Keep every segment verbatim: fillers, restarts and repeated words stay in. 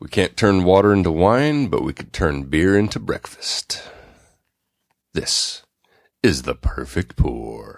We can't turn water into wine, but we could turn beer into breakfast. This is the perfect pour.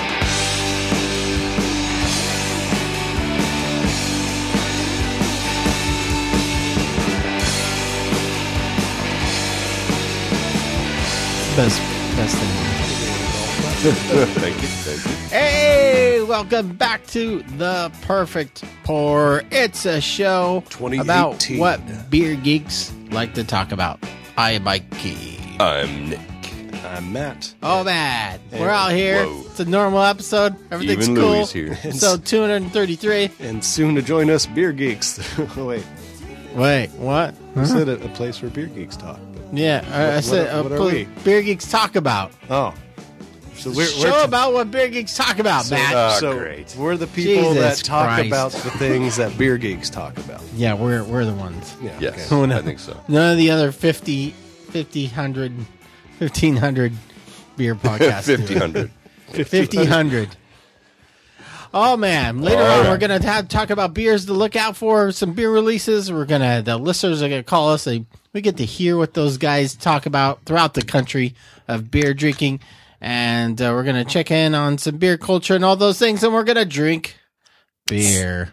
Best, best thing. Thank you, thank you. Hey, welcome back to The Perfect Pour. It's a show about what beer geeks like to talk about. I am Mikey. I'm Nick. I'm Matt. Oh, man. We're out here. Whoa. It's a normal episode. Everything's Even cool. Louie's here. So two hundred thirty-three. And soon to join us, Beer Geeks. Wait, Wait, what? you said a, a place where beer geeks talk. But, Yeah, I, I What- said what- what uh, are pl- we? beer geeks talk about. oh. So we're, Show we're, about what beer geeks talk about, so, Matt. uh, so great. we're the people Jesus that talk Christ. about the things that beer geeks talk about. yeah, we're we're the ones. Yeah. Yes, Oh, no. I think so. None of the other fifty, fifty, one hundred, fifteen hundred beer podcasts. do it. fifty hundred. fifty hundred. Oh man! Later All on, right. we're gonna have, talk about beers to look out for. Some beer releases. We're gonna the listeners are gonna call us. They, we get to hear what those guys talk about throughout the country of beer drinking, and uh, we're gonna check in on some beer culture and all those things. And we're gonna drink beer.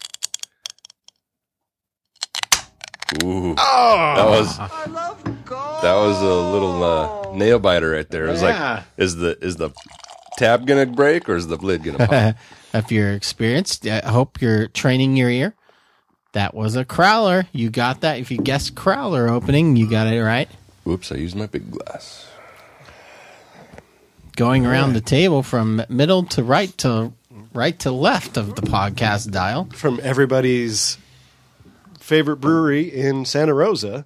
Ooh, Oh, that was that was a little uh, nail biter right there. It was Yeah. like, is the is the tab gonna break or is the lid gonna pop? if you're experienced, I hope you're training your ear. That was a crowler. You got that. If you guessed crowler opening, you got it right. Whoops! I used my big glass. Going around the table from middle to right to right to left of the podcast dial. From everybody's favorite brewery in Santa Rosa.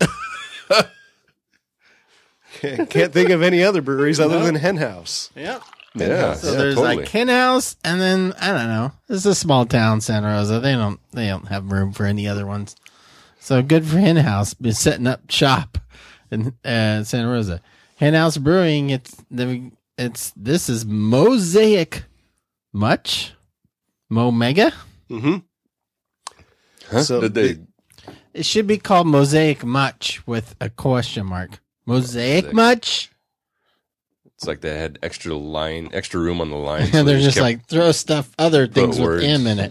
Can't can't think of any other breweries other than Hen House. Yep. Yeah, So yeah, there's totally. like Hen House, and then I don't know. This is a small town, Santa Rosa. They don't they don't have room for any other ones. So good for Hen House, been setting up shop in uh, Santa Rosa. Hen House Brewing. It's the it's this is Mosaic Much Momega. Mm-hmm. Huh? So Did they? the- It should be called Mosaic Much with a question mark. Mosaic Mosaic. Much. It's like they had extra line, extra room on the line. And so they're they just kept- like, throw stuff, other things with words. M in it.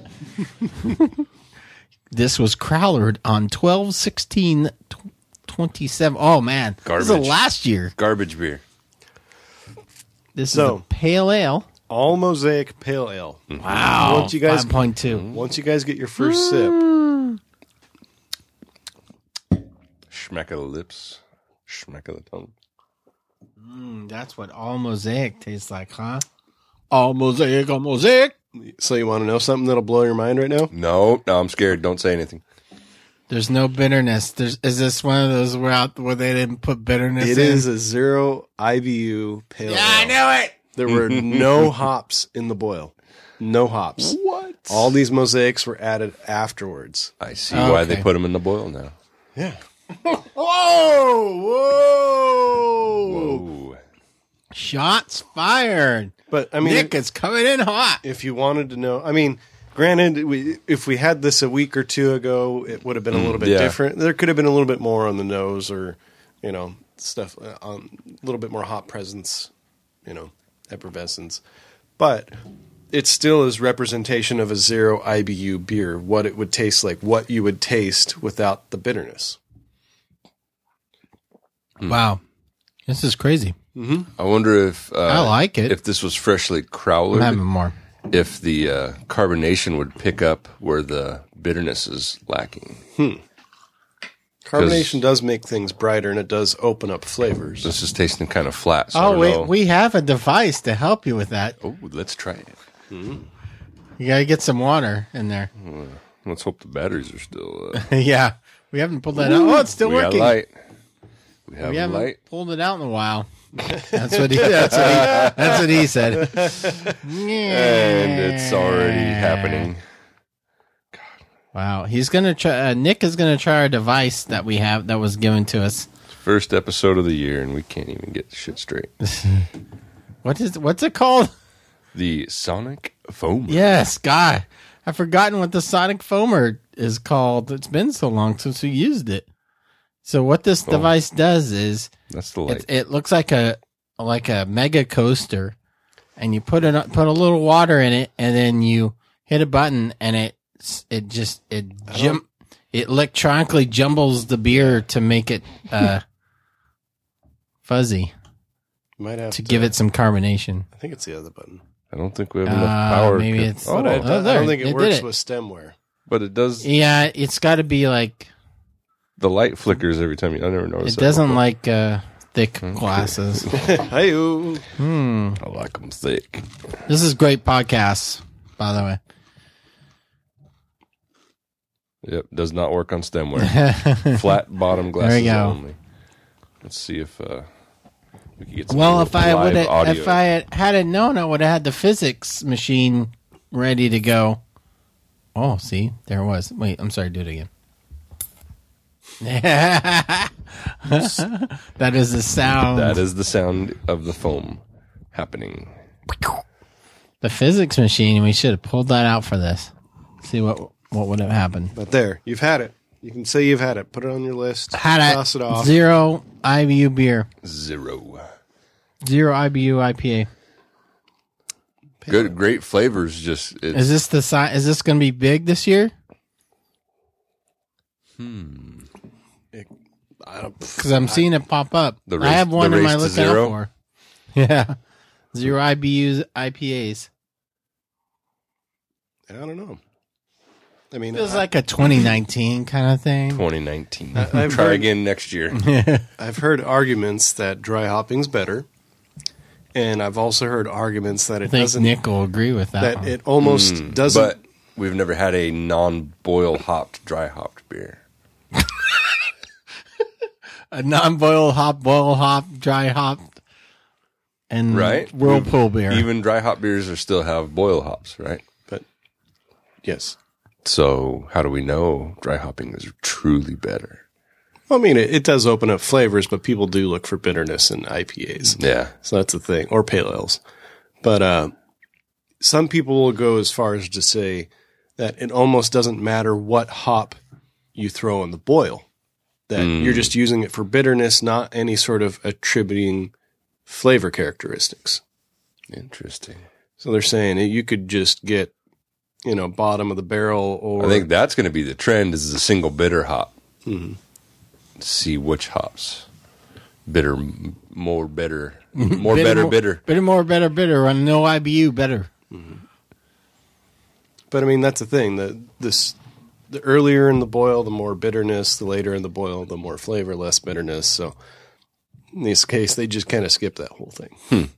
This was crowlered on twelve sixteen twenty-seven. Oh, man. This Garbage. is last year. garbage beer. This So- is a pale ale. all Mosaic Pale Ale. Wow. Once you guys- five point two. Once you guys get your first sip, Schmack of the lips, schmack of the tongue. Mm, that's what all Mosaic tastes like, huh? All Mosaic, all Mosaic. so you want to know something that'll blow your mind right now? No, no, I'm scared. Don't say anything. There's no bitterness. There's, is this one of those where, out, where they didn't put bitterness It in? is a zero I B U Pale Yeah, I Ale. knew it. There were no hops in the boil. No hops. What? All these mosaics were added afterwards. I see Oh, why okay. they put them in the boil now. Yeah. Whoa! Whoa! Whoa. Shots fired. But I mean, Nick is coming in hot. if you wanted to know, I mean, granted, we, if we had this a week or two ago, it would have been a little bit yeah. different. There could have been a little bit more on the nose, or you know, stuff uh, on a little bit more hop presence, you know, effervescence. But it still is representation of a zero I B U beer. What it would taste like, what you would taste without the bitterness. Wow. This is crazy. I wonder if uh, I like it. If this was freshly I'm crowlered, having more. if the uh, carbonation would pick up where the bitterness is lacking. Carbonation does make things brighter, and it does open up flavors. This is tasting kind of flat. So I Oh, don't wait. know. We have a device to help you with that. Oh, let's try it. You got to get some water in there. Let's hope the batteries are still. Uh, Yeah. We haven't pulled that out. Oh, it's still we got working. light. We have We a haven't light. pulled it out in a while. That's what he. That's what he. That's what he said. And it's already happening. Wow, he's gonna try. Uh, Nick is gonna try our device that we have that was given to us. First episode of the year, and we can't even get shit straight. What is? What's it called? The Sonic Foam. Yes, God, I've forgotten what the Sonic Foamer is called. It's been so long since we used it. So what this Oh. device does is That's the light. it, it looks like a like a mega coaster, and you put it put a little water in it, and then you hit a button, and it it just it jump it electronically jumbles the beer to make it uh, fuzzy Might have to to give it some carbonation. I think it's the other button. I don't think we have enough Uh, power. maybe to- it's- oh, But I, I Oh, there, don't think it it did works it. with stemware. but it does. Yeah, it's got to be like The light flickers every time. You, I never noticed. it that doesn't before. like uh, thick glasses. Hi-yo. Hmm. I like them thick. This is great podcasts, by the way. Yep, does not work on stemware. Flat bottom glasses go. only. Let's see if uh, we can get some Well, real if I live would have, audio. if I had, had it known, I would have had the physics machine ready to go. Oh, see, there it was. Wait, I'm sorry. Do it again. That is the sound. That is the sound of the foam happening. The physics machine. We should have pulled that out for this. See what what would have happened. But there, you've had it. You can say you've had it. Put it on your list. Had Toss it. it off. Zero I B U beer. Zero. Zero I B U I P A. Good, great flavors. Just it's, Is this the si- Is this going to be big this year? I don't, Because I'm seeing it pop up. The I race- have one the in my race to lookout zero? for. Yeah, zero I B Us I P As. I don't know. I mean, Feels I, like a twenty nineteen kind of thing. twenty nineteen. I've Try heard- again next year. I've heard arguments that dry hopping's better, and I've also heard arguments that I it think doesn't. Nick will agree with that. that one. it almost doesn't. But we've never had a non-boil hopped, dry hopped beer. A non-boil hop, boil hop, dry hop, and Right? whirlpool beer. Even dry hop beers are still have boil hops, right? but yes, So how do we know dry hopping is truly better? I mean it, it does open up flavors, but people do look for bitterness in I P As. Yeah. So that's the thing, or pale ales. But uh, some people will go as far as to say that it almost doesn't matter what hop you throw in the boil, that you're just using it for bitterness, not any sort of attributing flavor characteristics. Interesting. So they're saying that you could just get, you know, bottom of the barrel or I think that's going to be the trend is a single bitter hop. Mm-hmm. See which hops. Bitter, m- more bitter, more better, more, bitter. bitter, more better, bitter. On no I B U, better. But I mean, that's the thing. The this the earlier in the boil, the more bitterness. The later in the boil, the more flavor, less bitterness. So in this case, they just kind of skip that whole thing.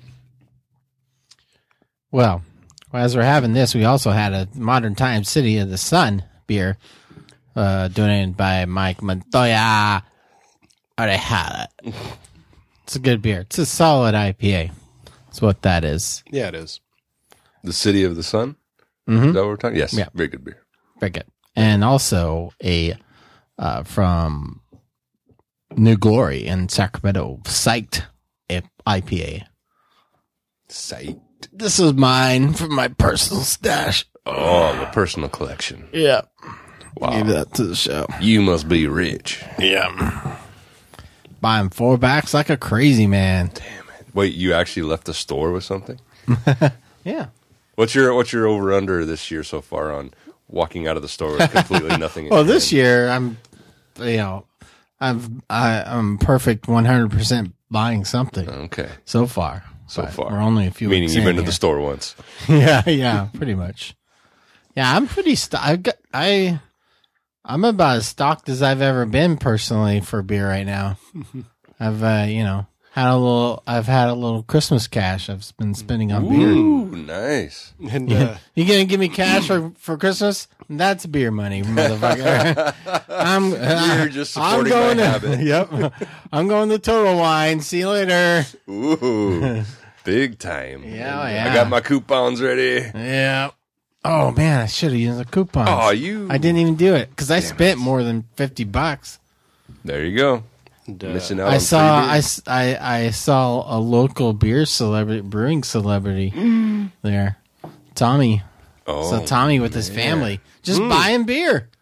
Well, as we're having this, we also had a Modern Times City of the Sun beer uh, donated by Mike Montoya. Orejada. It's a good beer. It's a solid I P A. That's what that is. Yeah, it is. The City of the Sun? Mm-hmm. Is that what we're talking? Yes. Yeah. Very good beer. Very good. And also a uh, from New Glory in Sacramento, Psyched I P A. Sight. This is mine from my personal stash. Oh, the personal collection. Yeah. Wow. Give that to the show. You must be rich. Yeah. Buying four backs like a crazy man. Wait, you actually left the store with something? Yeah. What's your what's your over under this year so far on walking out of the store with completely nothing? in Well, your this hand? year I'm, you know, I'm I, I'm perfect one hundred percent buying something Okay. so far. So But far. we're only a few. Meaning weeks you've in been to the here. store once. Yeah, yeah, pretty much. Yeah, I'm pretty. St- I've got. I. I'm about as stocked as I've ever been personally for beer right now. I've, uh, you know, had a little. I've had a little Christmas cash I've been spending on beer. Ooh, nice. And uh, You gonna give me cash for, for Christmas? That's beer money, motherfucker. I'm. You're just I'm supporting going my to. habit. Yep. I'm going to Total Wine. See you later. Ooh, big time. Yeah, I yeah. got my coupons ready. Yeah. Oh man, I should have used a coupon. Oh, you. I didn't even do it because I spent more than fifty bucks. There you go. and, uh, Missing out I on saw free beer. I, s- I- I saw a local beer celebrity, brewing celebrity there, Tommy. Oh, so Tommy with his family just buying beer.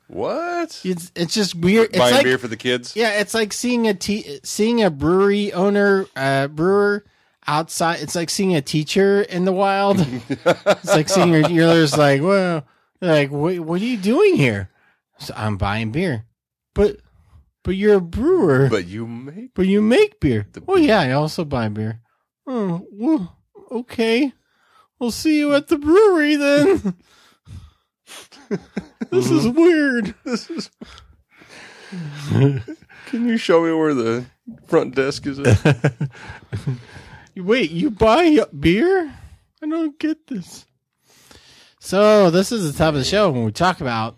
What? It's it's just weird. It's Buying like, beer for the kids? yeah, it's like seeing a te- seeing a brewery owner, uh, brewer outside. It's like seeing a teacher in the wild. It's like seeing your. You're just like, well, like, what, what are you doing here? So I'm buying beer, but but you're a brewer. But you make But you make beer. Oh yeah, I also buy beer. Oh, well, okay. We'll see you at the brewery then. This is weird. this is. Can you show me where the front desk is at? Wait, you buy beer? I don't get this. So this is the top of the show when we talk about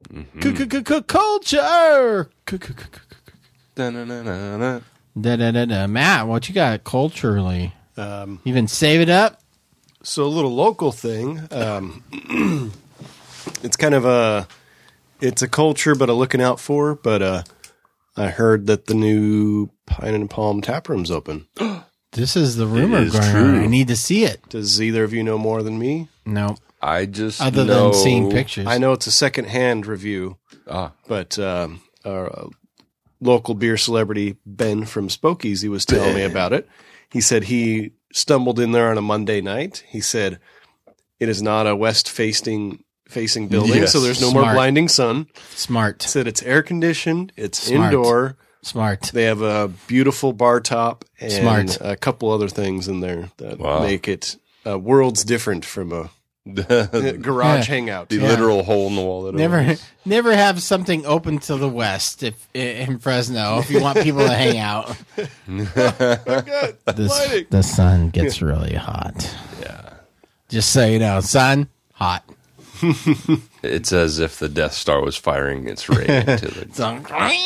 culture. Da-na-na-na-na. Da da da da. Matt, what you got culturally? Um, You been save it up? so a little local thing. Um, it's kind of a, it's a culture, but a looking out for. But uh, I heard that the new Pine and Palm tap room's open. This is the rumor is going true. on. I need to see it. Does either of you know more than me? No, I just other know, than seeing pictures. I know it's a second-hand review, Ah, but um, our local beer celebrity Ben from Spokies, he was telling me about it. He said he stumbled in there on a Monday night. He said it is not a west-facing facing building, Yes. so there's no more Smart. blinding sun. Smart, He said it's air-conditioned, it's Smart. indoor. smart. They have a beautiful bar top and Smart. a couple other things in there that Wow. make it uh, worlds different from a the garage Yeah. hangout. literal hole in the wall that it Never, was. never have something open to the west if in Fresno if you want people to hang out. This, the sun gets really hot. Yeah. Just so you know, sun hot. It's as if the Death Star was firing its ray into the. So,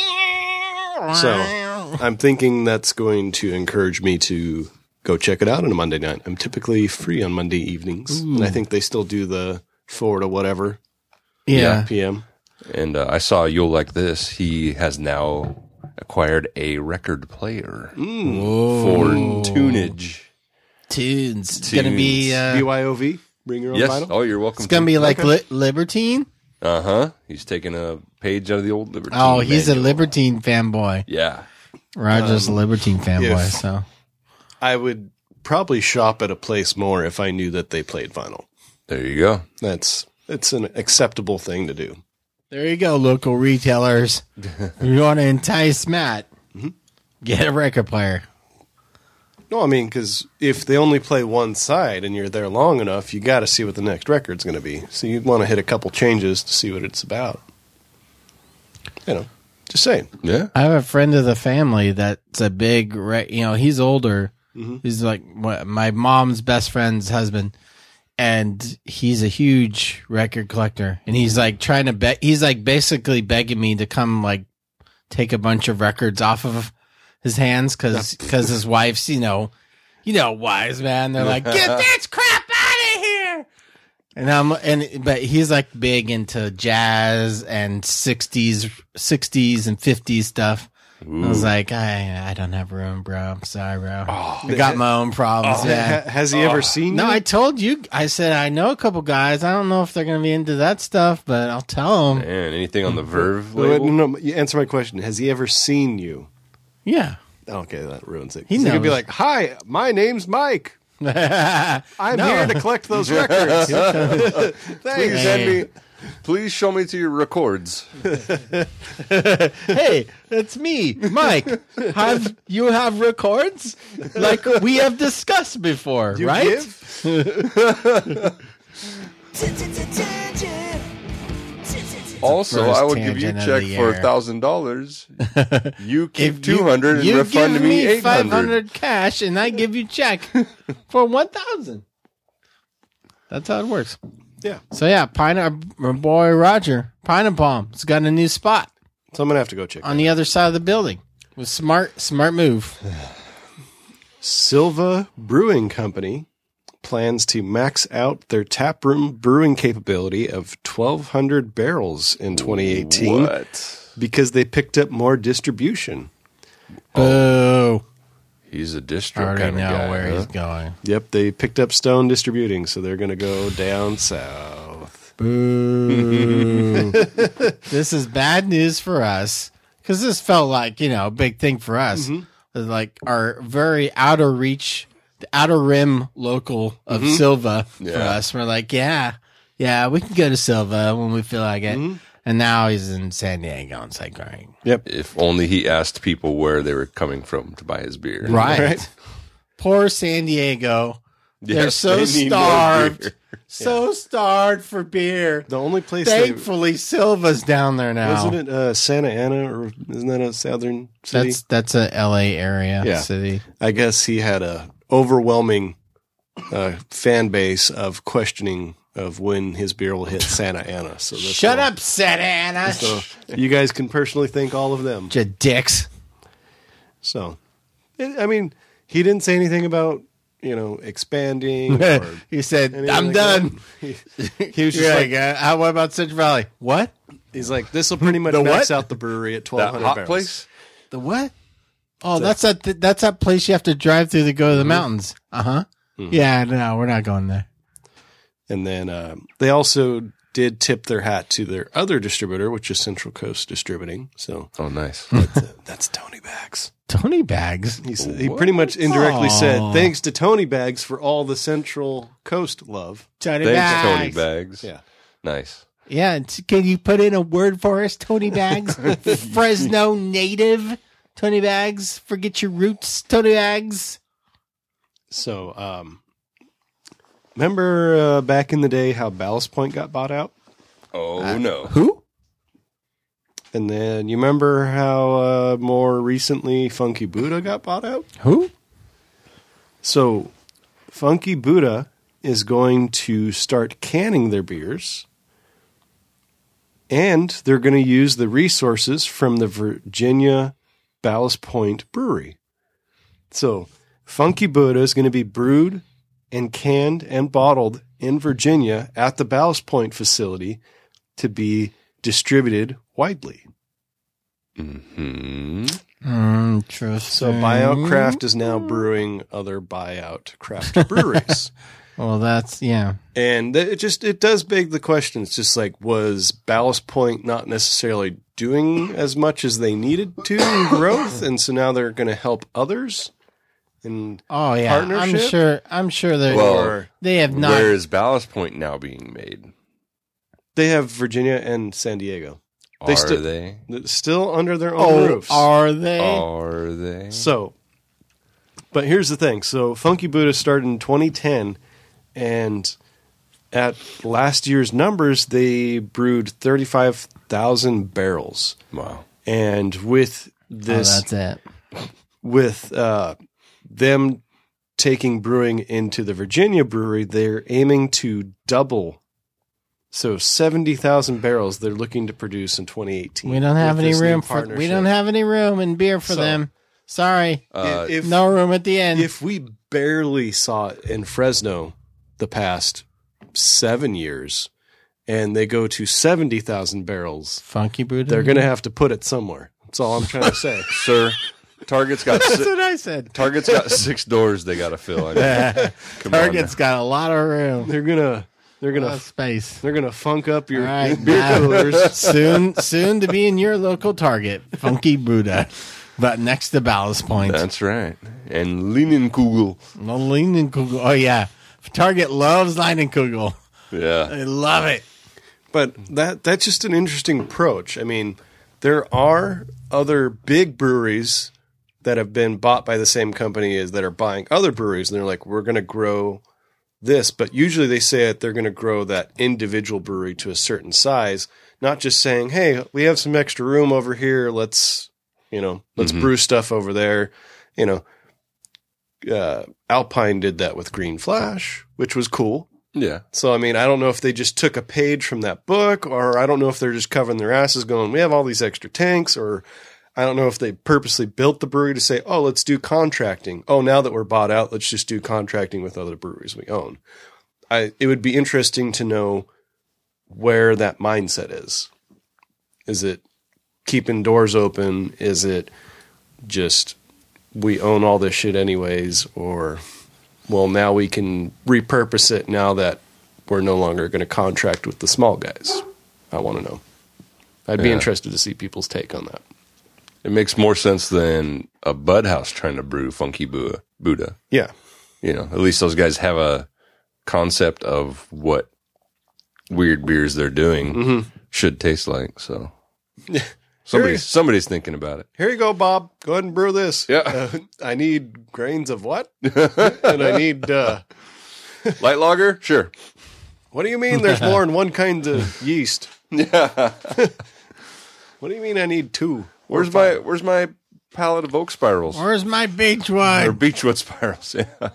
So I'm thinking that's going to encourage me to go check it out on a Monday night. I'm typically free on Monday evenings, and I think they still do the four to whatever yeah. P M. And uh, I saw You'll Like This. He has now acquired a record player for tunage. Tunes. It's gonna be. Uh, B Y O V. Bring your own Yes. vinyl. Oh, you're welcome. it's gonna be like li- Libertine. Uh huh. He's taking a page out of the old Libertine. Oh, he's a manual. Libertine fanboy. Yeah. Roger's a Libertine fanboy. if- So I would probably shop at a place more if I knew that they played vinyl. There you go. That's it's an acceptable thing to do. there you go, local retailers. If you want to entice Matt, get a record player. No, I mean, because if they only play one side and you're there long enough, you got to see what the next record's going to be. So you'd want to hit a couple changes to see what it's about. You know, just saying. Yeah. I have a friend of the family that's a big, re- you know, he's older. He's like what, my mom's best friend's husband, and he's a huge record collector. And he's like trying to bet. He's like basically begging me to come like take a bunch of records off of his hands because because his wife's, you know, you know, wives, man. They're like, get this crap out of here. And I'm and but he's like big into jazz and sixties, sixties and fifties stuff. I was like, I I don't have room, bro. I'm sorry, bro. I got my own problems, man. Ha- has he ever seen No, you? I told you. I said I know a couple guys. I don't know if they're gonna be into that stuff, but I'll tell them. Man, anything on the Verve Wait, wait, label? no, no, you answer my question. Has he ever seen you? Yeah. Okay, that ruins it. He He could be knows. like, "Hi, my name's Mike. I'm No. here to collect those records." Please Thanks. send me. Please show me to your records. Hey, it's me, Mike. Have you have records like we have discussed before, You right? give? Also, First I will give you a tangent of check the for year. a thousand dollars. You keep If two hundred and you refund give me eight five hundred. hundred cash, and I give you check for one thousand. That's how it works. Yeah. So yeah, Pine, our, our boy Roger Pine and Palm has got a new spot So I'm gonna have to go check. on the other side of the building. With smart, smart move. Silva Brewing Company plans to max out their taproom brewing capability of twelve hundred barrels in twenty eighteen What? because they picked up more distribution. Boo! He's a I distro already kind know of guy. where huh? he's going. Yep, they picked up Stone Distributing, so they're going to go down south. Boo. This is bad news for us because this felt like, you know, a big thing for us. Mm-hmm. Like our very outer reach, the outer rim local of Mm-hmm. Silva for Yeah. us. We're like, yeah, yeah, we can go to Silva when we feel like it. Mm-hmm. And now he's in San Diego. And it's like, all right. Yep. If only he asked people where they were coming from to buy his beer. Right. Right. Poor San Diego. They're Yes, so they need more starved. beer. So starved for beer. The only place they Thankfully, Silva's down there now. wasn't it uh, Santa Ana, or isn't that a southern city? That's that's a L A area Yeah. city. I guess he had a overwhelming uh, fan base of questioning of when his beer will hit Santa Ana. So that's Shut all. up, Santa Ana. So you guys can personally thank all of them. You dicks. So, it, I mean, he didn't say anything about, you know, expanding. Or He said, anything "I'm like done." that. He, he was just You're like, like, uh, how, what about Central Valley? What? he's like, this will pretty much The max what? out the brewery at twelve That hundred hot barrels. place? The what? Oh, that's that. That's that place you have to drive through to go to the mountains. Uh huh. Yeah, no, we're not going there. And then um, they also did tip their hat to their other distributor, which is Central Coast Distributing. So Oh, nice. that's, uh, that's Tony Bags. Tony Bags. He, said, he pretty much indirectly Aw. said, thanks to Tony Bags for all the Central Coast love. Tony Thanks, Bags. Tony Bags. Yeah. Nice. Yeah, t- can you put in a word for us, Tony Bags? Fresno native, Tony Bags. Forget your roots, Tony Bags. So, um, remember uh, back in the day how Ballast Point got bought out? Oh, no. Who? And then you remember how uh, more recently Funky Buddha got bought out? Who? So, Funky Buddha is going to start canning their beers, and they're going to use the resources from the Virginia Ballast Point Brewery. So, Funky Buddha is going to be brewed and canned and bottled in Virginia at the Ballast Point facility to be distributed widely. Hmm. Interesting. So, Buyout Craft is now brewing other buyout craft breweries. Well, that's yeah. And it just it does beg the question. It's just like, was Ballast Point not necessarily doing as much as they needed to in growth, and so now they're going to help others? And Oh yeah. I'm Partnership? sure. I'm sure they Well, they have not. Where is Ballast Point now being made? they have Virginia and San Diego. They Are sti- they? Still under their own Oh, roofs. are they? Are they? So, but here's the thing. So, Funky Buddha started in twenty ten, and at last year's numbers, they brewed thirty-five thousand barrels. Wow. And with Oh, this, that's it. with uh, them taking brewing into the Virginia brewery, they're aiming to double. So seventy thousand barrels they're looking to produce in twenty eighteen. We don't have with any this new room for. We partnership. don't have any room in beer for So- them. Sorry, Uh, If, no room at the end. if we barely saw it in Fresno the past seven years, and they go to seventy thousand barrels, Funky Buddha. they're going to have to put it somewhere. That's all I'm trying to say. Sir, Target's got That's si- what I said. Target's got six doors they got to fill. I mean, come on Target's got a lot of room. They're gonna they're A lot gonna of space. they're gonna funk up your All right, beer now- coolers. soon, soon to be in your local Target, Funky Buddha, but next to Ballast Point. That's right. And Leinenkugel. No Leinenkugel. Oh yeah, Target loves Leinenkugel. Yeah. They love it. But that that's just an interesting approach. I mean, there are other big breweries that have been bought by the same company as that are buying other breweries, and they're like, we're going to grow this. But usually they say that they're going to grow that individual brewery to a certain size, not just saying, hey, we have some extra room over here. Let's, you know, let's brew stuff over there. You know, uh, Alpine did that with Green Flash, which was cool. Yeah. So, I mean, I don't know if they just took a page from that book, or I don't know if they're just covering their asses going, we have all these extra tanks, or I don't know if they purposely built the brewery to say, oh, let's do contracting. Oh, now that we're bought out, let's just do contracting with other breweries we own. I, it would be interesting to know where that mindset is. Is it keeping doors open? Is it just we own all this shit anyways, or well, now we can repurpose it now that we're no longer going to contract with the small guys? I want to know. I'd be Yeah. interested to see people's take on that. It makes more sense than a Bud House trying to brew Funky Buddha. Buddha. Yeah. You know, at least those guys have a concept of what weird beers they're doing Mm-hmm. should taste like. So Here somebody's somebody's thinking about it. you go, Bob. Go ahead and brew this. Yeah. Uh, I need grains of what? And I need, uh, Light lager, sure. what do you mean there's more than one kind of yeast? Yeah. What do you mean I need two? Where's my Where's my pallet of oak spirals Where's my beach or wine? beechwood spirals? Yeah.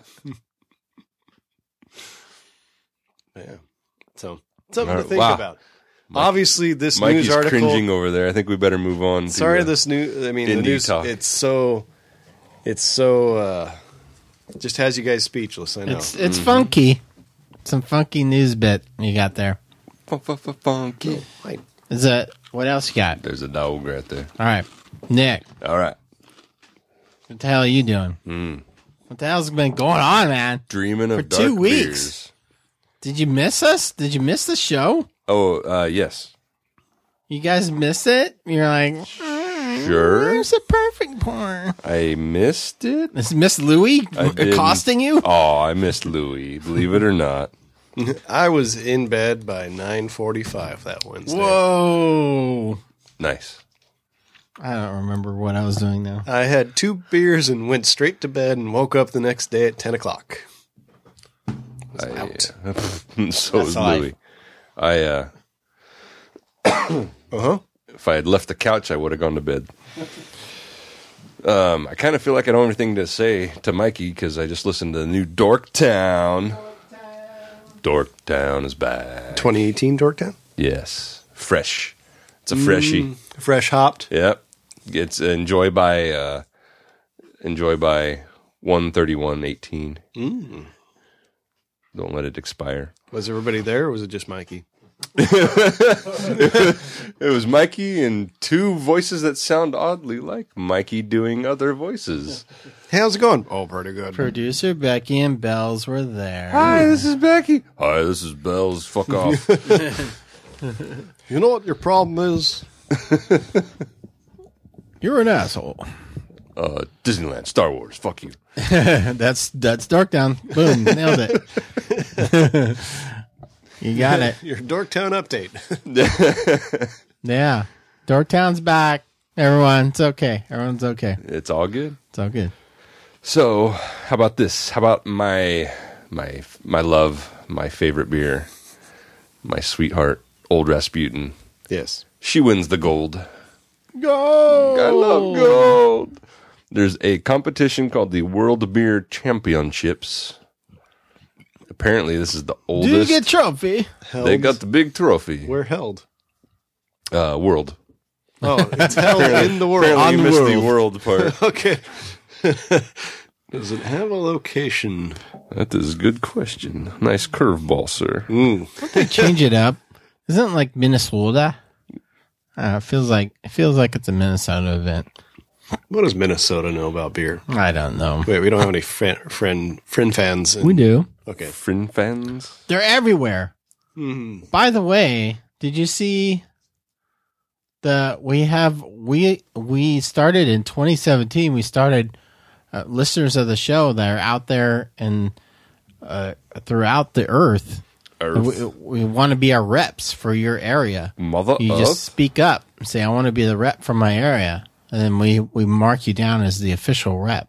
Yeah. So, something All to right, think wow. about. Obviously, this Mikey's news article. cringing over there. I think we better move on. To, Sorry, uh, this new. I mean, the Indie news. talk. It's so. It's so. uh Just has you guys speechless. I know. It's it's funky. Some funky news bit you got there. funky. Right. Is that what else you got? There's a dog right there. All right, Nick. All right. What the hell are you doing? Mm. What the hell's been going on, man? Dreaming of For dark two weeks. beers. Did you miss us? Did you miss the show? Oh, uh, yes. You guys miss it? You're like, "Mm, Sure. where's the perfect porn? I missed it. Is Miss Louie I didn't- accosting you? Oh, I missed Louie. Believe it or not. I was in bed by nine forty-five that Wednesday. Whoa. Nice. I don't remember what I was doing now. I had two beers and went straight to bed and woke up the next day at ten o'clock. I, out. so is life. Louie. I, uh, Uh huh. if I had left the couch, I would have gone to bed. Um, I kind of feel like I don't have anything to say to Mikey because I just listened to the new Dorktown. Dorktown is back. twenty eighteen Dorktown? Yes. Fresh. It's a freshie. Fresh hopped. Yep. It's enjoy by uh enjoy by one thirty-one eighteen. Mm. Don't let it expire. Was everybody there or was it just Mikey? It was Mikey and two voices that sound oddly like Mikey doing other voises. Hey, how's it going? Oh, pretty good. Producer Becky and Bells were there. Hi, this is Becky. Hi, this is Bells. Fuck off. You know what your problem is? You're an asshole. Uh Disneyland, Star Wars, fuck you. that's that's Darkdown. Boom, nailed it. You got it. Your Dorktown update. Yeah, Dorktown's back. Everyone, it's okay. Everyone's okay. It's all good. It's all good. So, how about this? How about my my my love, my favorite beer, my sweetheart, Old Rasputin. Yes. She wins the gold. Go! I love gold. There's a competition called the World Beer Championships. Apparently, this is the Do you oldest. get trophy? Held. They got the big trophy. We're held. Uh, world. Oh, it's held in the world. Apparently, On you the missed the world. world part. Okay. Does it have a location? That is a good question. Nice curveball, sir. Mm. They change it up. Isn't it like Minnesota? Uh, it feels like it feels like it's a Minnesota event. What does Minnesota know about beer? I don't know. Wait, we don't have any friend friend, friend fans. in- We do. Okay. Frin fans. They're everywhere. Mm. By the way, did you see the we have we we started in twenty seventeen. We started uh, listeners of the show that are out there and uh, throughout the earth. Earth. We, we want to be our reps for your area. Mother You of. just speak up, say I want to be the rep for my area, and then we we mark you down as the official rep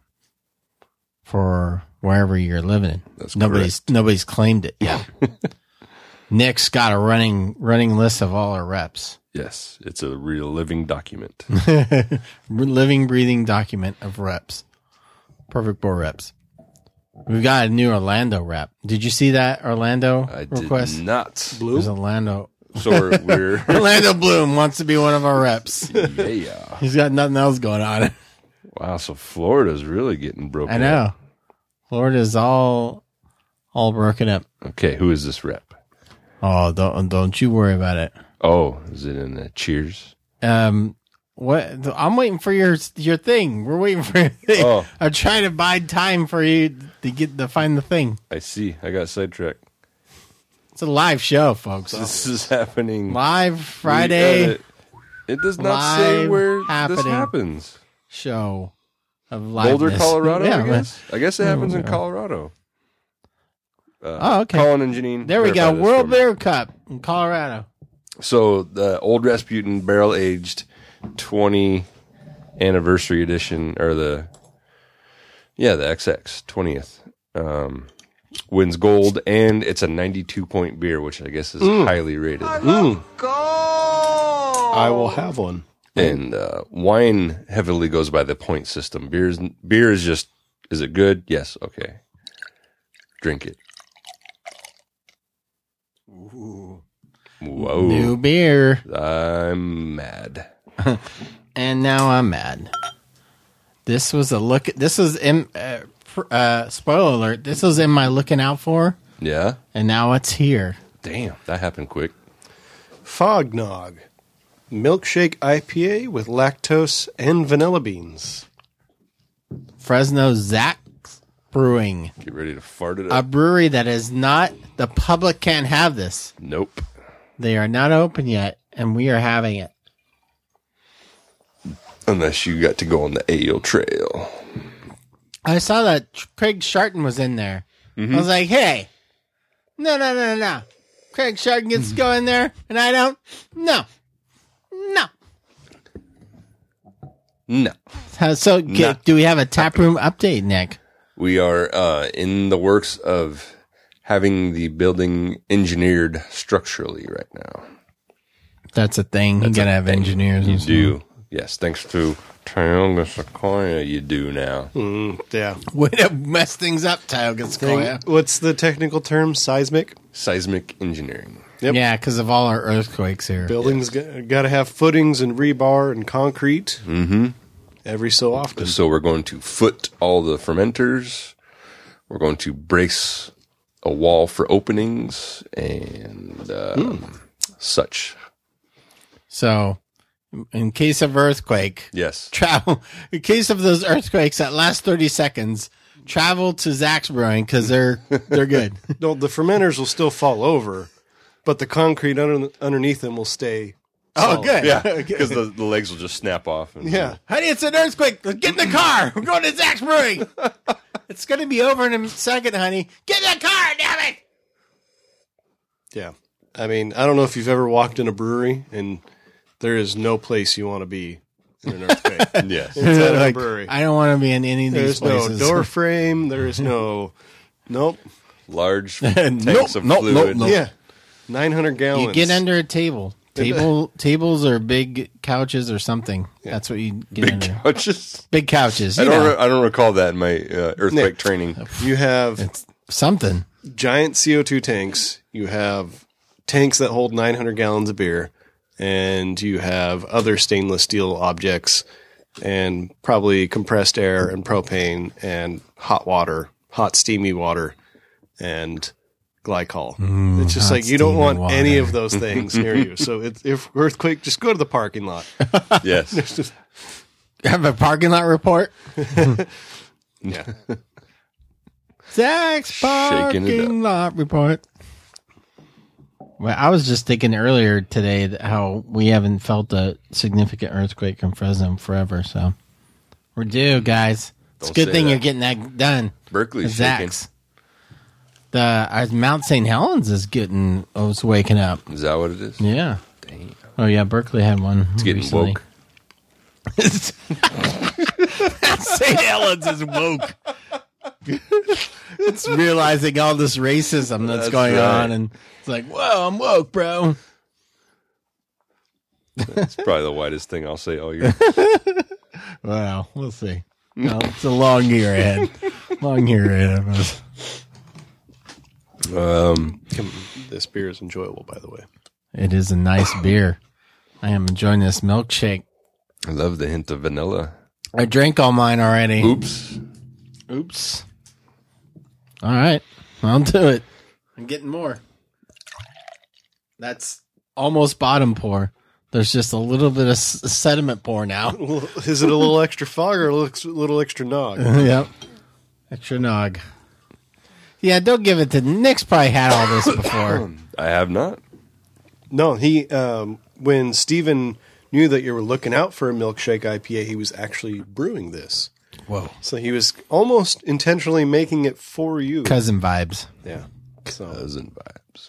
for wherever you're living. That's nobody's nobody's claimed it yet. Nick's got a running running list of all our reps. Yes, it's a real living document. Living, breathing document of reps. Perfect Boar reps. We've got a new Orlando rep. Did you see that Orlando I request? did not. There's Orlando. So we're, we're Orlando Bloom wants to be one of our reps. yeah. He's got nothing else going on. Wow, so Florida's really getting broken I know. up. Florida's all all broken up. Okay, who is this rep? Oh, don't don't you worry about it. Oh, is it in the Cheers? Um, what? I'm waiting for your your thing. We're waiting for your thing. Oh. I'm trying to buy time for you to get to find the thing. I see. I got sidetracked. It's a live show, folks. This is happening Live We Friday edit. It does not say Live where this happening. happens. show of liveness. Boulder, Colorado. Yeah, I guess. I guess it happens in yeah. Colorado. Uh, Oh, okay. Colin and Janine. There we go. verify this World for me. Beer Cup in Colorado. So the Old Rasputin barrel aged twenty anniversary edition, or the yeah the X X twentieth, um, wins gold, and it's a ninety-two point beer, which I guess is highly rated. Mm. I will have one. And uh, wine heavily goes by the point system. Beer's beer is just, is it good? Yes. Okay. Drink it. Ooh. Whoa. New beer. I'm mad. And now I'm mad. This was a look. This was in. Uh, pr- uh, spoiler alert. This was in my looking out for, Yeah. and now it's here. Damn, that happened quick. Fognog. Milkshake I P A with lactose and vanilla beans. Fresno Zack's Brewing, Get ready to fart it a up. brewery that is not. The public can't have this. Nope. They are not open yet, and we are having it. Unless you got to go on the Ale Trail. I saw that Craig Sharton was in there. I was like, hey, no, no, no, no, no. Craig Sharton gets to go in there, and I don't? No. No. No. Uh, So, g- Nah. do we have a tap room update, Nick? We are uh, in the works of having the building engineered structurally right now. That's a thing. You That's gotta a have thing. engineers. You and stuff. do. Yes, thanks to Tioga Sequoia, you do now. Mm, yeah. Way to mess things up, Tioga Sequoia. What's the technical term? Seismic? Seismic engineering. Yep. Yeah, because of all our earthquakes here. Buildings got to have footings and rebar and concrete Mm-hmm. every so often. So we're going to foot all the fermenters. We're going to brace a wall for openings and um, such. So, in case of earthquake, Yes. travel. In case of those earthquakes that last thirty seconds, travel to Zach's Brewing because they're they're good. No, the fermenters will still fall over, but the concrete under, underneath them will stay. Oh, solid. good. Yeah, because the, the legs will just snap off. And, Yeah. Honey, it's an earthquake. Get in the car. We're going to Zach's Brewing. It's going to be over in a second, honey. Get in the car, damn it. Yeah. I mean, I don't know if you've ever walked in a brewery and there is no place you want to be in an earthquake. Yes. Inside of a Like, brewery. I don't want to be in any of these There's no places. door frame. There is no. Nope. Large Nope, tanks of nope, fluid. nope, nope. Yeah. nine hundred gallons. You get under a table. Table tables or big couches or something. That's what you get Big under. couches. Big couches. I You don't. know, Re- I don't recall that in my uh, earthquake Nick. training. You have it's something. giant C O two tanks. You have tanks that hold nine hundred gallons of beer. And you have other stainless steel objects and probably compressed air and propane and hot water, hot steamy water and glycol. it's just hot like you don't steamy want water. any of those things near you. So it's, if earthquake, just go to the parking lot. Yes. Just- Have a parking lot report. yeah. Zach's Shaking it parking lot report. Well, I was just thinking earlier today that how we haven't felt a significant earthquake in Fresno forever. So we're due, guys. It's a Don't good say thing that. you're getting that done. Berkeley's shaking. Zach's. The uh, Mount Saint Helens is getting. Oh, it's waking up. Is that what it is? Yeah. Dang. Oh yeah, Berkeley had one. It's getting recently. woke. Saint Helens is woke. It's realizing all this racism that's, That's going right. on, and it's like, whoa, I'm woke, bro. It's probably the whitest thing I'll say all year. Well, we'll see. No, it's a long year ahead. Long year ahead of us. Um, This beer is enjoyable, by the way. It is a nice beer. I am enjoying this milkshake. I love the hint of vanilla. I drank all mine already. Oops. Oops. All right. I'll do it. I'm getting more. That's almost bottom pour. There's just a little bit of s- sediment pour now. Is it a little extra fog or a little, little extra nog? Yep. Extra nog. Yeah, don't give it to Nick's probably had all this before. I have not. No, he um, when Steven knew that you were looking out for a milkshake I P A, he was actually brewing this. Whoa. So he was almost intentionally making it for you. Cousin vibes. Yeah. So, Cousin vibes.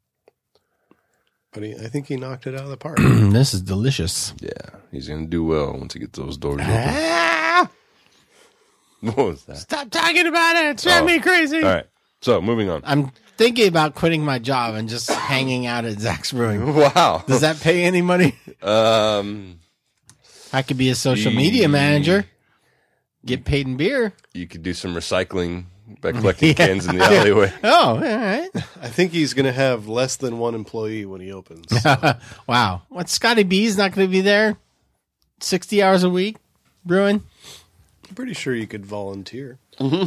but he, I think he knocked it out of the park. This is delicious. Yeah, he's gonna do well once he gets those doors open. Ah, What was that? stop talking about it. It's driving Oh. me crazy. All right. So moving on. I'm thinking about quitting my job and just hanging out at Zach's Brewing. Wow. Does that pay any money? Um, I could be a social media manager. Get paid in beer. you could do some recycling by collecting cans in the alleyway. Oh, all right. I think he's going to have less than one employee when he opens. Wow. What, Scotty B's not going to be there sixty hours a week brewing? I'm pretty sure you could volunteer. Oh.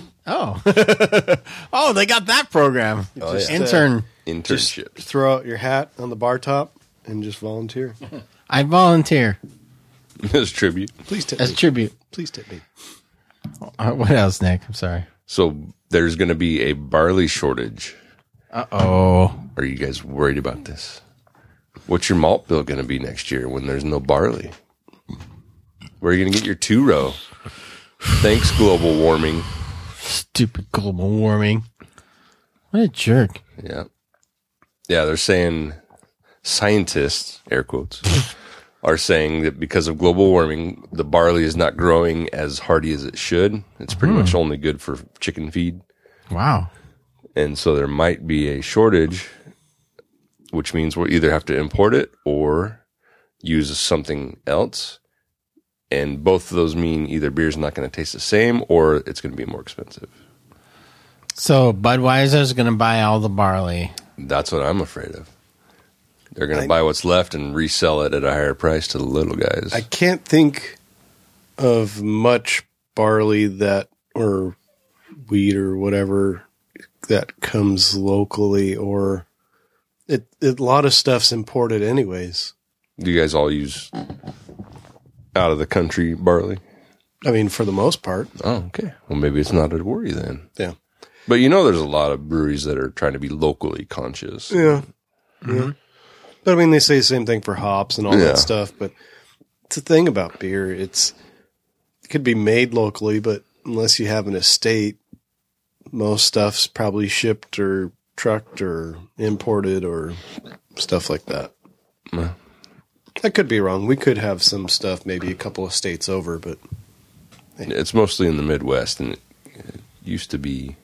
Oh, they got that program. Oh, yeah. Intern. Internships. Throw out your hat on the bar top and just volunteer. I volunteer As tribute. Please tip as me. tribute. Please tip me. Uh, what else, Nick? I'm sorry. So there's going to be a barley shortage. Uh-oh. Are you guys worried about this? What's your malt bill going to be next year when there's no barley? Where are you going to get your two row? Thanks, global warming. Stupid global warming. What a jerk. Yeah. Yeah, they're saying scientists, air quotes, are saying that because of global warming, the barley is not growing as hardy as it should. It's pretty much only good for chicken feed. Wow. And so there might be a shortage, which means we'll either have to import it or use something else. And both of those mean either beer's not going to taste the same or it's going to be more expensive. So Budweiser's going to buy all the barley. That's what I'm afraid of. They're going to buy what's left and resell it at a higher price to the little guys. I can't think of much barley that, or wheat or whatever, that comes locally, or it, it a lot of stuff's imported anyways. Do you guys all use out of the country barley? I mean, for the most part. Oh, okay. Well, maybe it's not a worry then. Yeah. But you know, there's a lot of breweries that are trying to be locally conscious. Yeah. Yeah. But I mean, they say the same thing for hops and all Yeah. that stuff. But it's the thing about beer. It's, it could be made locally, but unless you have an estate, most stuff's probably shipped or trucked or imported or stuff like that. Yeah. I could be wrong. We could have some stuff maybe a couple of states over, but It's mostly in the Midwest, and it, it used to be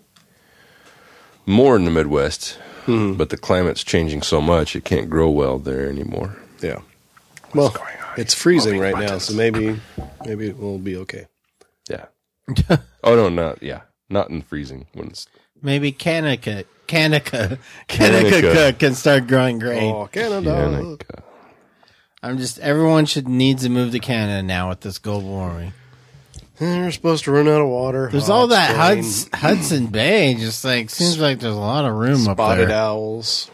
more in the Midwest, but the climate's changing so much it can't grow well there anymore. yeah. Well, going on? it's freezing Moving right now, buttons. so maybe maybe it will be okay. Yeah. Oh no, not yeah, not in freezing when it's Maybe Canica, Canica, Canica. Canica can start growing grain. Oh, Canada. yeah, like, uh, I'm just, everyone should needs to move to Canada now with this global warming. They're supposed to run out of water. There's hot all that spring, Huds, Hudson Bay. Just like, seems like there's a lot of room up spotted there. owls.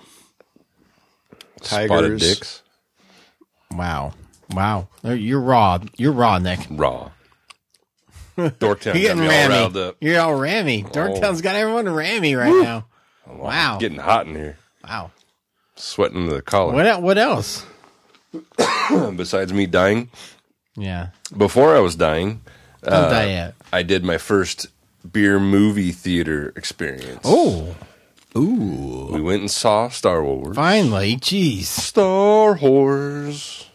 spotted Tigers. dicks, Wow. Wow. You're raw. You're raw, Nick. raw. Dorktown You're got getting me all riled rammy. up. You're all rammy. Dorktown's got everyone rammy right now. Wow. Getting hot in here, Wow. sweating to the collar. What el- What else? Besides me dying, Yeah. before I was dying, Don't die yet. I did my first beer movie theater experience. Oh. Ooh. We went and saw Star Wars. Finally. Jeez. Star Wars.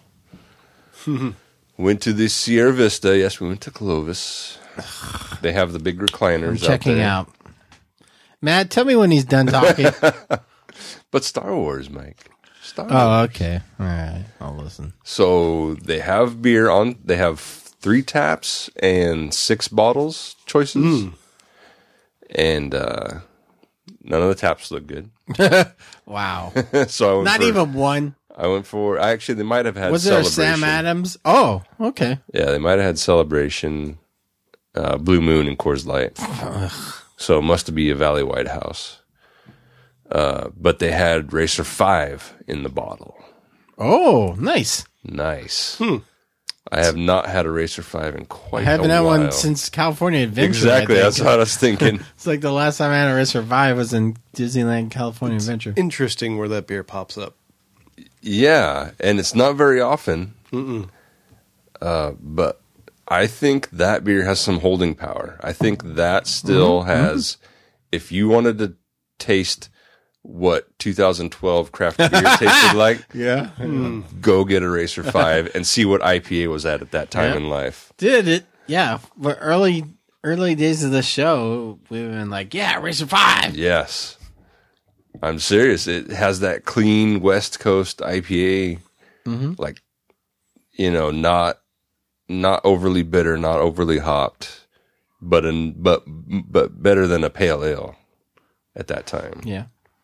Went to the Sierra Vista. Yes, we went to Clovis. They have the big recliners. I'm checking out. out. Matt, tell me when he's done talking. But Star Wars, Mike. Star Wars. Oh, okay. All right. I'll listen. So they have beer on. They have three taps and six bottles choices. And uh, none of the taps look good. Wow. So I went Not for, even one. I went for. I actually they might have had. Was there a Celebration. Sam Adams? Oh, okay. Yeah, they might have had Celebration, uh, Blue Moon, and Coors Light. So it must be a Valley White House. Uh, but they had Racer five in the bottle. Oh, nice. Nice. I have not had a Racer five in quite I haven't a had while. one since California Adventure. Exactly, I think. that's what I was thinking. It's like the last time I had a Racer five was in Disneyland California Adventure. Interesting where that beer pops up. Yeah, and it's not very often. Mm-mm. Uh, but I think that beer has some holding power. I think that still mm-hmm. has, if you wanted to taste what two thousand twelve craft beer tasted like, yeah, mm. go get a Racer five and see what I P A was at at that time yeah. in life. Did it? Yeah, but early early days of the show, we've been like, yeah, Racer five. Yes. I'm serious. It has that clean West Coast I P A, mm-hmm. like, you know, not not overly bitter, not overly hopped, but in, but but better than a pale ale at that time. Yeah.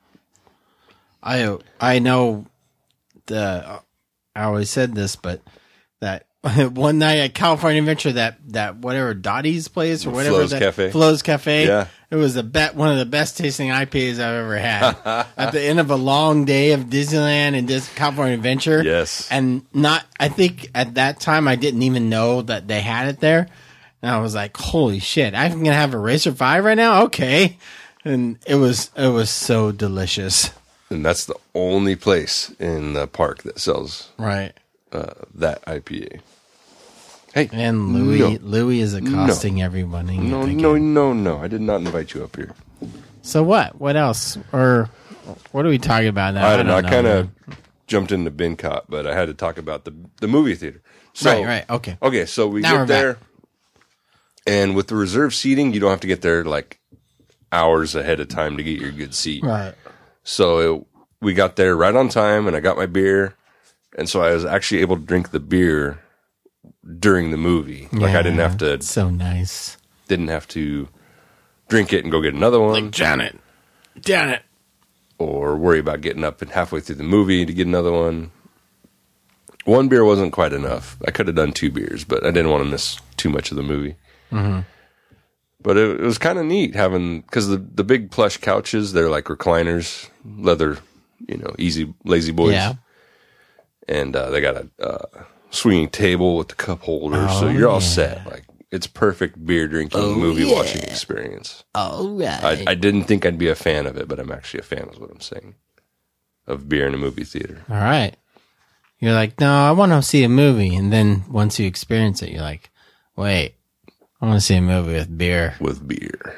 I I know the I always said this, but that one night at California Adventure, that that whatever Dottie's place or whatever Flo's that Cafe. Flo's Cafe, yeah, it was the bet one of the best tasting I P As I've ever had. At the end of a long day of Disneyland and Dis- California Adventure, yes, and not I think at that time I didn't even know that they had it there, and I was like, holy shit, I'm gonna have a Racer five right now, okay, and it was it was so delicious. And that's the only place in the park that sells right uh, that I P A. Hey, and Louis no. Louis is accosting no. everyone. No, no, no, no. I did not invite you up here. So what? What else? Or what are we talking about now? I don't, I don't know. I kind of man. jumped into Bincott, but I had to talk about the the movie theater. So, right, right. Okay. Okay, so we now get there, back. and with the reserved seating, you don't have to get there like hours ahead of time to get your good seat. Right. So it, we got there right on time, and I got my beer, and so I was actually able to drink the beer during the movie. Yeah, like I didn't have to. So nice. Didn't have to drink it and go get another one. Like Janet, Janet, or worry about getting up and halfway through the movie to get another one. One beer wasn't quite enough. I could have done two beers, but I didn't want to miss too much of the movie. Mm-hmm. But it, it was kind of neat having, because the, the big plush couches, they're like recliners, leather, you know, easy, lazy boys. Yeah. And uh, they got a uh, swinging table with the cup holder, Oh, so you're all yeah. set. Like, it's perfect beer drinking, Oh, movie yeah. watching experience. All right. I, I didn't think I'd be a fan of it, but I'm actually a fan, is what I'm saying, of beer in a movie theater. All right. You're like, no, I want to see a movie. And then once you experience it, you're like, wait, I want to see a movie with beer. With beer.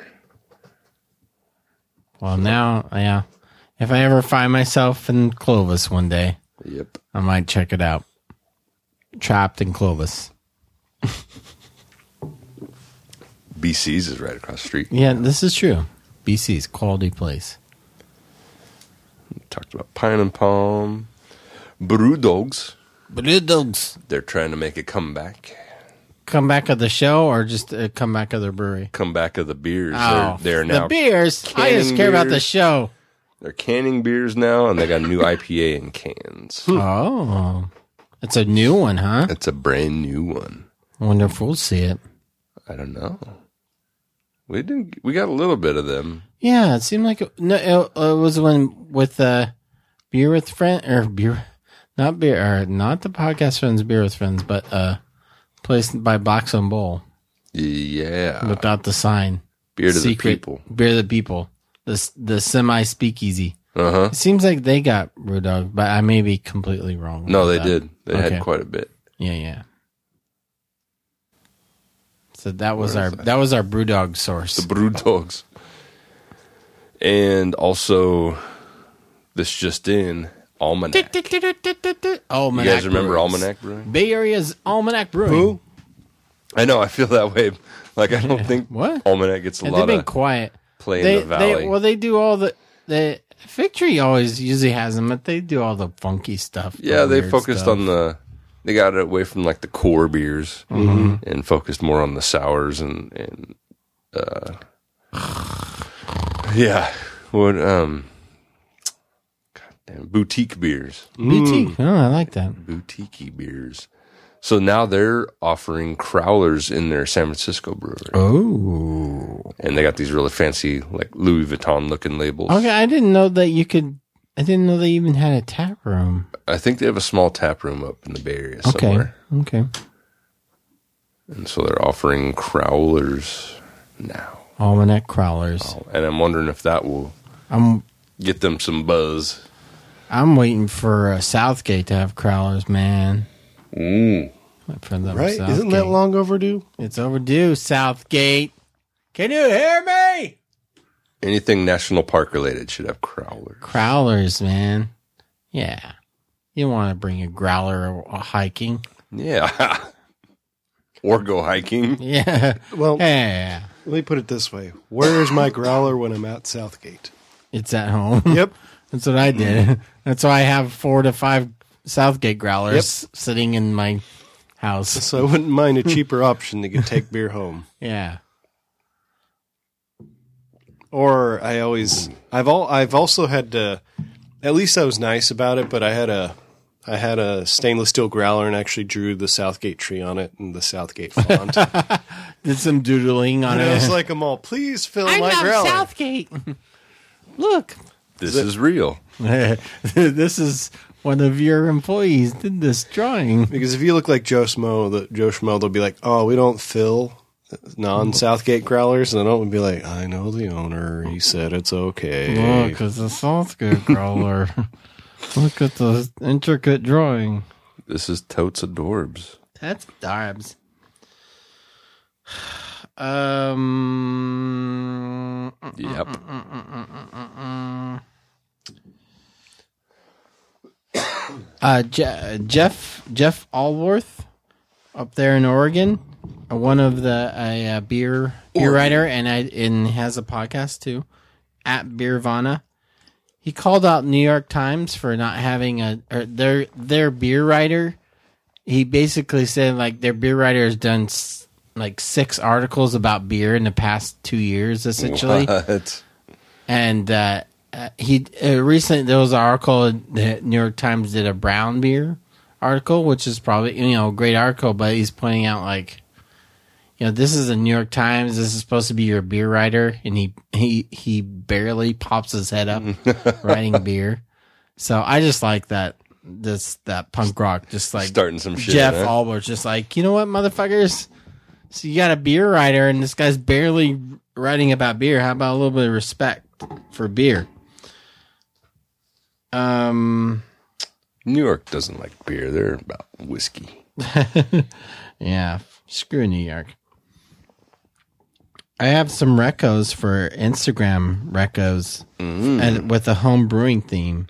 Well, now, yeah. If I ever find myself in Clovis one day, Yep. I might check it out. Trapped in Clovis. B C's is right across the street. Yeah, this is true. B C's quality place. We talked about Pine and Palm. Brew Dogs. Brew Dogs. They're trying to make a comeback. Comeback of the show or just a comeback of their brewery? Comeback of the beers. Oh, they're, they're now the beers. I just canning care about the beers. show. They're canning beers now, and they got a new I P A in cans. Oh, it's a new one, huh? It's a brand new one. I wonder if we'll see it. I don't know. We didn't. We got a little bit of them. Yeah, it seemed like it, no, it, it was one with uh, beer with friend or beer, not beer or not the podcast friends, beer with friends, but uh, placed by Box and Bowl Yeah. without the sign. Beer to Secret the people. Beer to the people. The the semi speakeasy. Uh huh. It seems like they got Brewdog, but I may be completely wrong. No, about they that. did. They Okay. had quite a bit. Yeah, yeah. So that was Where our is that? that was our Brewdog source. The Brew Dogs. And also, this just in, Almanac. Almanac. You guys remember Brewers. Almanac Brewing? Bay Area's Almanac Brewing. Who? I know, I feel that way. Like, I don't think What? Almanac gets a And lot they've been of quiet. play They, in the valley. they well they do all the the Victory always usually has them, but they do all the funky stuff. the yeah, they weird focused stuff. on the, they got it away from like the core beers Mm-hmm. and focused more on the sours and, and uh, yeah, what, um, goddamn, boutique beers. boutique. Oh, I like that. Boutique beers. So now they're offering crowlers in their San Francisco brewery. Oh, And they got these really fancy, like Louis Vuitton looking labels. okay. I didn't know that you could. I didn't know they even had a tap room. I think they have a small tap room up in the Bay Area Okay, somewhere. okay. And so they're offering crowlers now. Almanac Crowlers. Oh, and I'm wondering if that will I'm get them some buzz. I'm waiting for uh, Southgate to have Crowlers, man. Mm. For them Right? Southgate. Isn't that long overdue? It's overdue, Southgate. Can you hear me? Anything national park related should have crowlers. Crowlers, man. Yeah. You want to bring a growler uh, hiking. Yeah. Or go hiking. Yeah. Well, Yeah. let me put it this way. Where is my growler when I'm at Southgate? It's at home. Yep. That's what I did. That's why I have four to five Southgate growlers Yep. sitting in my house. So I wouldn't mind a cheaper option to get take beer home. Yeah. Or I always, I've all, I've also had to. At least I was nice about it, but I had a, I had a stainless steel growler and actually drew the Southgate tree on it and the Southgate font. Did some doodling on And I it. was like, "I'm all, please fill I my love growler." Southgate. Look. This is real. This is one of your employees did this drawing. Because if you look like Joe Schmo, the Joe Schmo, they'll be like, "Oh, we don't fill non-Southgate growlers," and I don't be like, "I know the owner. He said it's okay." Look, it's a Southgate growler. Look at the intricate drawing. This is totes adorbs. That's Darbs. Um. Yep. Uh, Je- Jeff Jeff Allworth up there in Oregon, uh, one of the uh, uh, beer beer writer, and I and has a podcast too, at Beervana. He called out New York Times for not having a or their their beer writer. He basically said like their beer writer has done s- like six articles about beer in the past two years, essentially. What? And uh, uh, he uh, recently there was an article the New York Times did a brown beer article, which is probably you know a great article, but he's pointing out like, you know, this is the New York Times. This is supposed to be your beer writer, and he he he barely pops his head up writing beer. So I just like that this that punk rock, just like Starting some shit. Jeff huh? Allworth, just like, you know what, motherfuckers. So you got a beer writer, and this guy's barely writing about beer. How about a little bit of respect for beer? Um, New York doesn't like beer. They're about whiskey. yeah, screw New York. I have some recos for Instagram recos and with a home brewing theme.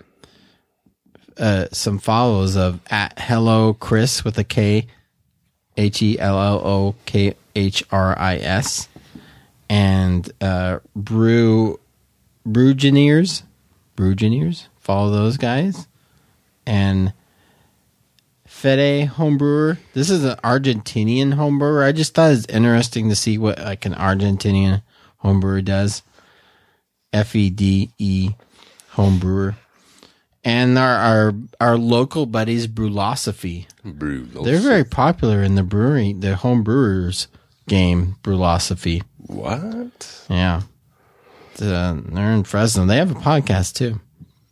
Uh, some follows of at Hello Chris with a K, H E L L O K H R I S, and uh, Brew Brewgineers, Brewgineers. Follow those guys, and Fede Homebrewer. This is an Argentinian homebrewer. I just thought it's interesting to see what like an Argentinian homebrewer does. F E D E homebrewer. And our, our our local buddies, Brewlosophy. Brew. They're very popular in the brewery, the home brewers game, Brewlosophy. What? Yeah. Uh, they're in Fresno. They have a podcast too.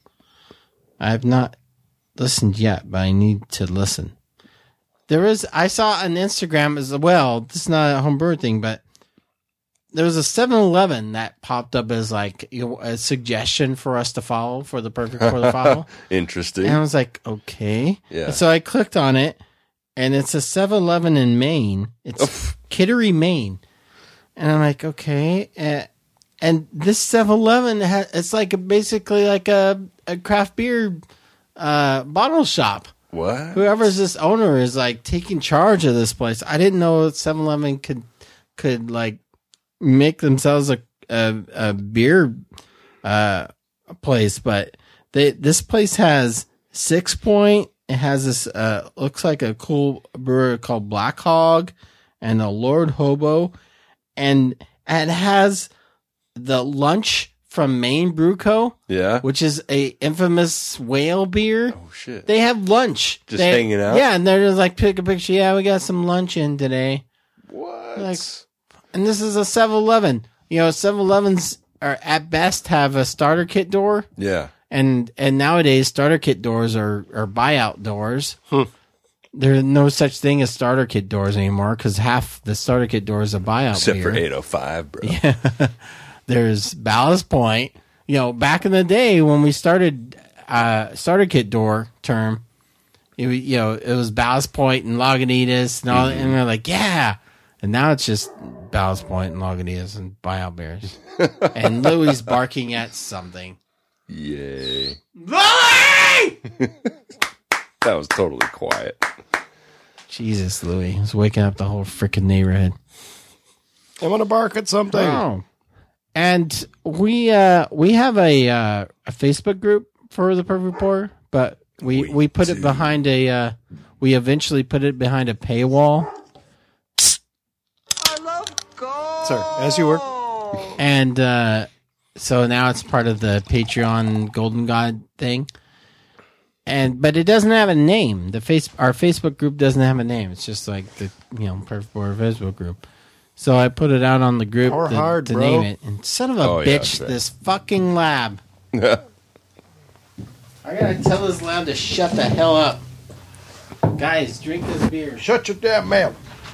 I have not listened yet, but I need to listen. There was, I saw on Instagram as well. This is not a home brewer thing, but there was a seven eleven that popped up as like you know, a suggestion for us to follow for the perfect for the follow. Interesting. And I was like, okay. Yeah. And so I clicked on it, and it's a seven eleven in Maine. It's Kittery, Maine. And I'm like, okay. Uh, and this seven eleven, ha- it's like a, basically like a, a craft beer uh, bottle shop. What? Whoever's this owner is like taking charge of this place. I didn't know seven eleven could could like make themselves a a, a beer uh, place, but they this place has Six Point. It has this uh, looks like a cool brewer called Black Hog and a Lord Hobo, and it has the Lunch from Maine Brew Co., Yeah. which is a infamous whale beer. Oh shit. They have lunch. Just They- hanging out? Yeah, and they're just like, pick a picture. Yeah, we got some lunch in today. What? Like, and this is a seven eleven. You know, seven elevens are at best have a starter kit door. yeah. And and nowadays, starter kit doors are, are buyout doors. there's no such thing as starter kit doors anymore because half the starter kit doors are buyout Except beer. for eight oh five, bro. Yeah. There's Ballast Point. You know, back in the day when we started uh, starter kit door term, it, you know, it was Ballast Point and Lagunitas and all, mm-hmm. and we're like, yeah. And now it's just Ballast Point and Lagunitas and buyout beers. And Louie's barking at something. Yay. Louie! That was totally quiet. Jesus, Louie. He's waking up the whole freaking neighborhood. I'm going to bark at something. Oh. And we uh, we have a uh, a Facebook group for the Perfect Pour, but we, we, we put do. it behind a, uh, we eventually put it behind a paywall. I love gold. Sir, as you were. And uh, so now it's part of the Patreon Golden God thing. And but it doesn't have a name. The face our Facebook group doesn't have a name. It's just like the you know Perfect Pour Facebook group. So I put it out on the group Or to, hard, to bro. name it. And son of a Oh, yeah, bitch, that's right. this fucking lab. I gotta tell this lab to shut the hell up. Guys, drink this beer. Shut your damn mouth.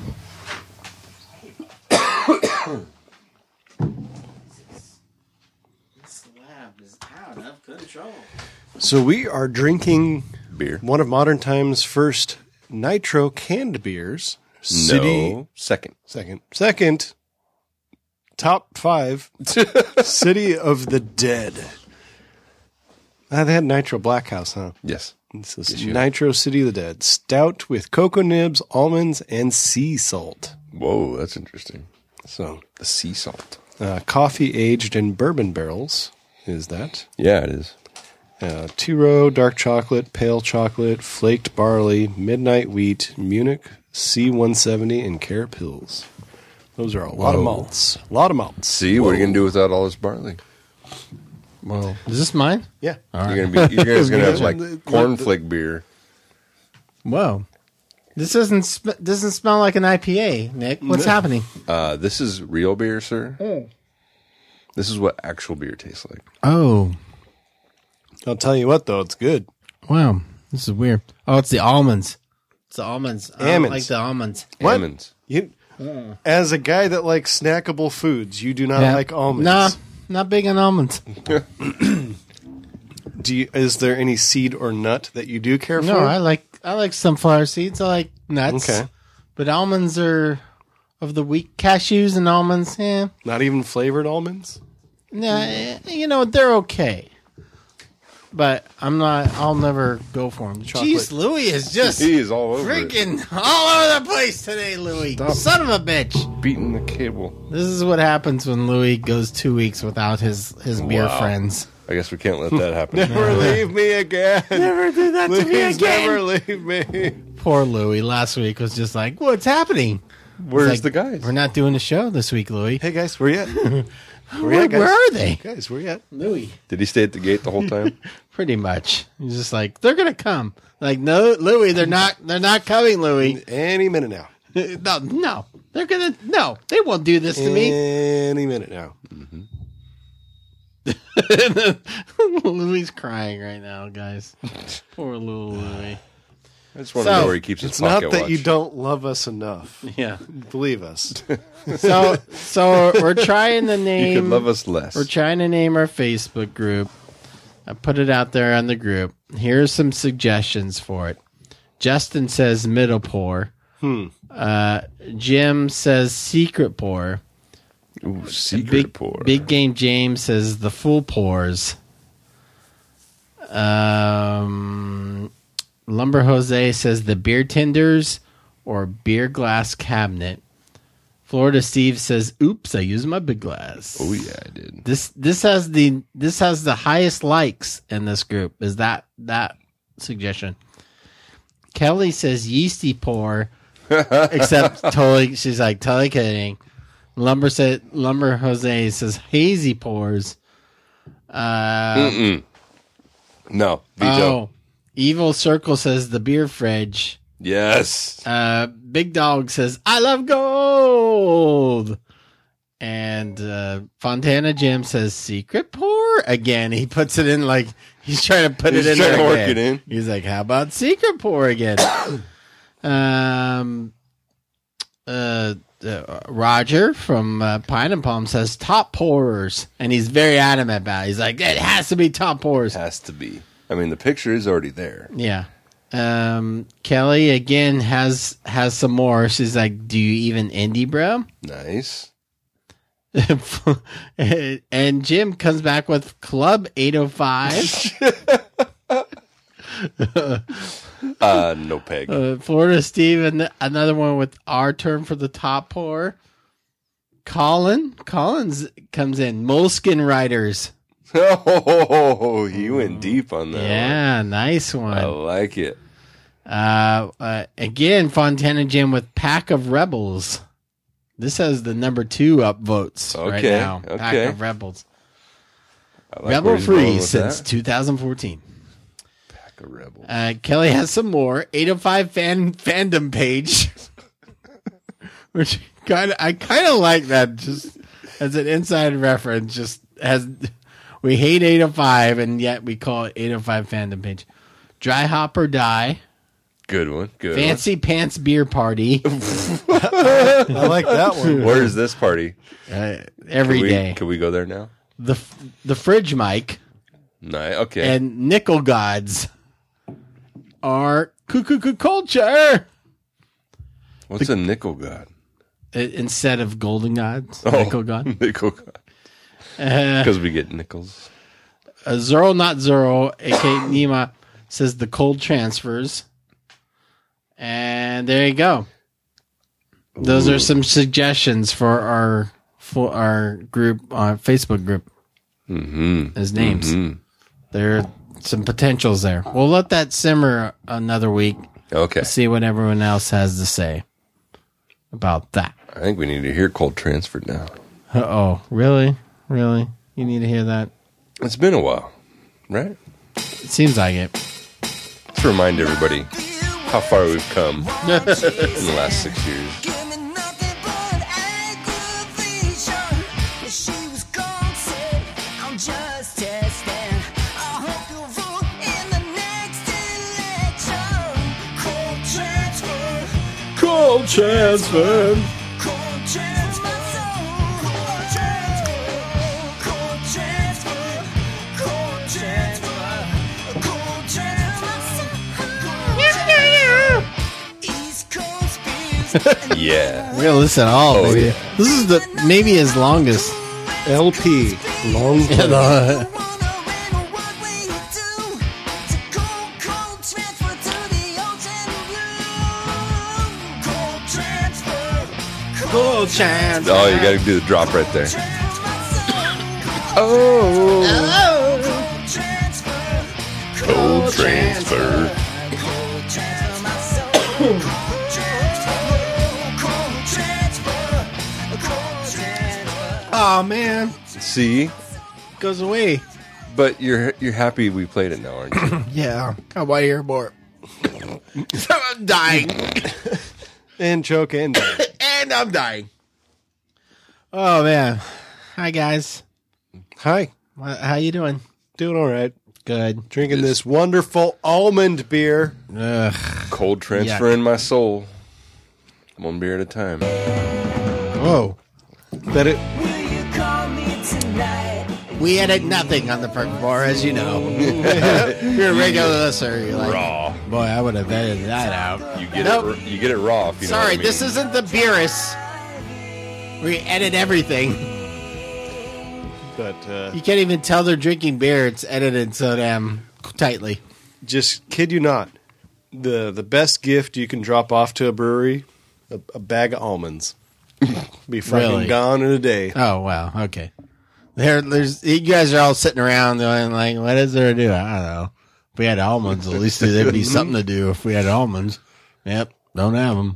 This lab is out of control. So we are drinking Beer. one of modern times' first nitro canned beers. City No. Second. second. Second. Top five. City of the Dead. Ah, they had Nitro Black House, huh? Yes. This is Yes, you- Nitro City of the Dead. Stout with cocoa nibs, almonds, and sea salt. Whoa, that's interesting. So, The sea salt. uh, coffee aged in bourbon barrels is that. Yeah, it is. Uh, two-row, dark chocolate, pale chocolate, flaked barley, midnight wheat, Munich, C one seventy, and Carib Hills. Those are a lot of Whoa. malts. A lot of malts. See, what are you going to do without all this barley? Whoa. Is this mine? Yeah. You're going to be. You're guys going to have The- like the- cornflake beer. Whoa. This doesn't sm- doesn't smell like an I P A, Nick. What's No. happening? Uh, this is real beer, sir. This is what actual beer tastes like. Oh. I'll tell you what, though, it's good. Wow. This is weird. Oh, it's the almonds. It's the almonds. I don't Almonds. like the almonds. What? Almonds. You, as a guy that likes snackable foods, you do not Yeah. like almonds. Nah, not big on almonds. Do you, is there any seed or nut that you do care No, for? I like I like sunflower seeds. I like nuts. Okay. But almonds are of the week. Cashews and almonds, yeah. Not even flavored almonds? Nah, eh, you know, they're okay. But I'm not, I'll never go for them. Chocolate. Jeez, Louie is just He is all over it. freaking all over the place today, Louie. Stop. Son of a bitch. Beating the cable. This is what happens when Louie goes two weeks without his, his beer Wow. friends. I guess we can't let that happen. Never leave me again. Never do that to me Please again. never leave me. Poor Louie last week was just like, what's happening? Where's Like, the guys? We're not doing the show this week, Louie. Hey, guys, where you at? Where, Where, you at, guys? where are they? Guys, where you at? Louie. Did he stay at the gate the whole time? Pretty much. He's just like, they're gonna come. Like, no, Louie, they're not they're not coming, Louie. Any minute now. No, no. They're gonna no, they won't do this to me. Any minute now. Louie's crying right now, guys. Poor little Louie. I just want to So, know where he keeps his It's not pocket that watch. you don't love us enough. Yeah. Believe us. So so we're trying to You name could love us less. We're trying to name our Facebook group. I put it out there on the group. Here's some suggestions for it. Justin says middle pour. Hmm. Uh, Jim says secret pour. Ooh, secret Big pour. Big Game James says the full pours. Um, Lumber Jose says the beer tenders or beer glass cabinet. Florida Steve says, "Oops, I used my big glass." Oh yeah, I did. This this has the this has the highest likes in this group. Is that that suggestion? Kelly says yeasty pour, except totally. She's like totally kidding. Lumber said Lumber Jose says hazy pours. Uh, Mm-mm. No, veto. oh, Evil Circle says the beer fridge. Yes. Uh, Big Dog says I love gold. And uh, Fontana Jim says secret pour again. He puts it in like he's trying to put He's it in trying there to work again. it in. He's like, how about secret pour again? Um, uh, uh, Roger from uh, Pine and Palm says top pourers, and he's very adamant about it. He's like, it has to be top pourers. Has to be. I mean, the picture is already there. Yeah. Um, Kelly again has has some more. She's like, do you even indie, bro? Nice. And Jim comes back with Club eight oh five. uh, no peg. Uh, Florida Steve, and another one with our term for the top pour. Colin, Collins comes in. Moleskin Riders. Oh, he went deep on that. Yeah, one. nice one. I like it. Uh, uh, again, Fontana Jim with Pack of Rebels. This has the number two upvotes right Okay, now. Pack okay. of Rebels. I like where Rebel he's going free with since that. two thousand fourteen. Pack of Rebels. Uh, Kelly has some more. eight oh five fan fandom page. Which kind of, I kind of like that just as an inside reference. Just as we hate eight oh five and yet we call it eight oh five fandom page. Dry Hop or Die. Good one. Good Fancy Pants Beer Party. I like that one. one. Where is this party? Uh, every Can we, day. Can we go there now? The the Fridge Mic Nice. Okay. and Nickel Gods are cuckoo culture What's a nickel god? instead of Golden Gods. Oh, Nickel God. Nickel god. Uh, Because we get nickels. uh, Zoro Not Zoro, aka Nima, says the cold transfers. And there you go. Those Ooh. are some suggestions for our for our group, our Facebook group. Mm-hmm. As names. Mm-hmm. There are some potentials there. We'll let that simmer another week. Okay. See what everyone else has to say about that. I think we need to hear cold transferred now. Uh oh, really? Really? You need to hear that? It's been a while, right? It seems like it. Let's remind everybody how far we've come in the last six years. Cold transfer. Yeah. We're gonna listen to all of Oh, it. yeah. This is the maybe his longest. L P. Long play. Cold chance. Oh, you got to do the drop right there. Oh. Cold transfer. Oh man, See, goes away. but you're you're happy we played it now, aren't you? Yeah, I want to hear more. I'm dying, And choke and die. and I'm dying. Oh man, hi guys. Hi. Wha- How you doing? Doing all right. Good. Drinking this wonderful almond beer. Ugh. Cold transfer in my soul. One beer at a time. Whoa. That it. We edit nothing on the front bar, as you know. You're a regular listener. You're like, Raw. boy, I would have edited that out. You get Nope. it. You get it raw. If you know Sorry, what I mean. this isn't the Beerus. We edit everything. But uh, You can't even tell they're drinking beer. It's edited so damn tightly. just kid you not, the the best gift you can drop off to a brewery, a, a bag of almonds. Be fucking Really? gone in a day. Oh wow, okay. There, there's you guys are all sitting around going like, "What is there to do?" I don't know. If we had almonds, at least there'd be something to do. If we had almonds, yep, don't have them.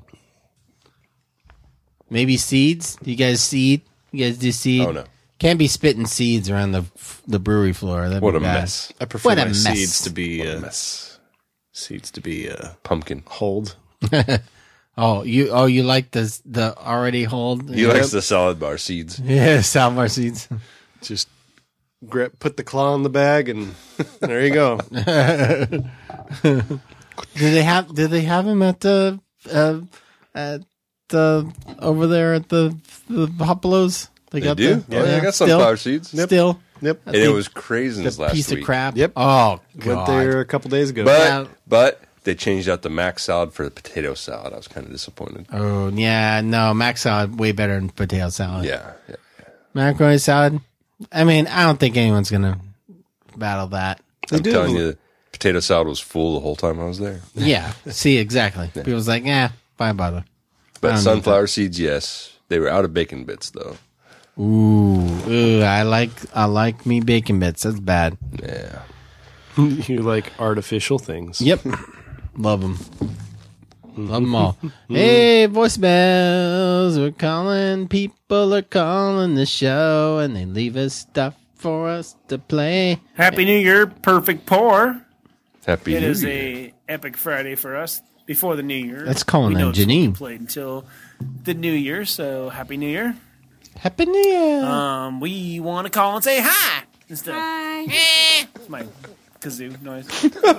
Maybe seeds. Do you guys seed? You guys do seed? Oh, no. Can't be spitting seeds around the the brewery floor. That'd What be a bad. mess. I prefer What a my mess. seeds to be What a uh, mess. seeds to be uh, Pumpkin. hold. Oh, you oh you like the the already hold? He likes the salad bar seeds. Yeah, Salmar seeds. Just grip, put the claw in the bag, and there you go. Do they have do they have them at the uh, at the over there at the the Hopelos. They, They got do? The, Yeah, they got sunflower seeds. Yep. Still, Yep. And it was craisins the last piece week. of crap. Yep. Oh Went god. there a couple days ago. But Yeah. but they changed out the mac salad for the potato salad. I was kind of disappointed. Oh yeah, no mac salad way better than potato salad. Yeah, yeah. Macaroni salad. I mean, I don't think anyone's gonna battle that. I'm do. telling you, the potato salad was full the whole time I was there. Yeah. See, exactly. People's like, yeah, why bother? I But don't sunflower seeds, yes. They were out of bacon bits, though. Ooh, ooh, I like I like me bacon bits. That's bad. Yeah. You like artificial things. Yep, love them. Love them all. Hey, voicemails. We're calling. People are calling the show, and they leave us stuff for us to play. Happy New Year, Perfect Pour. Happy It New is Year. a epic Friday for us before the New Year. Let's call We on know it's Janine. gonna be played until the New Year, so Happy New Year. Happy New Year. Um, we want to call and say hi instead. Hi. It's my kazoo noise.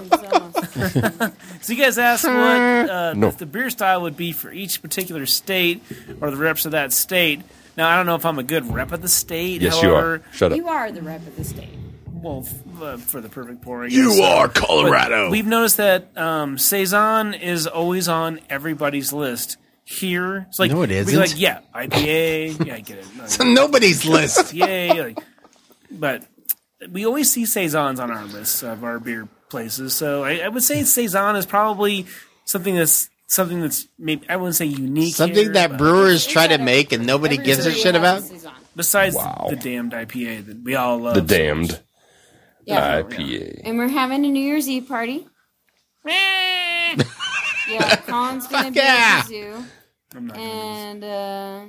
So you guys asked what uh, No. the beer style would be for each particular state or the reps of that state. Now I don't know if I'm a good rep of the state. Yes, however, you are. Shut up. You are the rep of the state. Well, f- uh, for the perfect pour, I guess. You So- are Colorado. But we've noticed that um, Saison is always on everybody's list. Here, it's like No, it we isn't. Like, yeah, I P A. Yeah, I get it. No, It's on nobody's list. I P A, like, but we always see Saisons on our list of our beer places. So I, I would say Saison is probably something that's something that's maybe I wouldn't say unique. Something here, that but brewers It's try to at make and nobody every gives a city shit has about. a Saison. besides Wow. the damned I P A that we all love. The damned Yeah. I P A. And we're having a New Year's Eve party. Yeah, Colin's gonna be yeah. at the zoo, I'm not gonna and uh,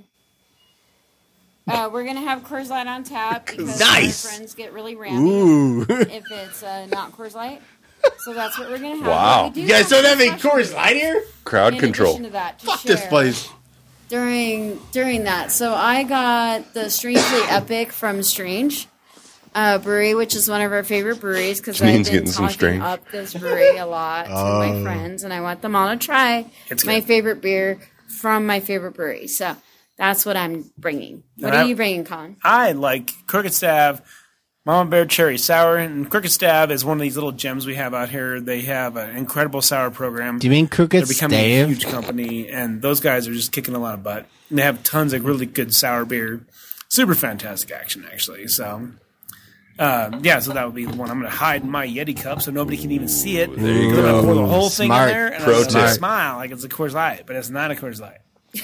uh, we're gonna have Coors Light on tap because Nice. our friends get really rampy Ooh. if it's uh, not Coors Light. So that's what we're gonna have. Wow. But we do You guys don't have any special Coors Light here? Crowd in control. addition to that, to Fuck this share place. During during that, so I got the Strangely Epic from Strange uh, Brewery, which is one of our favorite breweries because I've Janine's been getting some talking Strange. up this brewery a lot to my friends, and I want them all to try It's my good. favorite beer from my favorite brewery. So that's what I'm bringing. What And are I- you bringing, Colin? I like Crooked Stav, Mama Bear Cherry Sour, and Crooked Stav is one of these little gems we have out here. They have an incredible sour program. Do you mean Crooked They're becoming a Stave? huge company, and those guys are just kicking a lot of butt. And they have tons of really good sour beer. Super fantastic action, actually. So, uh, yeah, so that would be the one. I'm going to hide in my Yeti cup so nobody can even see it. There you I'm going to go. pour the whole thing Smart. in there, and Pro I'm going to tip. smile like it's a Coors Light, but it's not a Coors Light.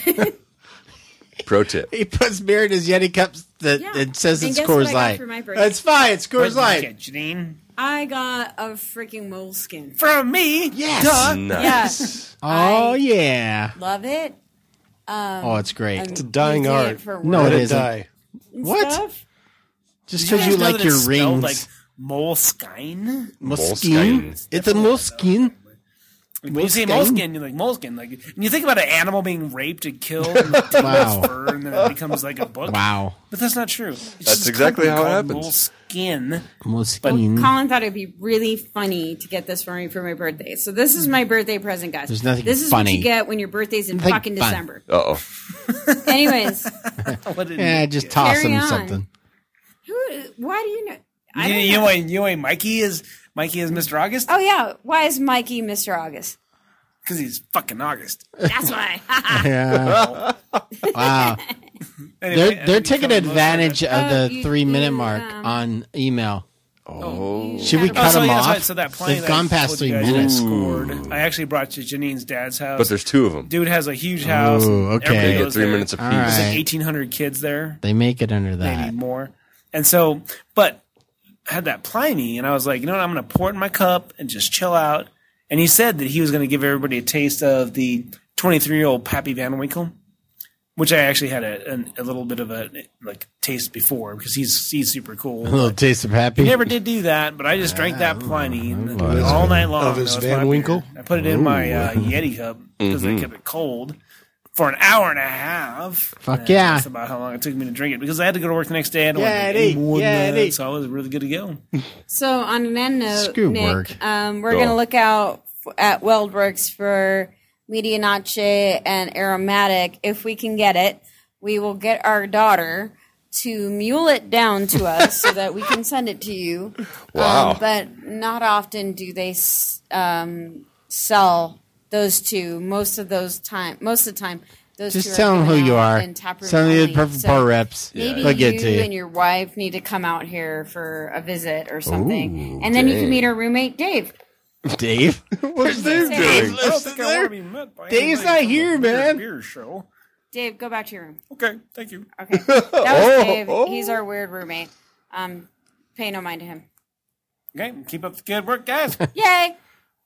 Pro tip. He puts beer in his Yeti cups that Yeah. it says And it's guess what Coors I got Light. for my birthday? That's fine. It's What Coors did you Light. get, Janine? I got a freaking moleskin. From me? Yes. Duh. Nice. Oh I yeah. love it. Oh, it's great. I'm It's a dying using art. it for No, work it Let it isn't. die. and What? stuff. Just Did you because you guys know like that your it's spelled rings. like Moleskine? Moleskine. Moleskine. It's a moleskin. When you say Moleskine? moleskin, you're like moleskin. Like when you think about an animal being raped and killed, and like, taken Wow. its fur, and then it becomes like a book. Wow. But that's not true. It's That's just a exactly company how it called happens. Moleskin. Moleskine. Colin thought it'd be really funny to get this for me for my birthday. So this is my birthday present, guys. There's nothing This is funny. what you get when your birthday's in Nothing fucking fun. December. Uh oh. Anyways, What did Yeah, you just get? toss Carry him on. something. who? Why do you know? I You, don't you know. know why? You know why Mikey is Mikey is Mister August? Oh yeah, why is Mikey Mister August? Because he's fucking August. That's why. Yeah. Wow. Anyway, They're and they're you taking come most of advantage it. of Oh, the you- three minute you, mark um, on email. Oh. Should we Oh, cut so them yeah, off? that's right. So that plane They've gone I past told three you guys minutes. I scored. I actually brought to Janine's dad's house. But there's two of them. Dude has a huge house. Ooh, and okay. everybody They get goes three there. minutes apiece. All There's right. like eighteen hundred kids there, They make it under maybe that. more. And so, but I had that Pliny, and I was like, you know what? I'm going to pour it in my cup and just chill out. And he said that he was going to give everybody a taste of the twenty-three-year-old Pappy Van Winkle, which I actually had a, a, a little bit of a like taste before because he's he's super cool. A little taste of happy. He never did do that, but I just drank that Pliny and- Of his- all night long. of his That was Van my beer. Winkle? I put it in my uh, Yeti cup because Mm-hmm. I kept it cold for an hour and a half. Fuck And yeah. That's about how long it took me to drink it because I had to go to work the next day. I didn't Yeah, want to it drink ate. any more than Yeah, it that, ate. so I was really good to go. So on an end note, Screw Nick, work. um, we're Go going to on. look out f- at WeldWorks for Medianoche and Aromatic, if we can get it, we will get our daughter to mule it down to us so that we can send it to you. Wow. Um, but not often do they um, sell those two. Most of those time, most of the time, those two Just are tell them who given you out are. in taproom Some of the only. perfect So pour reps. Maybe They'll you get to you. and your wife need to come out here for a visit or something, Ooh, and then you dang. can meet our roommate Dave. Dave? What's Dave Dave doing? doing? I don't think I want to be met by Dave's anybody not from here, the Beer- man. Beer show. Dave, go back to your room. Okay, thank you. Okay, that was Dave. Oh. He's our weird roommate. Um, pay no mind to him. Okay, keep up the good work, guys. Yay!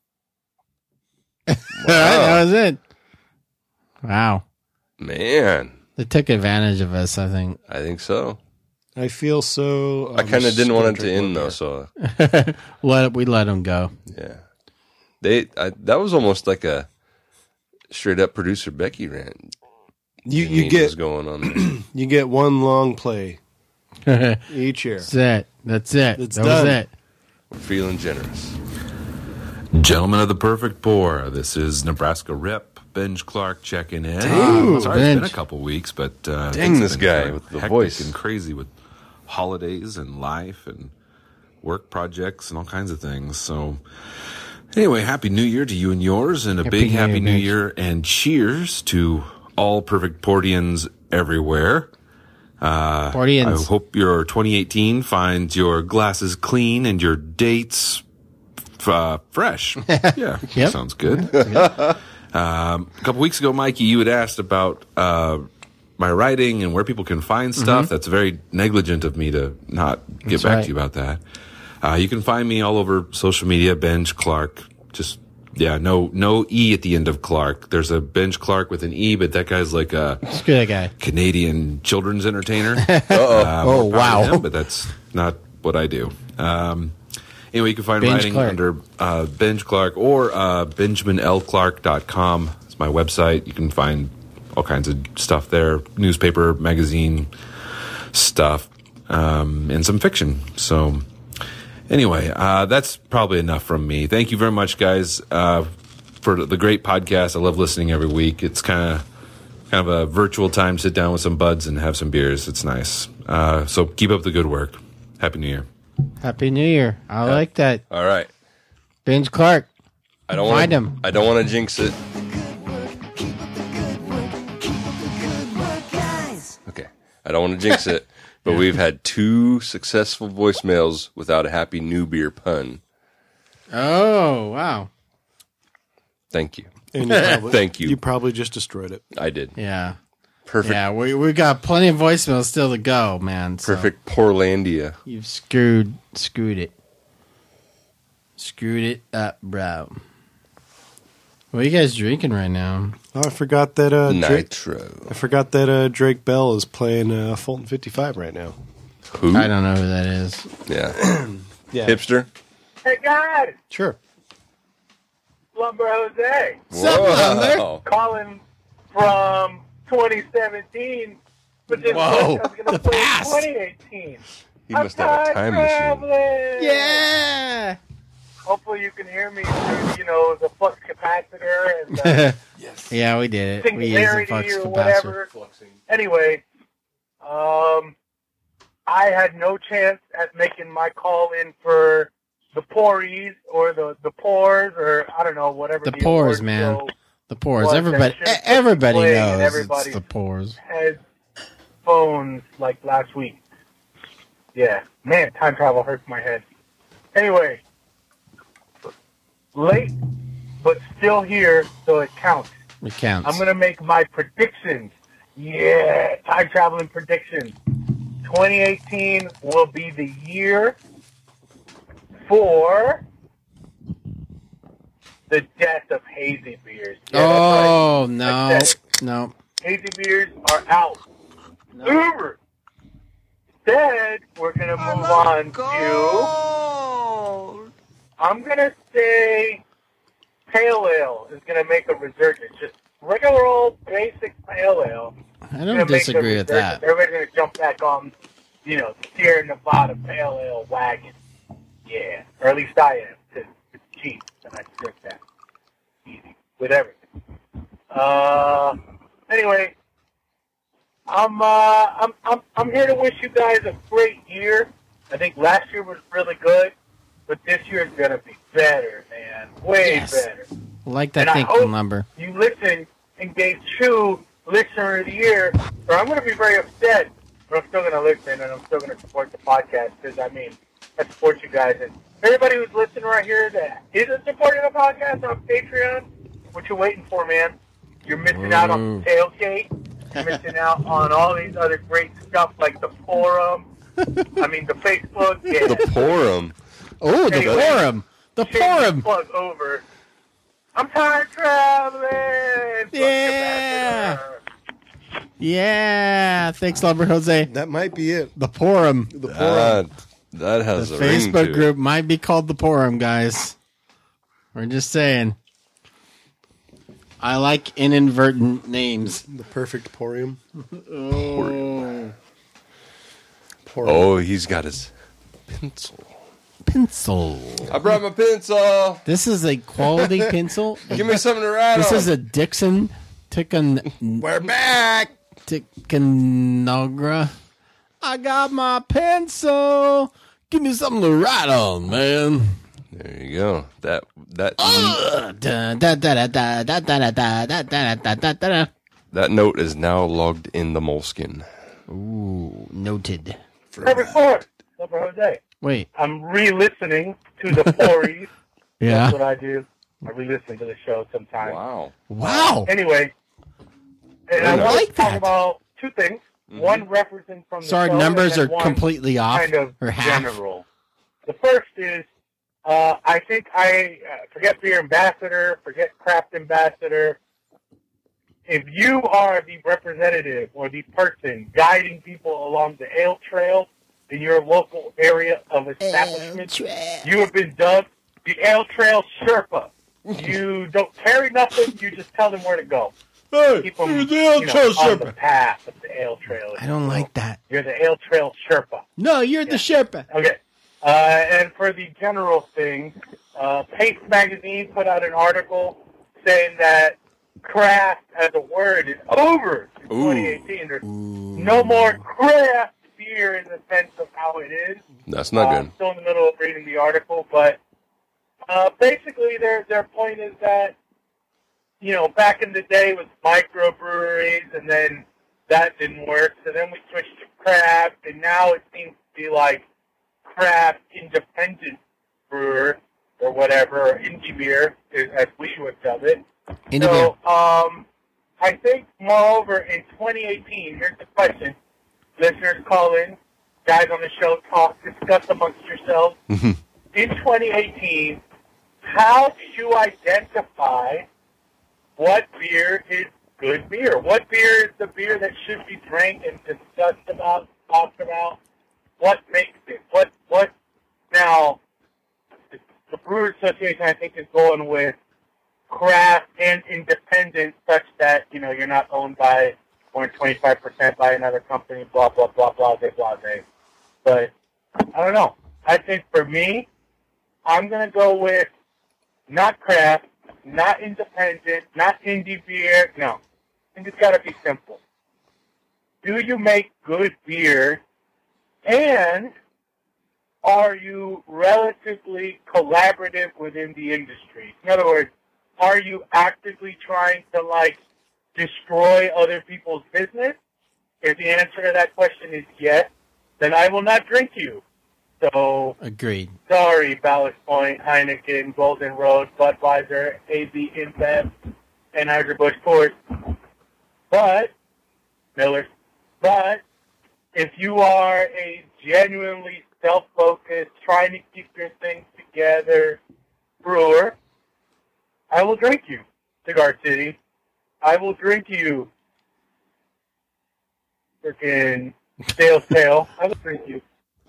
All right, that was it. Wow. Man, They took advantage of us, I think. I think so. I feel so. I kind of didn't want it to end though, so let We let them go. yeah. They I, that was almost like a straight up producer Becky rant. You Janine you was get going on there. you get one long play That's each year. it. That's it. It's that done. was it. We're feeling generous. Gentlemen of the Perfect Pour, this is Nebraska Rep Benj Clark checking in. Dang, Sorry, it's been a Benj. couple weeks, but uh, Dang, things this have been guy kinda with the hectic voice. and crazy with holidays and life and work projects and all kinds of things. So, anyway, happy New Year to you and yours, and a Happy big New happy Year, New Benj. Year, and cheers to all Perfect Portians everywhere. I Portians. hope your twenty eighteen finds your glasses clean and your dates uh, fresh. Yeah, Yep. sounds good. Um, a couple weeks ago, Mikey, you had asked about uh, my writing and where people can find stuff. That's very negligent of me to not get Mm-hmm. That's back right. to you about that. Uh, you can find me all over social media, Benj Clark. Just yeah, no no E at the end of Clark. There's a Benj Clark with an E, but that guy's like a Screw that guy. Canadian children's entertainer. Uh-oh. Uh, Oh, more power to wow. him, but that's not what I do. Um, anyway, you can find Benj writing Clark. under uh, Benj Clark or uh, benjamin l clark dot com. It's my website. You can find all kinds of stuff there, newspaper, magazine stuff, um, and some fiction. So anyway, uh, that's probably enough from me. Thank you very much, guys, uh, for the great podcast. I love listening every week. It's kind of kind of a virtual time to sit down with some buds and have some beers. It's nice. Uh, so keep up the good work. Happy New Year. Happy New Year. I like that. All right. Benj Clark. I don't Find want him. I don't want to jinx it. Okay. I don't want to jinx it, but we've had two successful voicemails without a happy new beer pun. Oh, wow. Thank you. And you probably, Thank you. You probably just destroyed it. I did. Yeah. Perfect. Yeah, we we got plenty of voicemails still to go, man. So Perfect Portlandia. You've screwed screwed it. Screwed it up, bro. What are you guys drinking right now? Oh, I forgot that. Uh, Drake, Nitro. I forgot that uh, Drake Bell is playing uh, Fulton fifty-five right now. Who? I don't know who that is. Yeah. Yeah, Hipster. Hey guys, sure. Lumber Jose Whoa. calling from twenty seventeen, but just Whoa, wish I was going to the play past. twenty eighteen. He must have a time machine. traveling. Yeah. Hopefully you can hear me through, you know, the flux capacitor and uh, Yeah, we did it. We used the singularity flux or capacitor. whatever. Anyway, um, I had no chance at making my call in for the Pories or the the Pours or I don't know whatever The the Pours, award man. show The pores. was Everybody, that shit e- everybody playing knows and it's everybody- the pores. headphones like last week. Yeah, man, time travel hurts my head. Anyway, late but still here, so it counts. It counts. I'm gonna make my predictions. Yeah, time traveling predictions. twenty eighteen will be the year for the death of hazy beers. Yeah, that's right. Oh no, I said no. Hazy beers are out. Uber. Instead, we're gonna move on to. I'm gonna say pale ale is gonna make a resurgence. Just regular old basic pale ale. I Gonna don't make a disagree with resurgence. that. Everybody's gonna jump back on, you know, Sierra Nevada pale ale wagon. Yeah, or at least I am, because it's cheap and I drink that easy with everything. Uh, anyway, I'm uh, I'm I'm I'm here to wish you guys a great year. I think last year was really good, but this year is gonna be better, man. Way Yes. better. Like that And I thinking hope number. you listen and gave Chew Listener of the Year, or I'm going to be very upset, but I'm still going to listen and I'm still going to support the podcast because, I mean, I support you guys. And everybody who's listening right here that isn't supporting the podcast on Patreon, what you waiting for, man? You're missing out on the tailgate. You're missing out on all these other great stuff like the forum. I mean, the Facebook. Yeah. The Porum. Oh, the Anyway, forum. The Change the forum. plug over. I'm tired traveling. Fuck Yeah. ambassador. Yeah. Thanks, Lumber Jose. That might be it. The forum. The That, that has The a ring to Facebook it. group might be called the forum, guys. We're just saying. I like inadvertent names. the perfect porium. Oh. Porium. Oh, he's got his pencil. Pencil. I brought my pencil. This is a quality pencil. Give me something to write This on. is a Dixon Ticcon We're back. Ticcanogra. I got my pencil. Give me something to write on, man. There you go. That that Da, da, da, da, da, da, da, da, da, da, da, da, da. that note is now logged in the Moleskine. Ooh, noted. Perfect four. Lumber Jose. Wait, I'm re-listening to the Fories. yeah. That's what I do. I re-listen to the show sometimes. Wow. Wow. Anyway, and I, I want like to talk that. about two things. One referencing from the So our show, numbers and are then one completely off, kind of or half. general. The first is, uh, I think I uh, forget beer ambassador, forget craft ambassador. If you are the representative or the person guiding people along the ale trail in your local area of establishment, you have been dubbed the Ale Trail Sherpa. You don't carry nothing, you just tell them where to go. Keep them you're the Ale you know, Trail on Sherpa. the path of the Ale Trail. I don't like that. You're the Ale Trail Sherpa. No, you're the Sherpa. Okay. Uh, and for the general thing, uh, Pace Magazine put out an article saying that craft as a word is over in Ooh. twenty eighteen. There's no more craft beer in the sense of how it is. That's not Uh, good. I'm still in the middle of reading the article, but uh, basically their their point is that, you know, back in the day with microbreweries, and then that didn't work, so then we switched to craft, and now it seems to be like craft independent brewer or whatever, or indie beer, as we would dub it. Indie so, beer. um, I think, moreover, in twenty eighteen, here's the question. Listeners call in, guys on the show talk, discuss amongst yourselves. In twenty eighteen, how do you identify what beer is good beer? What beer is the beer that should be drank and discussed about, talked about? What makes it? What, what, now, the, the Brewers Association, I think, is going with craft and independent such that, you know, you're not owned by more than twenty-five percent by another company, blah, blah, blah, blah, blah, blah, blah. But, I don't know. I think for me, I'm going to go with not craft, not independent, not indie beer. No. I think it's got to be simple. Do you make good beer, and are you relatively collaborative within the industry? In other words, are you actively trying to, like, destroy other people's business? If the answer to that question is yes, then I will not drink you. So, Agreed. sorry, Ballast Point, Heineken, Golden Road, Budweiser, A B InBev, Anheuser-Busch Coors. But, Miller, but if you are a genuinely self-focused, trying to keep your things together brewer, I will drink you, Cigar City. I will drink you, freaking Stale Tail. I will drink you.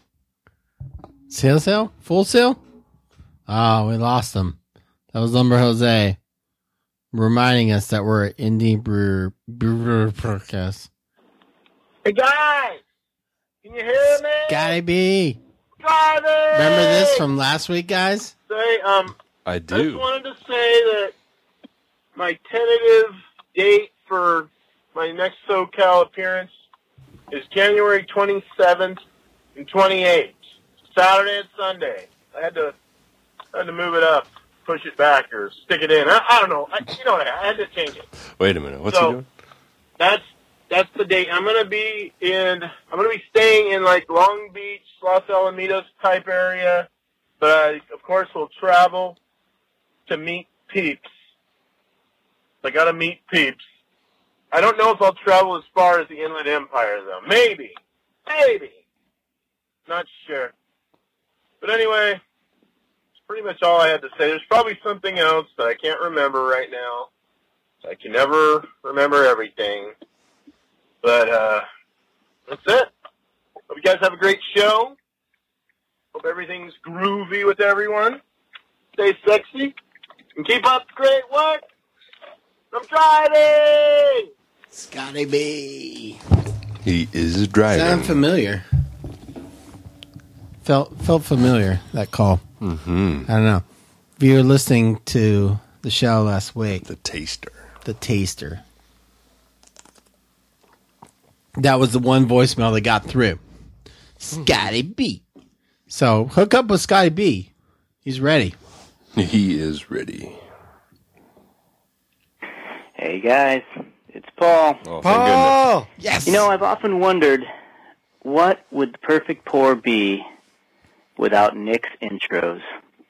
Sale sale? Full sale? Oh, we lost them. That was Lumber Jose reminding us that we're an indie brewer, brewer podcast. Hey, guys! Can you hear me? Gotta be. Driving! Remember this from last week, guys? Say, um, I I just do. wanted to say that my tentative date for my next SoCal appearance is January twenty-seventh and twenty-eighth, Saturday and Sunday. I had to I had to move it up, push it back, or stick it in. I, I don't know. I, you know what? I had to change it. Wait a minute. What's So- he doing? That's that's the date. I'm gonna be in. I'm gonna be staying in like Long Beach, Los Alamitos type area, but I of course will travel to meet peeps. I gotta meet peeps. I don't know if I'll travel as far as the Inland Empire though. Maybe, maybe, not sure. But anyway, it's pretty much all I had to say. There's probably something else that I can't remember right now. I can never remember everything. But, uh, that's it. Hope you guys have a great show. Hope everything's groovy with everyone. Stay sexy. And keep up the great work. I'm driving! Scotty B. He is driving. Sound familiar. Felt felt familiar, that call. Mm-hmm. I don't know. If you were listening to the show last week, The taster. the taster. That was the one voicemail that got through. Scotty B. So hook up with Scotty B. He's ready. He is ready. Hey guys, it's Paul. Oh, thank goodness. Oh, Yes. You know, I've often wondered, what would the perfect pour be without Nick's intros?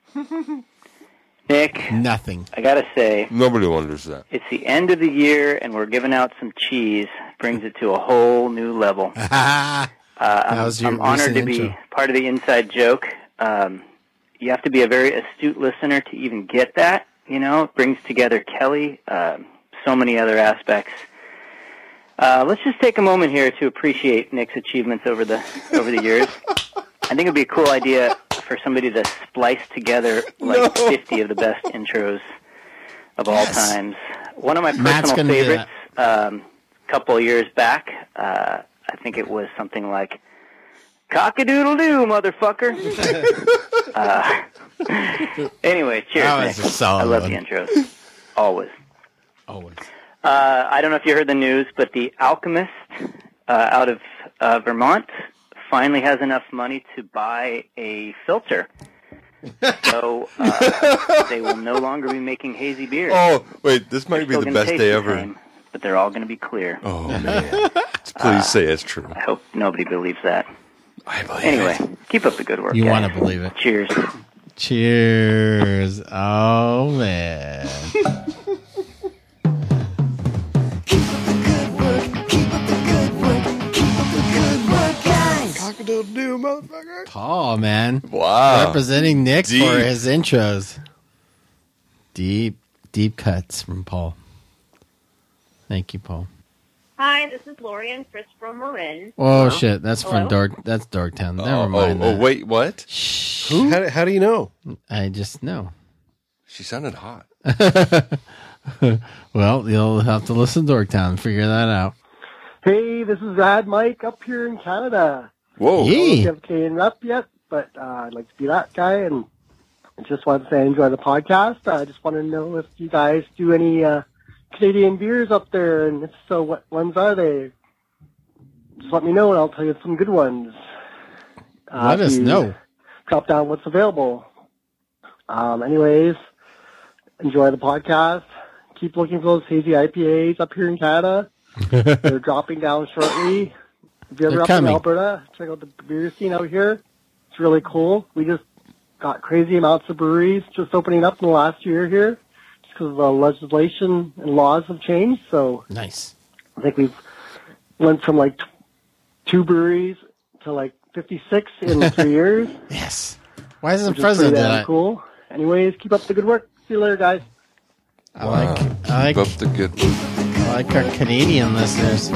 Nick, nothing. I gotta say, Nobody wonders that. it's the end of the year and we're giving out some cheese. Brings it to a whole new level. Uh, I'm, That was your I'm honored to recent be intro. part of the inside joke. Um, you have to be a very astute listener to even get that. You know, it brings together Kelly, um, so many other aspects. Uh, let's just take a moment here to appreciate Nick's achievements over the over the years. I think it'd be a cool idea for somebody to splice together like fifty of the best intros of all Yes. times. One of my Matt's personal gonna do favorites, um, a couple of years back, uh, I think it was something like, "Cock-a-doodle-doo, motherfucker." uh, anyway, cheers, That was Nick. a solid I love one. the intros. Always. Always. Uh, I don't know if you heard the news, but the Alchemist uh, out of uh, Vermont finally has enough money to buy a filter. So uh, they will no longer be making hazy beers. Oh, wait. This might be Still the gonna best taste day the ever. same, but they're all going to be clear. Oh, man. Please say it's true. I hope nobody believes that. I believe Anyway, it. keep up the good work. You guys. want to believe it. Cheers. Cheers. Oh, man. cock-a-doodle-doo, motherfucker. Paul, man. Wow. Representing Nick Deep. for his intros. Deep, deep cuts from Paul. Thank you, Paul. Hi, this is Lori and Chris from Marin. Oh, shit. That's Hello? from Dork. That's Dorktown. Never Oh, mind oh, that. oh, wait. What? How, how do you know? I just know. She sounded hot. Well, you'll have to listen to Dorktown and figure that out. Hey, this is Rad Mike up here in Canada. Whoa. I don't know if Yee. you have Canadian rep yet, but uh, I'd like to be that guy. And I just wanted to say I enjoy the podcast. I just want to know if you guys do any uh, Canadian beers up there, and if so, what ones are they? Just let me know, and I'll tell you some good ones. Uh, Let if us you know. Drop down what's available. Um, anyways, enjoy the podcast. Keep looking for those hazy I P As up here in Canada. They're dropping down shortly. If you're ever They're up coming. in Alberta, check out the beer scene out here. It's really cool. We just got crazy amounts of breweries just opening up in the last year here, just because the legislation and laws have changed. So Nice. I think we've went from like t- two breweries to like fifty-six in three years. Yes. Why doesn't Which is Fresno do pretty damn that? cool. Anyways, keep up the good work. See you later, guys. I like, I like, Keep up the good. I like our Canadian listeners.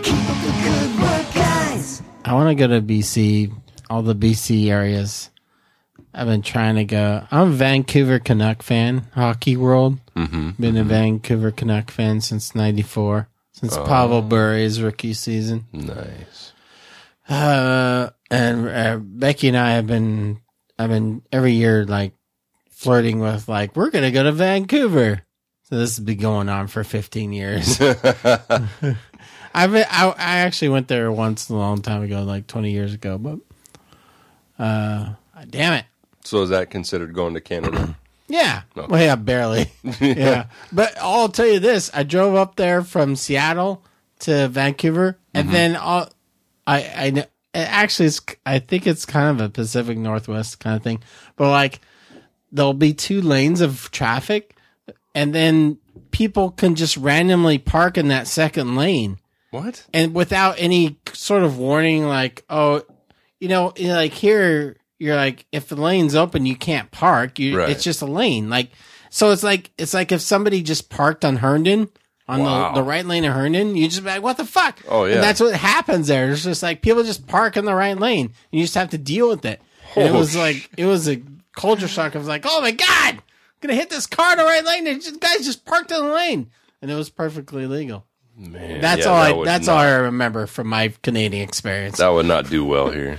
I want to go to B C, all the B C areas. I've been trying to go. I'm a Vancouver Canuck fan, hockey world. Mm-hmm. Been a Vancouver Canuck fan since ninety-four, since Oh. Pavel Bure's rookie season. Nice. Uh, and uh, Becky and I have been, I've been every year like flirting with like, we're going to go to Vancouver. So this has been going on for fifteen years. I've been, I, I actually went there once a long time ago, like twenty years ago, but uh, damn it. So is that considered going to Canada? Yeah. Okay. Well, yeah, barely. Yeah. But I'll tell you this. I drove up there from Seattle to Vancouver, and Mhm. then all, I, I know, actually, it's, I think it's kind of a Pacific Northwest kind of thing. But, like, there'll be two lanes of traffic, and then people can just randomly park in that second lane. What? And without any sort of warning, like, oh, you know, you know, like here, you're like, if the lane's open, you can't park. You, Right. It's just a lane. Like, so it's like, it's like if somebody just parked on Herndon, on Wow. the, the right lane of Herndon, you just be like, what the fuck? Oh, yeah. And that's what happens there. It's just like people just park in the right lane. You just have to deal with it. And it Oh, was sh- like, it was a culture shock. I was like, oh my God, I'm going to hit this car in the right lane. And just, guys just parked in the lane. And it was perfectly legal. Man, That's yeah, all that I. would That's not- all I remember from my Canadian experience. That would not do well here.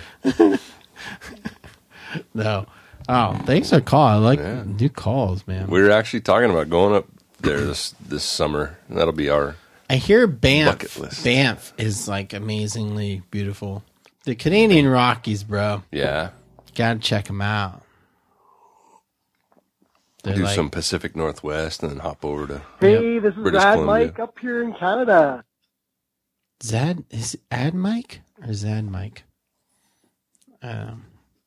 No. Oh, thanks for calling. I like Yeah. new calls, man. We were actually talking about going up there this this summer. And that'll be our I hear Banff. bucket list. Banff is like amazingly beautiful. The Canadian Rockies, bro. Yeah. Gotta check them out. They're do like- some Pacific Northwest and then hop over to Hey, this is British Ad Columbia. Mike up here in Canada. Zad is it Ad Mike or Zad Mike? Um,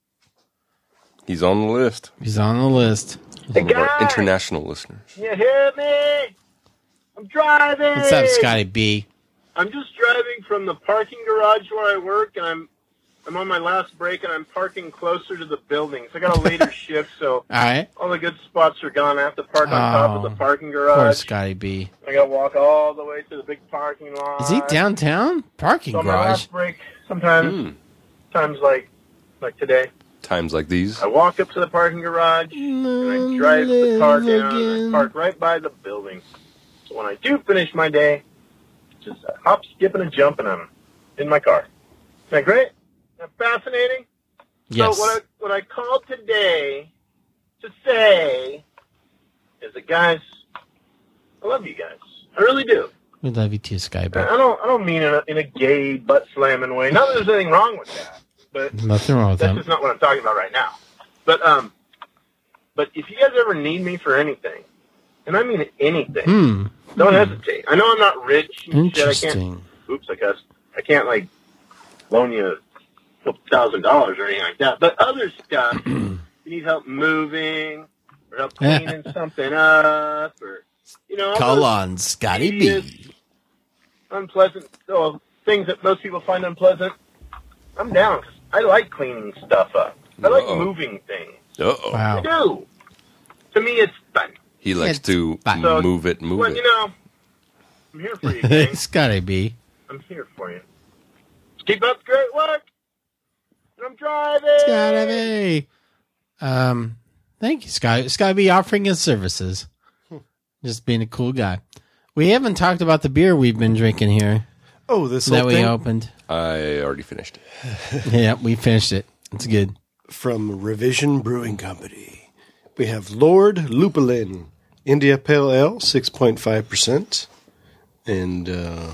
He's on the list. he's on the list. He's one of our international listeners. You hear me? I'm driving. What's up, Scotty B? I'm just driving from the parking garage where I work, and I'm I'm on my last break, and I'm parking closer to the buildings. I got a later shift, so All right. all the good spots are gone. I have to park on top of Oh, the parking Poor garage. Scotty B. I got to walk all the way to the big parking lot. Is he downtown? Parking So on my garage. last break, sometimes, Hmm. times like like today, Times like these. I walk up to the parking garage, and I drive the car down, and I park right by the building. So when I do finish my day, just a hop, skip, and a jump, and I'm in my car. Isn't that great? Isn't that fascinating? Yes. So what I, what I called today to say is that, guys, I love you guys. I really do. We love you too, Sky B. I don't I don't mean in a, in a gay, butt-slamming way. Not that there's anything wrong with that. But Nothing wrong with that's that. just not what I'm talking about right now. But um, but if you guys ever need me for anything, and I mean anything, Hmm. don't hesitate. I know I'm not rich and shit. I can't. Interesting. Oops, I cussed. I can't like loan you a couple thousand dollars or anything like that. But other stuff, you need help moving or help cleaning something up, or you know, all Call those on Scotty tedious, B. unpleasant, oh, things that most people find unpleasant. I'm down. 'Cause I like cleaning stuff up. I like Uh-oh. moving things. Uh-oh. I Wow. do. To me, it's fun. He likes It's to fine. So, move it, move well, it. you know, I'm here for you, gang. Scotty B. I'm here for you. Keep up the great work. I'm driving. Scotty B. Um, thank you, Scotty. Scotty B offering his services. Just being a cool guy. We haven't talked about the beer we've been drinking here Oh, this that whole we thing opened. I already finished it. Yeah, we finished it. It's good. from Revision Brewing Company. We have Lord Lupulin, India Pale Ale, six point five percent, and uh,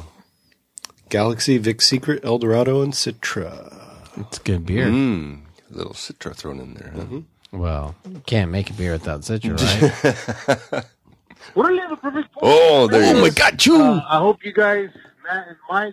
Galaxy Vic Secret, Eldorado, and Citra. It's good beer. Mm, a little Citra thrown in there. Huh? Well, you can't make a beer without Citra, right? We're in the perfect point. Oh, there Oh you my go. God, Chew! Uh, I hope you guys, Matt and Mike,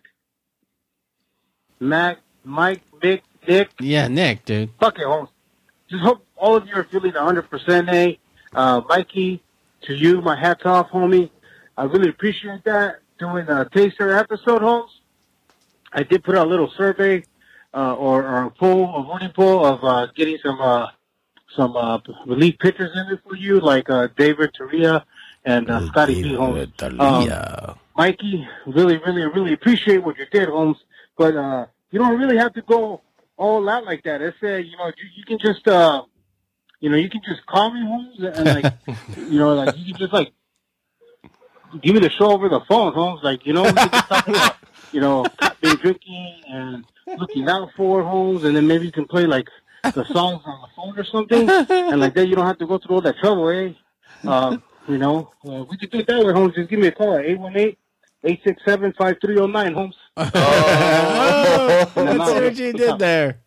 Matt, Mike, Nick, Nick, Yeah, Nick, dude. fuck it, Holmes. Just hope all of you are feeling one hundred percent A. Uh, Mikey, to you, my hat's off, homie. I really appreciate that. Doing a taster episode, Holmes. I did put out a little survey uh, or, or a poll, a voting poll of uh, getting some uh, some uh, relief pitchers in there for you, like uh, David Torria and uh, Scotty B. Holmes. Um, Mikey, really, really, really appreciate what you did, Holmes. But uh, you don't really have to go all out like that. I said, you know, you, you can just, uh, you know, you can just call me, Holmes, and like, you know, like you can just like give me the show over the phone, Holmes. Like, you know, we can just talk about, you know, been drinking and looking out for Holmes, and then maybe you can play like the songs on the phone or something, and like that you don't have to go through all that trouble, eh? Um, You know, uh, we could do it that way, Holmes. Just give me a call at eight one eight, eight six seven, five three zero nine, Holmes. Oh, that's what you did there.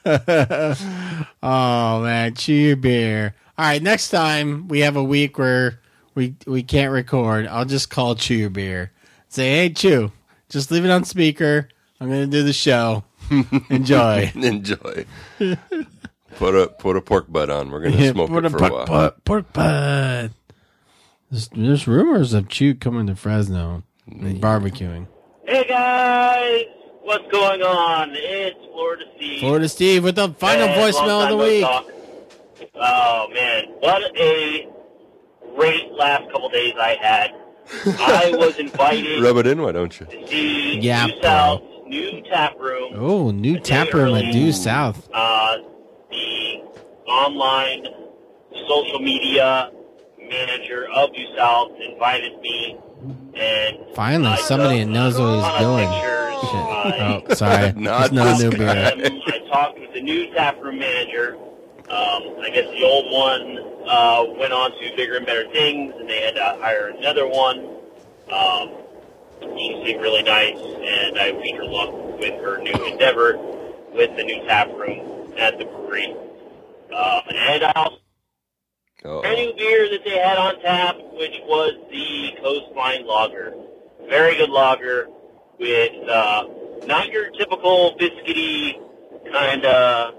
Oh, man. Chew your beer. All right, next time we have a week where we we can't record, I'll just call Chew Your Beer. Say, hey, Chew, just leave it on speaker. I'm going to do the show. Enjoy. Enjoy. Put a put a pork butt on. We're going to Yeah, smoke put it a for pork a while. butt. Pork butt. There's, there's rumors of Chew coming to Fresno and barbecuing. Hey guys, what's going on? It's Florida Steve. Florida Steve with the final And voicemail long of the time no week. talk. Oh man, what a great last couple days I had. I was invited Rub it in, why don't you? to see Yeah, Due South's new tap room. Oh, new tap room at Due South. Uh, the online social media manager of Due South invited me, and Finally, I somebody took that knows what a he's ton of doing. pictures. I- Oh, sorry. Not There's no this new guy. beer. Um, I talked with the new taproom manager. Um, I guess the old one uh, went on to bigger and better things, and they had to hire another one. Um, she seemed really nice, and I wish her luck with her new endeavor with the new taproom at the brewery. Uh, and I also Uh-oh. a new beer that they had on tap, which was the Coastline Lager. Very good lager with uh, not your typical biscuity kind of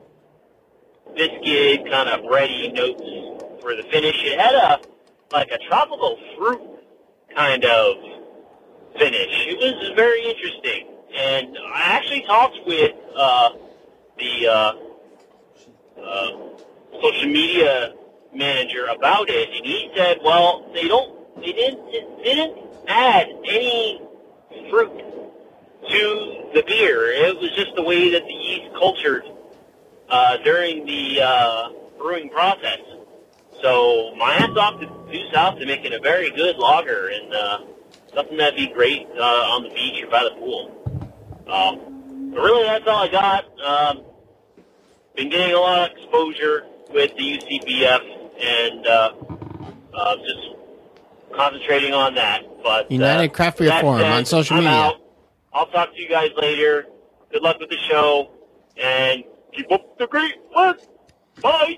biscuit, kind of bready notes for the finish. It had a like a tropical fruit kind of finish. It was very interesting, and I actually talked with uh, the uh, uh, social media manager about it, and he said, well, they don't, they didn't, it didn't add any fruit to the beer. It was just the way that the yeast cultured uh, during the uh, brewing process. So my hats off to Due South to making a very good lager, and uh, something that'd be great uh, on the beach or by the pool. Um, but really, that's all I got. Um, been getting a lot of exposure with the U C B F, and uh, uh, just concentrating on that. But United uh, Craft Beer that Forum said, on social I'm media. out. I'll talk to you guys later. Good luck with the show, and keep up the great work. Bye.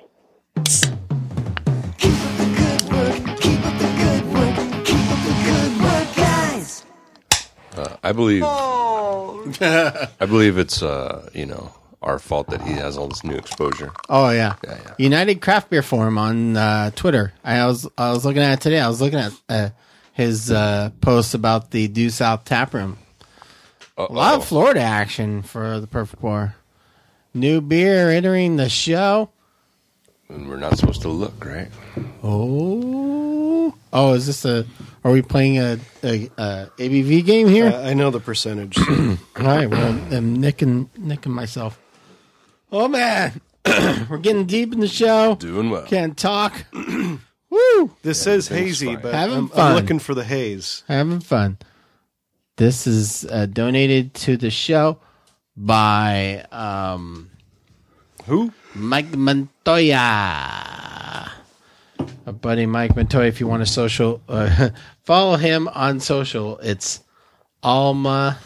Uh, I believe. I believe it's uh, you know our fault that he has all this new exposure. Oh yeah. Yeah, yeah. United Craft Beer Forum on uh, Twitter. I was I was looking at it today. I was looking at uh, his uh, post about the Due South Tap Room. Uh-oh. A lot of Florida action for the Perfect Pour. New beer entering the show. And we're not supposed to look, right? Oh, oh! Is this a? Are we playing a a, a A B V game here? Uh, I know the percentage. So. All right, well, I'm nicking nicking myself. Oh man, we're getting deep in the show. Doing well. Can't talk. Woo! This says hazy, fine. but Having I'm, fun. I'm looking for the haze. Having fun. This is uh, donated to the show by um, Who? Mike Montoya. Our buddy Mike Montoya. If you want to social, uh, follow him on social. It's Alma.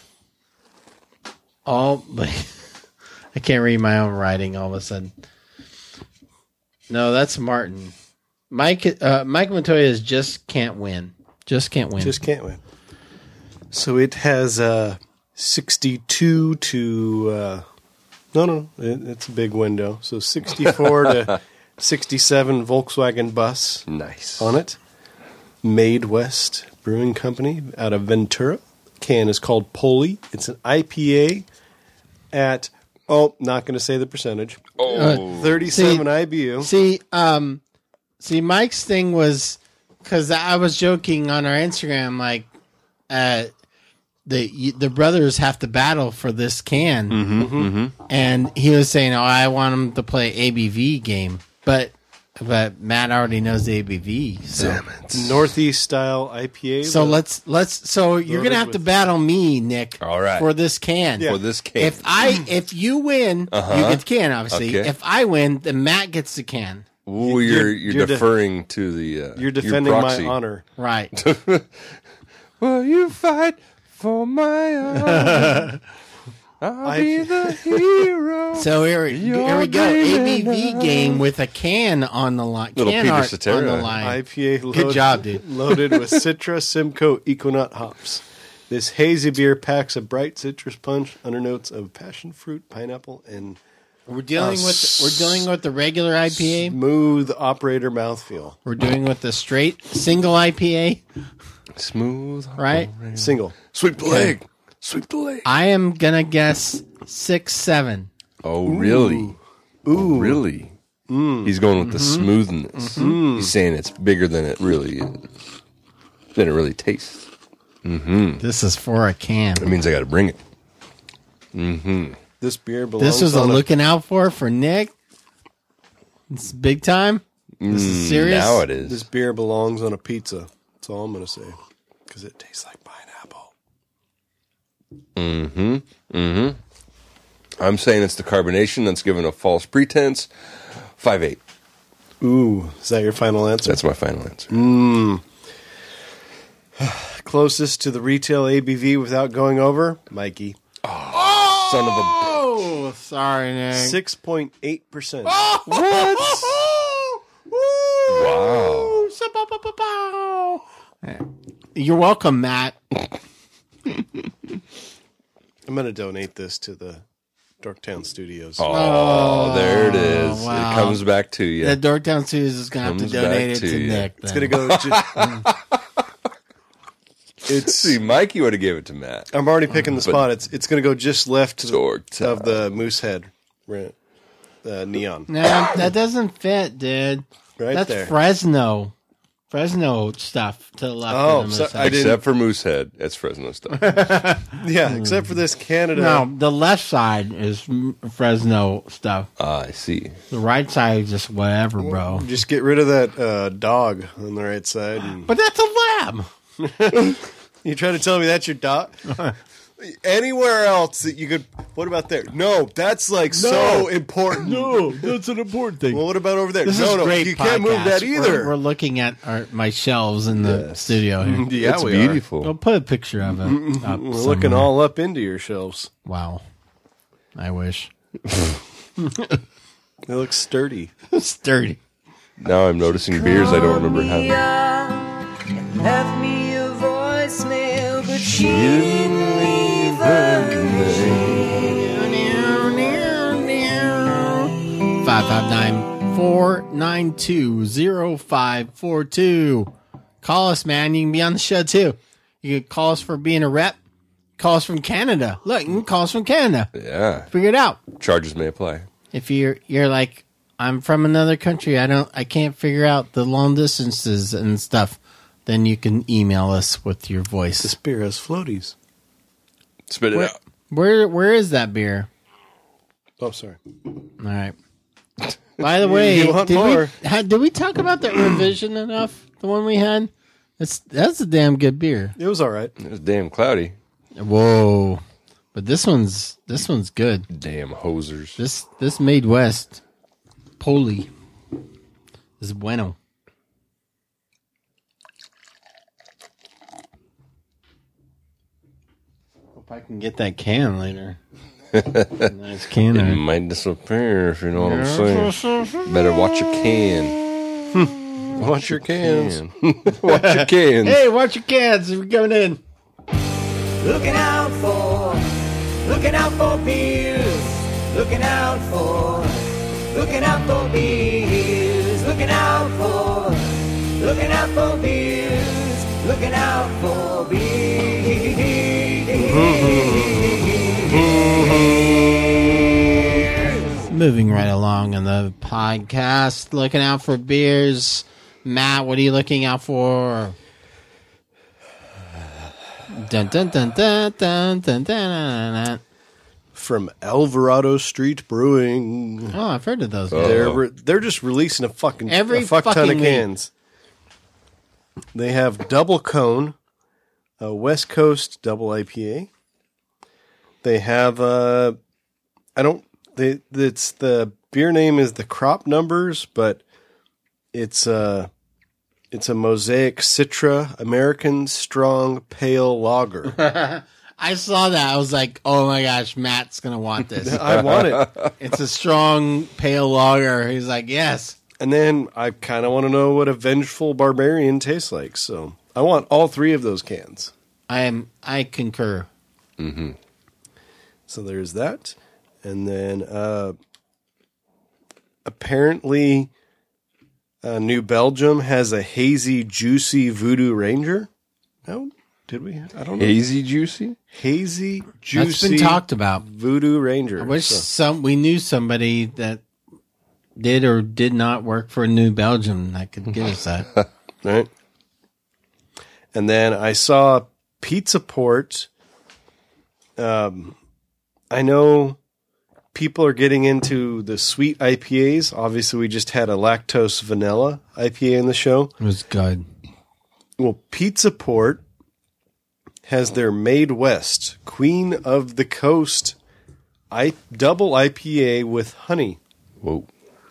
All. I can't read my own writing all of a sudden. No, that's Martin. Mike. Uh, Mike Montoya is just can't win. Just can't win. Just can't win. So it has uh, sixty-two to uh, no, no, it, it's a big window. So sixty-four to sixty-seven Volkswagen bus Nice. on it. Made West Brewing Company out of Ventura. Can is called Poli. It's an I P A at oh, not going to say the percentage. Oh, thirty-seven See- I B U. See, um, see, Mike's thing was because I was joking on our Instagram, like, uh, the the brothers have to battle for this can, mm-hmm, mm-hmm. and he was saying, "Oh, I want him to play A B V game," but but Matt already knows the A B V, so Damn it. Northeast style I P A. so with- let's let's so you're gonna have to with- battle me, Nick, All right. for this can. For this can. If I if you win, Uh-huh. you get the can. Obviously, Okay. if I win, then Matt gets the can. Ooh, you're you're, you're, you're deferring de- to the. Uh, you're defending your my honor, right? Well, you fight for my honor. I'll I, be the hero. So here, here we go. A B V game with a can on the line. Little can Peter art Cetera. on the line. I P A loaded, Good job, dude. Loaded with Citra, Simcoe, Equinut hops. This hazy beer packs a bright citrus punch, undernotes of passion fruit, pineapple, and we're dealing uh, with we're dealing with the regular I P A. Smooth operator mouthfeel. We're doing with the straight single I P A. Smooth, right? Operator. Single. Sweep the leg. Sweep the leg. I am gonna guess six seven. Oh, really? Ooh, oh, really? Mm. He's going with mm-hmm. the smoothness. Mm-hmm. He's saying it's bigger than it really is, than it really tastes. Mm-hmm. This is for a can. That means I got to bring it. Mm-hmm. This beer belongs. This was a on looking out for for Nick. It's big time. This is serious. Now it is. This beer belongs on a pizza. That's all I'm gonna say, because it tastes like pineapple. Mm-hmm. Mm-hmm. I'm saying it's the carbonation that's given a false pretense. Five eight. Ooh, is that your final answer? That's my final answer. Mm. Closest to the retail A B V without going over, Mikey. Oh, son of a. Oh, sorry, Nick. Six point eight percent. What? Wow. You're welcome, Matt. I'm going to donate this to the Dorktown Studios. Oh, oh there it is. Wow. It comes back to you. The Dorktown Studios is going to have to donate it to, to Nick. It's going to go. Just, it's see, Mikey would have gave it to Matt. I'm already picking the spot. It's it's going to go just left to the, Dorktown. of the Moosehead uh, neon. Nah, that doesn't fit, dude. Right That's there. Fresno. Fresno stuff to the left oh, of the so I except for Moosehead. It's Fresno stuff. Yeah, except for this Canada. No, the left side is Fresno stuff. Ah, I see. The right side is just whatever, bro. Just get rid of that uh, dog on the right side. And... But that's a lamb. You trying to tell me that's your dog? Anywhere else that you could... What about there? No, that's like no. so important. No, that's an important thing. Well, what about over there? This no, is no, great you podcast. can't move that either. We're, we're looking at our, my shelves in the yes. studio here. Yeah, it's we beautiful. Are. We'll put a picture of it up We're somewhere. looking all up into your shelves. Wow. I wish. They look sturdy. Sturdy. Now I'm noticing beers I don't remember having. Left me a voicemail, but she didn't leave her name. five five nine, four nine two, zero five four two. Call us, man. You can be on the show, too. You can call us for being a rep. Call us from Canada. Look, you can call us from Canada. Yeah. Figure it out. Charges may apply. If you're you're like, I'm from another country, I don't I can't figure out the long distances and stuff, then you can email us with your voice. This beer has floaties. Spit it where, out. Where where is that beer? Oh, sorry. All right. By the way, you want did more? we had, did we talk about that revision enough? The one we had? That's that's a damn good beer. It was all right. It was damn cloudy. Whoa. But this one's this one's good. Damn hosers. This this Made West Poli is bueno. Hope I can get that can later. Nice can. It might disappear if you know what I'm saying. Better watch your can. Watch your cans. Watch your cans. Hey, watch your cans. We're going in. Looking out for, looking out for beers. Looking out for, looking out for beers. Looking out for, looking out for beers. Looking out for beers. Moving right along in the podcast, looking out for beers. Matt, what are you looking out for? Dun, dun, dun, dun, dun, dun, dun, dun. From Alvarado Street Brewing. Oh, I've heard of those. Uh, they're re- they're just releasing a fucking Every a fuck ton fucking of cans. Week. They have Double Cone, a West Coast Double I P A. They have uh, I don't. They it's the beer name is the Crop Numbers, but It's a it's a Mosaic Citra American Strong Pale Lager. I saw that. I was like, oh my gosh, Matt's going to want this. I want it. It's a strong, pale lager. He's like, yes. And then I kind of want to know what a Vengeful Barbarian tastes like. So I want all three of those cans. I am. I concur. Mm-hmm. So there's that. And then uh, apparently uh, New Belgium has a hazy, juicy Voodoo Ranger. Oh, did we? I don't know. Hazy Juicy? Hazy, juicy. That's been talked about. Voodoo Ranger. I wish So- some we knew somebody that did or did not work for New Belgium that could give us that. Right. And then I saw Pizza Port. Um, I know people are getting into the sweet I P As. Obviously, we just had a lactose vanilla I P A in the show. It was good. Well, Pizza Port has their Made West Queen of the Coast I double I P A with honey. Whoa.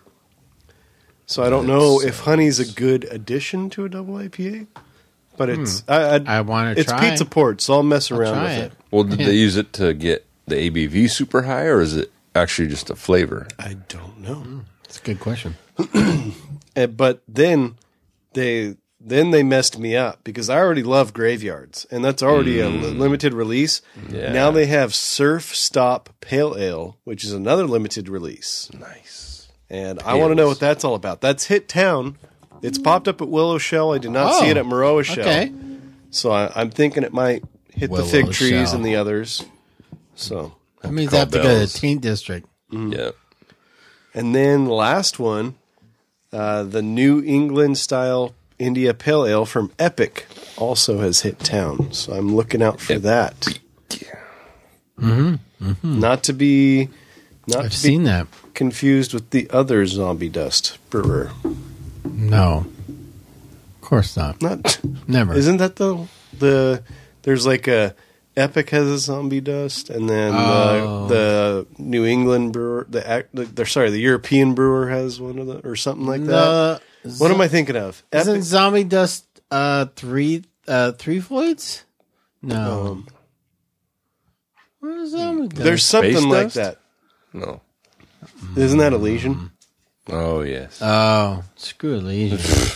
So I don't know if honey's a good addition to a double I P A, but it's Hmm. I, I wanna it's try. Pizza Port, so I'll mess I'll around try with it. it. Well, did they use it to get the A B V super high, or is it actually just a flavor? I don't know. It's a good question. Uh, but then they then they messed me up because I already love Graveyards, and that's already a li- limited release. Yeah. Now they have Surf Stop Pale Ale, which is another limited release. Nice. And I want to know what that's all about. That's hit town. It's popped up at Willow Shell. I did not Oh, see it at Maroa Shell. okay. So I, I'm thinking it might hit Willow the fig trees Shell. and the others. So That means I have to go to the Taint District. Yeah. And then last one, uh, the New England style India Pale Ale from Epic also has hit town. So I'm looking out for that. Mm-hmm. Mm-hmm. Not to be, not I've to seen be that. confused with the other Zombie Dust brewer. No. Of course not. Not Never. Isn't that the the? There's like a Epic has a Zombie Dust, and then Oh. the, the New England brewer, the, act- the they're sorry, the European brewer has one of the or something like that. No, what am I thinking of? Isn't Epic. Zombie Dust uh, three uh, three Floyds? No. Um, What is Zombie Dust? there's something Space like Dust? that. No. Isn't that Elysian? Oh, yes. Oh, screw Elysian.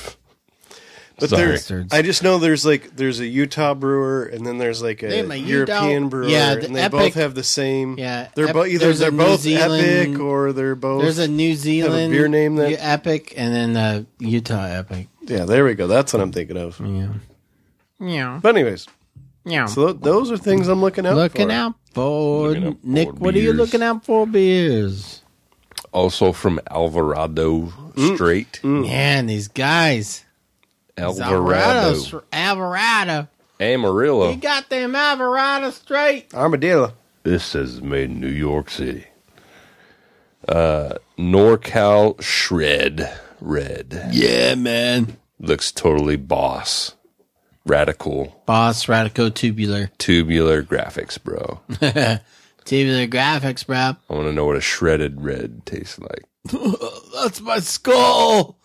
But Sorry. there's, I just know there's like there's a Utah brewer, and then there's like They a have a Utah- European brewer, yeah, the and they Epic- both have the same. Yeah, they're Ep- both either there's a they're New both Zealand- Epic or they're both. There's a New have Zealand a beer name that. U- Epic, and then uh, Utah Epic. Yeah, there we go. That's what I'm thinking of. Yeah. Yeah. But anyways, Yeah. so th- those are things I'm looking out Looking for. out for Looking out Nick. for What are you beers. looking out for? Beers. Also from Alvarado Straight. Man, these guys. Alvarado. Alvarado. Alvarado. Amarillo. You got them Alvarado straight. Armadillo. This says made in New York City. Uh, NorCal Shred Red. Yeah, man. Looks totally boss. Radical. Boss Radico Tubular. Tubular graphics, bro. Tubular graphics, bro. I want to know what a shredded red tastes like. That's my skull.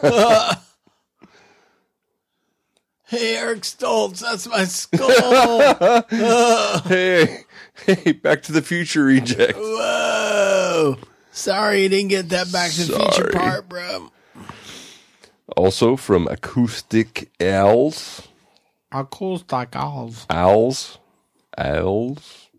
Hey, Eric Stoltz, that's my skull. hey, hey, Back to the Future reject. Whoa. Sorry you didn't get that Back to the Future Sorry. part, bro. Also from Acoustic Owls. Acoustic Owls. Owls. Owls.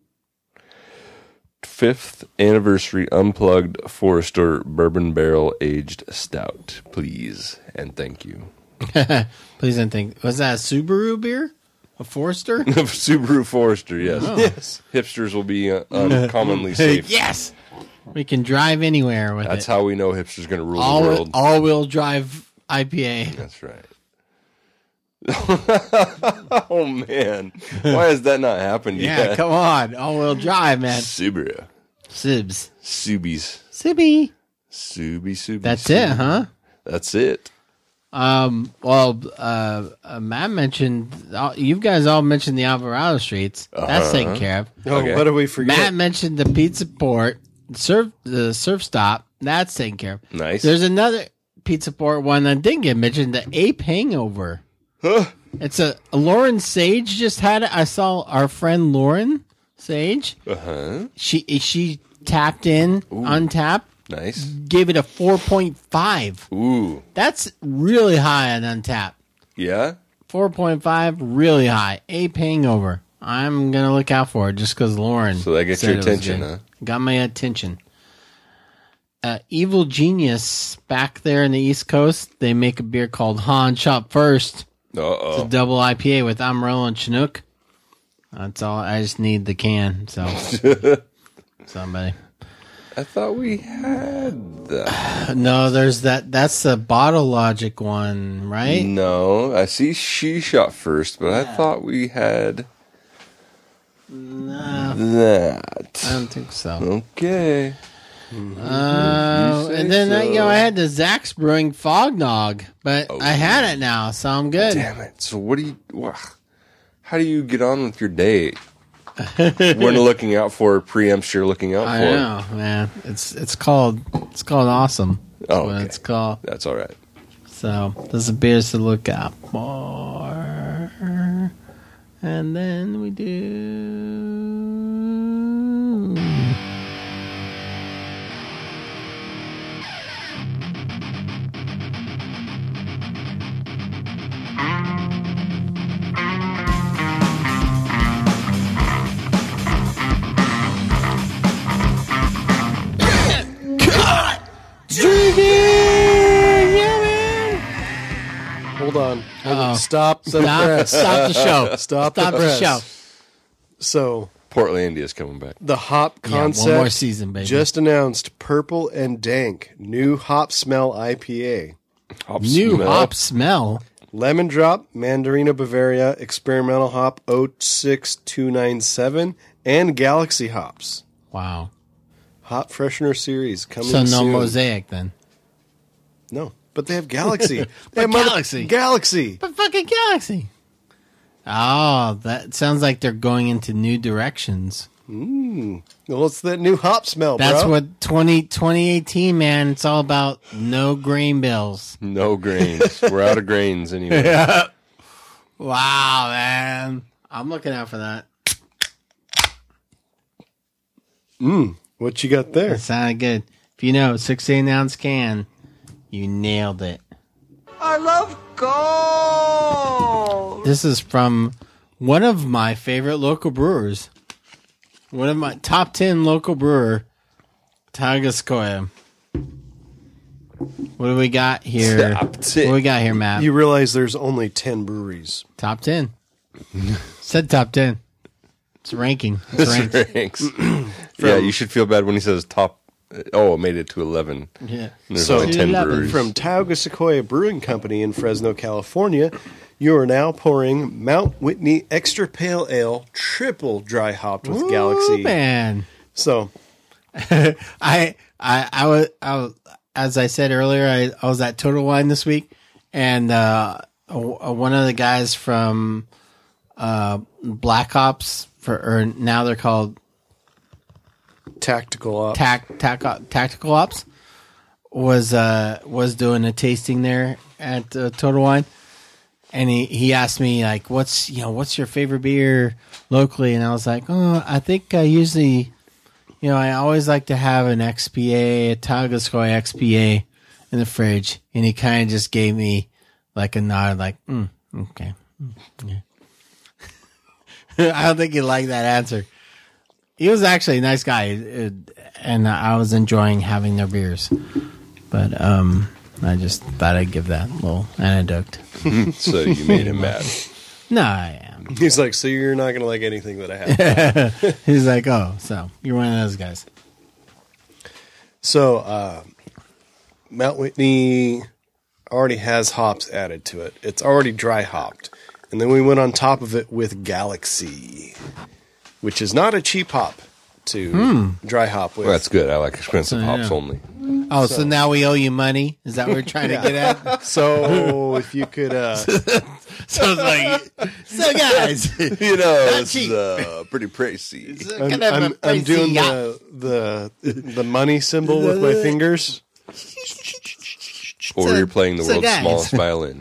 Fifth anniversary unplugged Forester bourbon barrel aged stout. Please and thank you. Please don't think. Was that a Subaru beer? A Forester? Subaru Forester, yes. Oh. Yes. Hipsters will be uh, uncommonly safe. Yes. We can drive anywhere with That's it. how we know hipsters going to rule all, the world. all wheel drive I P A. That's right. Oh man, why has that not happened Yeah, yet? come on. All wheel drive, man. Subaru, Sibs. Subies, Sibby. Subi, Subi. That's Subi. it, huh? That's it. Um. Well, uh, uh, Matt mentioned, uh, you guys all mentioned the Alvarado Streets. That's Uh-huh. taken care of. Oh, Okay. what do we forget? Matt mentioned the Pizza Port, surf, the surf stop. That's taken care of. Nice. There's another Pizza Port one that didn't get mentioned, the Ape Hangover. It's a Lauren Sage just had it. I saw our friend Lauren Sage. Uh-huh. She she tapped in on tap. Nice. Gave it a four point five. Ooh. That's really high on Untap. Yeah? four point five, really high. Ape Hangover. I'm going to look out for it just because Lauren. So that gets said your it was attention, good. huh? Got my attention. Uh, Evil Genius back there in the East Coast, they make a beer called Han Shop First. Uh-oh. It's a double I P A with Amarillo and Chinook. That's all. I just need the can. So, somebody. I thought we had that. No, there's that. That's the Bottle Logic one, right? No, I see she shot first, but I thought we had No, that. I don't think so. Okay. Uh, and then uh, you know I had the Zach's Brewing Fognog, but Oh. I had it now, so I'm good. Damn it! So what do you? Wha how do you get on with your day? What are looking out for preempts you're looking out I for? know, man. It's it's called it's called awesome. That's Oh, what okay. it's called. That's all right. So there's a beers to look out for, and then we do. Drinking! Yeah, man! Hold on. Hold on. Uh-oh. Stop the Stop- press. stop the show. Stop, Stop the, the press. show. So, Portlandia's coming back. the hop Yeah, one concept more season, baby. just announced Purple and Dank new hop smell I P A. Hop New smell. hop smell. Lemon Drop, Mandarina Bavaria, Experimental Hop oh six two nine seven, and Galaxy Hops. Wow. Hop Freshener Series coming So no soon. Mosaic then. No, but they have Galaxy. They But have mother- Galaxy. Galaxy. But fucking Galaxy. Oh, that sounds like they're going into new directions. Mm. Well, it's that new hop smell, That's bro. what twenty, twenty eighteen, man. It's all about no grain bills. No grains. We're out of grains anyway. Wow, man. I'm looking out for that. Mm. What you got there? That sounded good. If you know, sixteen ounce can, you nailed it. I love gold. This is from one of my favorite local brewers. One of my top ten local brewer, Tagaskoya. What do we got here? Top What ten. do we got here, Matt? You realize there's only ten breweries. Top ten. Said top ten. It's ranking. It's ranked. Ranks. Yeah, you should feel bad when he says top. Oh, it made it to eleven. Yeah. And there's So, only ten eleven. breweries. From Tauga Sequoia Brewing Company in Fresno, California, you are now pouring Mount Whitney Extra Pale Ale, triple dry hopped with Ooh, Galaxy. man. So, I, I, I was, I was, as I said earlier, I, I was at Total Wine this week, and uh, a- one of the guys from uh, Black Ops, for, or now they're called Tactical Ops. Tac, tac, Tactical Ops, was uh, was doing a tasting there at uh, Total Wine, and he, he asked me like, "What's you know what's your favorite beer locally?" And I was like, "Oh, I think I usually." You know, I always like to have an X P A, a Tagaskoy X P A in the fridge. And he kind of just gave me like a nod, like, mm, okay. Mm, yeah. I don't think he liked that answer. He was actually a nice guy, uh, and I was enjoying having their beers. But um, I just thought I'd give that little anecdote. So you made him mad. No, I am. He's like, so you're not going to like anything that I have. He's like, oh, so you're one of those guys. So, uh, Mount Whitney already has hops added to it. It's already dry hopped. And then we went on top of it with Galaxy, which is not a cheap hop to Hmm. dry hop with. Well, that's good. I like expensive So, hops yeah. only. Oh, so, now we owe you money? Is that what we're trying Yeah. to get at? So, if you could. Uh, So it's like, so guys, You know, Not it's cheap. uh, pretty pricey. I'm, kind of a I'm, I'm pricey doing yacht. the, the the money symbol with my fingers. or So- you're playing the so world's guys. smallest violin.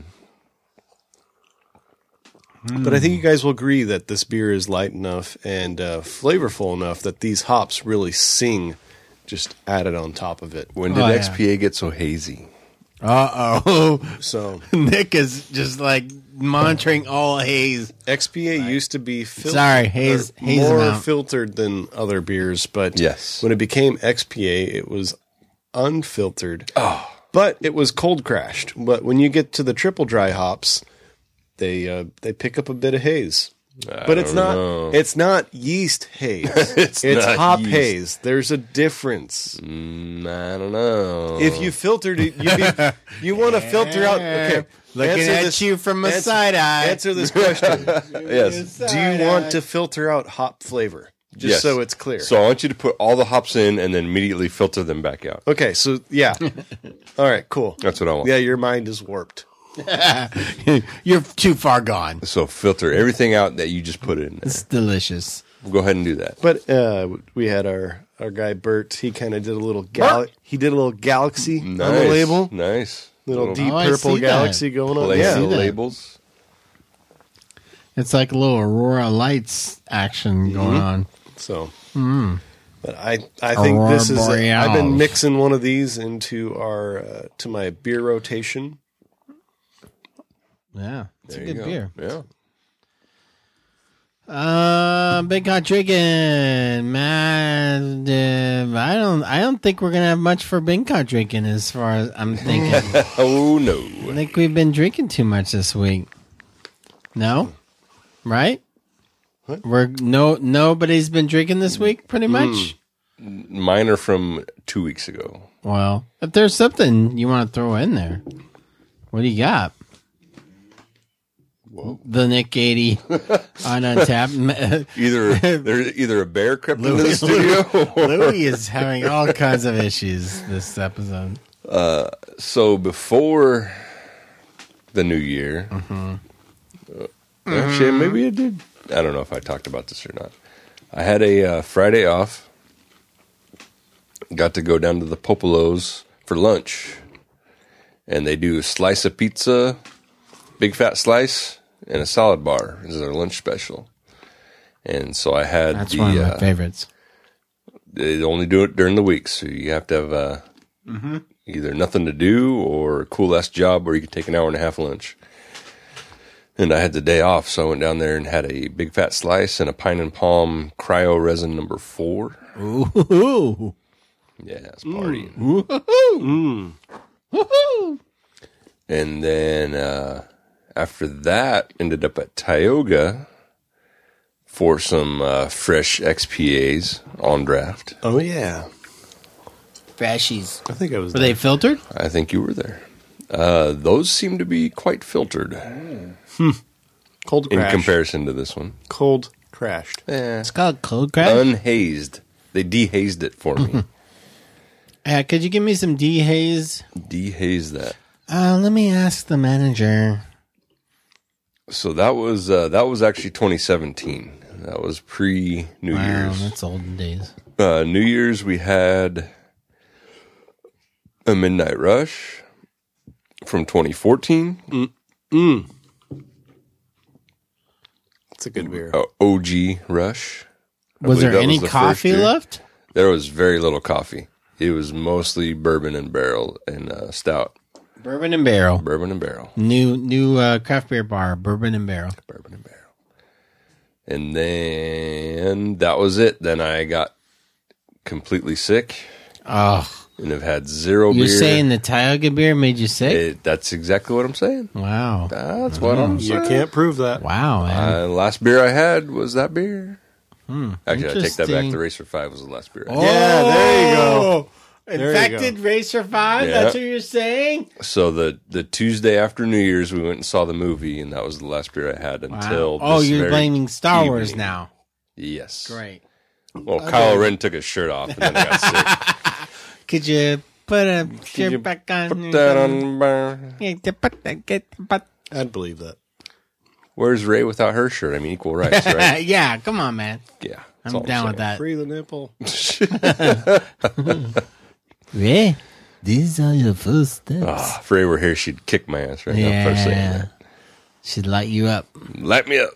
But I think you guys will agree that this beer is light enough and uh, flavorful enough that these hops really sing just added on top of it. When did Oh, yeah. X P A get so hazy? Uh oh. So Nick is just like monitoring all haze. X P A used to be fil- Sorry, haze- or haze more amount. filtered than other beers, but Yes. when it became X P A, it was unfiltered. Oh. But it was cold crashed. But when you get to the triple dry hops, they uh, they pick up a bit of haze. I But it's don't not know. it's not yeast haze. It's it's not hop yeast. haze. There's a difference. Mm, I don't know. If you filtered it, you be, you want to filter out. Okay, Looking answer at this- you from a answer- side eye. Answer this question. yes. Do you want to filter out hop flavor? Just Yes. so it's clear. So I want you to put all the hops in and then immediately filter them back out. Okay, so yeah. All right, cool. That's what I want. Yeah, your mind is warped. You're too far gone. So filter everything out that you just put in there. It's delicious. We'll go ahead and do that. But uh, we had our, our guy Bert. He kind of did a little gal- He did a little galaxy Nice. on the label. Nice. Little, deep Oh, I purple see that. galaxy going on. Place Yeah. the that. labels. It's like a little Aurora Lights action going on. So, Mm. but I I think Aurora this is. I've Borealis. been mixing one of these into our uh, to my beer rotation. Yeah, it's There a you good go. beer. Yeah. Uh, Big Hot Drinking, man. Uh, I don't. I don't think we're gonna have much for Big Hot Drinking as far as I'm thinking. Oh no. I think we've been drinking too much this week. No, right? What? We're no nobody's been drinking this week, pretty much. Mine are from two weeks ago. Well, if there's something you want to throw in there, what do you got? Whoa. The Nick eighty on Untapped. Either there's either a bear crept into the studio. or- Louis is having all kinds of issues this episode. Uh, so before the new year, Mm-hmm. uh, actually, maybe I did. I don't know if I talked about this or not. I had a uh, Friday off. Got to go down to the Popolos for lunch, and they do a slice of pizza, big fat slice, and a salad bar. This is their lunch special. And so I had That's the. one of my uh, favorites. They only do it during the week, so you have to have uh, Mm-hmm. either nothing to do or a cool ass job, or you can take an hour and a half lunch. And I had the day off, so I went down there and had a big fat slice and a pine and palm cryo resin number four. Ooh. Yeah, it's partying. Woohoo! Woohoo! And then uh, after that, ended up at Tioga for some uh, fresh X P As on draft. Oh yeah, Freshies. I think I was. Were there. they filtered? I think you were there. Uh, those seem to be quite filtered cold in crash. comparison to this one. Cold crashed. Yeah. It's called cold crash. Unhazed. They dehazed it for me. Uh, could you give me some dehaze? Dehazed that. Uh, let me ask the manager. So that was uh, that was actually twenty seventeen. That was pre New Wow, Year's. that's olden days. Uh, New Year's we had a Midnight Rush from twenty fourteen. Mm. Mm. It's a good beer. Uh, O G Rush. I Was believe there that any the first coffee year. left? There was very little coffee. It was mostly bourbon and barrel and uh, stout. Bourbon and Barrel. Bourbon and barrel. New new uh, craft beer bar, Bourbon and Barrel. Bourbon and barrel. And then that was it. Then I got completely sick Oh, and have had zero you're beer. saying the Tioga beer made you sick? It, that's exactly what I'm saying. Wow. That's what I'm You saying. can't prove that. Wow, man. Uh, last beer I had was that beer. Hmm, Actually, I take that back. interesting. The Racer five was the last beer I Oh, had. Yeah, there you go. There you Infected Racer five? Yeah. That's what you're saying? So the, the Tuesday after New Year's, we went and saw the movie, and that was the last beer I had until. Wow. Oh, this you're very blaming Star Wars evening. now. Yes. Great. Well, Kylo Ren took his shirt off, and then I got sick. Could you put a you shirt back on? Put that on. bar. Yeah, to put that- get- but- I'd believe that. Where's Ray without her shirt? I mean, equal rights, right? yeah, come on, man. Yeah. I'm down with that. Free the nipple. Yeah. These are your first steps. Oh, if Ray were here, she'd kick my ass right now for saying Yeah. that. She'd light you up. Light me up.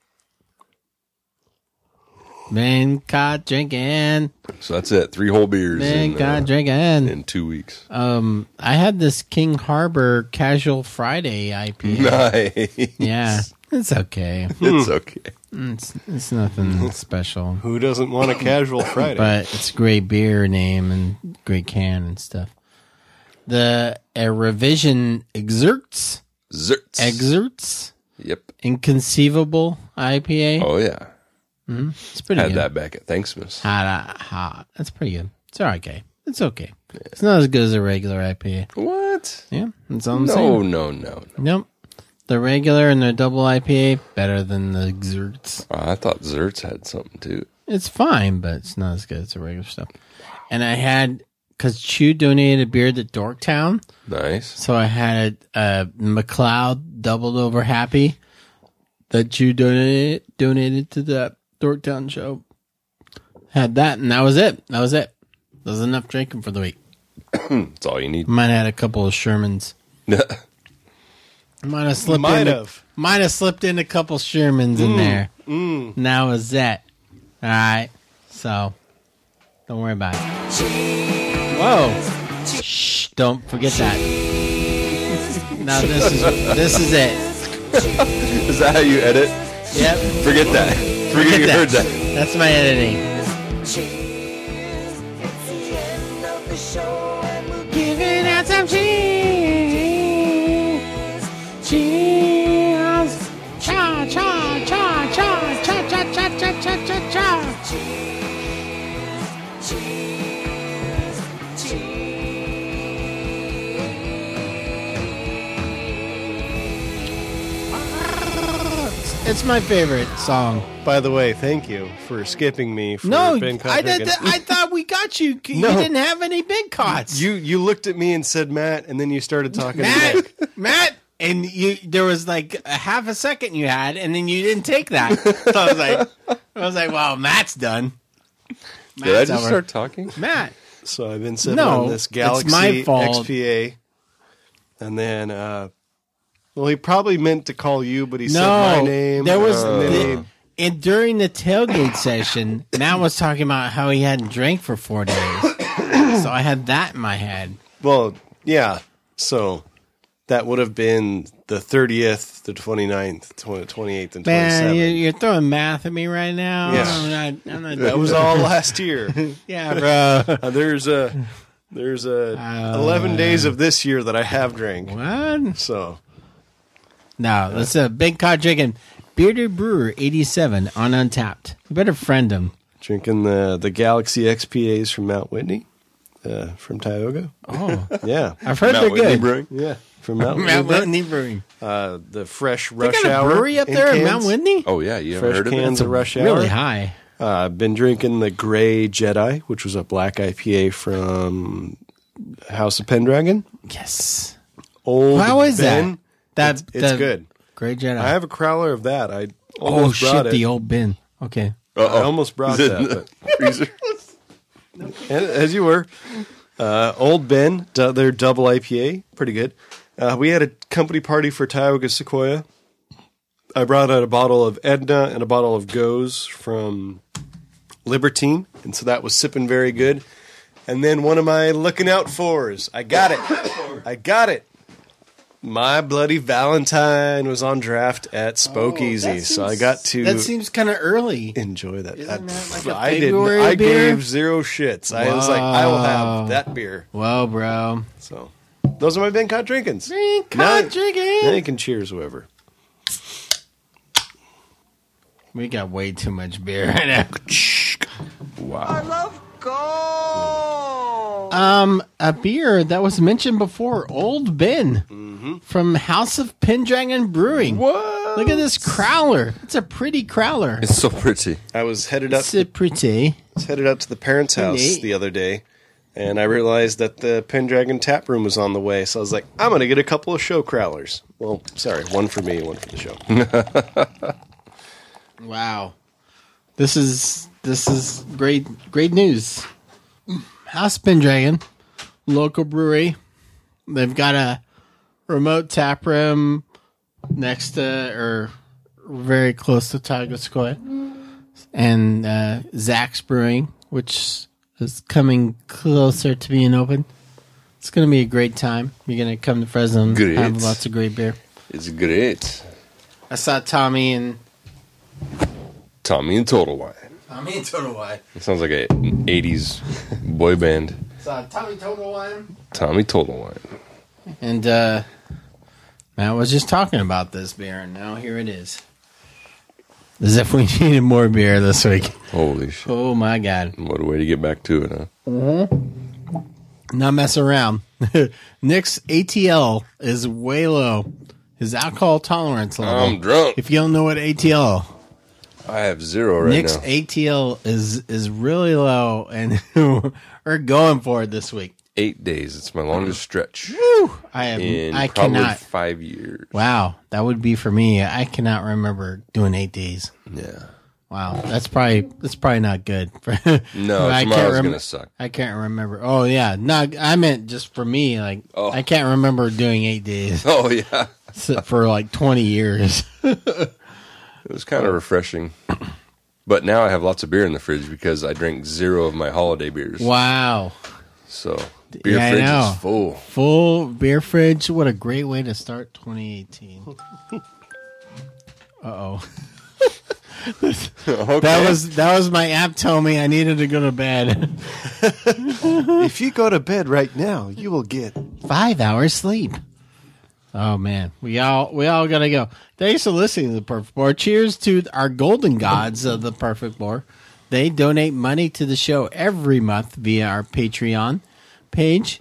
Man, caught drinking. So that's it. Three whole beers Man, in, caught uh, drinking. in two weeks. Um, I had this King Harbor Casual Friday I P A. Nice. Yeah, it's okay. It's okay. It's, it's nothing special. Who doesn't want a casual Friday? But it's a great beer name and great can and stuff. The uh, Revision Exerts. Zerts. Exerts. Yep. Inconceivable I P A. Oh, yeah. Mm-hmm. It's pretty Had good. that back at Thanksmas. Hot, hot. That's pretty good. It's all okay. It's okay. Yeah. It's not as good as a regular I P A. What? Yeah, that's all I'm no, saying. No, no, no. Nope. The regular and the double I P A better than the Exerts. Oh, I thought Zerts had something too. It's fine, but it's not as good as the regular stuff. And I had, because Chew donated a beer to Dorktown. Nice. So I had a, a McLeod doubled over happy that Chew donated, donated to the Dorktown show. Had that, and that was it. That was it. That was enough drinking for the week. That's all you need. Might have had a couple of Shermans. Might have slipped Might in. have. Might have slipped in a couple Shermans in Mm, there. mm. And that was it. All right. So, don't worry about it. Whoa. Shh. Don't forget that. Now this is this is it. Is that how you edit? Yep. Forget that. Forget, you that. heard that. That's my editing. Giving out some cheese. Cheers. Cha, cha, cha, cha, cha, cha, cha, cha, cha, cha, cha. It's my favorite song. By the way, thank you for skipping me. For No, Ben I did. Codrigan. I thought we got you. You No. didn't have any big cots. You you looked at me and said Matt, and then you started talking to Matt, Nick. Matt, and you. There was like a half a second you had, and then you didn't take that. So I was like, I was like, wow, Matt's done. Did I just start talking? Matt. So I've been sitting No, on this it's Galaxy my fault. X P A, and then uh, well, he probably meant to call you, but he No, said my name. there was and then the- he- and during the tailgate session, Matt was talking about how he hadn't drank for four days. So I had that in my head. well, yeah. So that would have been the thirtieth, the twenty-ninth, twenty-eighth, and Man, twenty-seventh. you're, you're throwing math at me right now. Yeah. I'm not, I'm not That was all last year. Yeah, bro. Uh, there's a there's a Uh, eleven days of this year that I have drank. What? So No, that's a big cod drinking. Bearded Brewer eighty-seven on Untapped. You better friend him. drinking the the Galaxy X P As from Mount Whitney, uh, from Tioga. Oh, Yeah, I've heard Mount they're Whitney good. Brewing. yeah, from Mount, Mount Whitney. Whitney Brewing. Uh, the fresh They Rush got a Hour brewery up in there in cans. Mount Whitney? Oh, yeah. You haven't Fresh heard of cans it? of Rush Hour. Really high. Uh, I've been drinking the Gray Jedi, which was a black I P A from House of Pendragon. Yes. Old How is Ben. that? That It's, it's the good. Great Jedi. I have a crowler of that. I oh almost shit! brought it. The old bin. Okay. I almost brought Is it in that. the freezer? But, as you were. Uh, Old Ben, du- their double I P A, pretty good. Uh, we had a company party for Tioga Sequoia. I brought out a bottle of Edna and a bottle of Goes from Libertine, and so that was sipping very good. And then one of my looking out fors, I got it. I got it. My Bloody Valentine was on draft at Spokeasy, that so I seems- got to That seems kind of early. enjoy that. Isn't That- that like a I did. February I beer? gave zero shits. I was like, I will Wow. have that beer. Whoa, bro. So those are my Ben Cod drinkings. Drink Now- cod drinking. Now you can cheers whoever. We got way too much beer right now. I love gold. Um, a beer that was mentioned before, Old Ben from House of Pendragon Brewing. What? Look at this crowler. It's a pretty crowler. It's so pretty. I was headed up. It's a pretty. was headed up to the parents' house Pretty. the other day, and I realized that the Pendragon tap room was on the way. So I was like, I'm going to get a couple of show crowlers. Well, sorry, one for me, one for the show. Wow. This is this is great great news. House Pendragon, local brewery. They've got a remote tap room next to or very close to Tagascoy, and uh, Zach's Brewing, which is coming closer to being open. It's going to be a great time. You're going to come to Fresno and Great. have lots of great beer. It's great. I saw Tommy and Tommy and Total Wine. Tommy and Total Wine. It sounds like a eighties boy band. Saw Tommy Total Wine. Tommy Total Wine. And uh, Matt was just talking about this beer, and now here it is. As if we needed more beer this week. Holy shit. Oh, my God. What a way to get back to it, huh? Mm-hmm. Not mess around. Nick's A T L is way low. His alcohol tolerance level. I'm drunk. If you don't know what A T L, I have zero right Nick's now. A T L is is really low, and we're going for it this week. Eight days. It's my longest stretch. Woo! I have. In I probably cannot. five years. Wow, that would be for me. I cannot remember doing eight days. Yeah. Wow, that's probably that's probably not good. No, I tomorrow's rem- gonna suck. I can't remember. Oh yeah, no, I meant just for me. Like Oh. I can't remember doing eight days. Oh yeah, for like twenty years. It was kind of refreshing. But now I have lots of beer in the fridge because I drank zero of my holiday beers. Wow. So beer Yeah, I fridge know. is full. Full beer fridge. What a great way to start twenty eighteen. Uh oh. Okay. That was that was my app telling me I needed to go to bed. If you go to bed right now, you will get five hours sleep. Oh man, we all we all gotta go. Thanks for listening to the Perfect Pour. Cheers to our golden gods of the Perfect Pour. They donate money to the show every month via our Patreon page,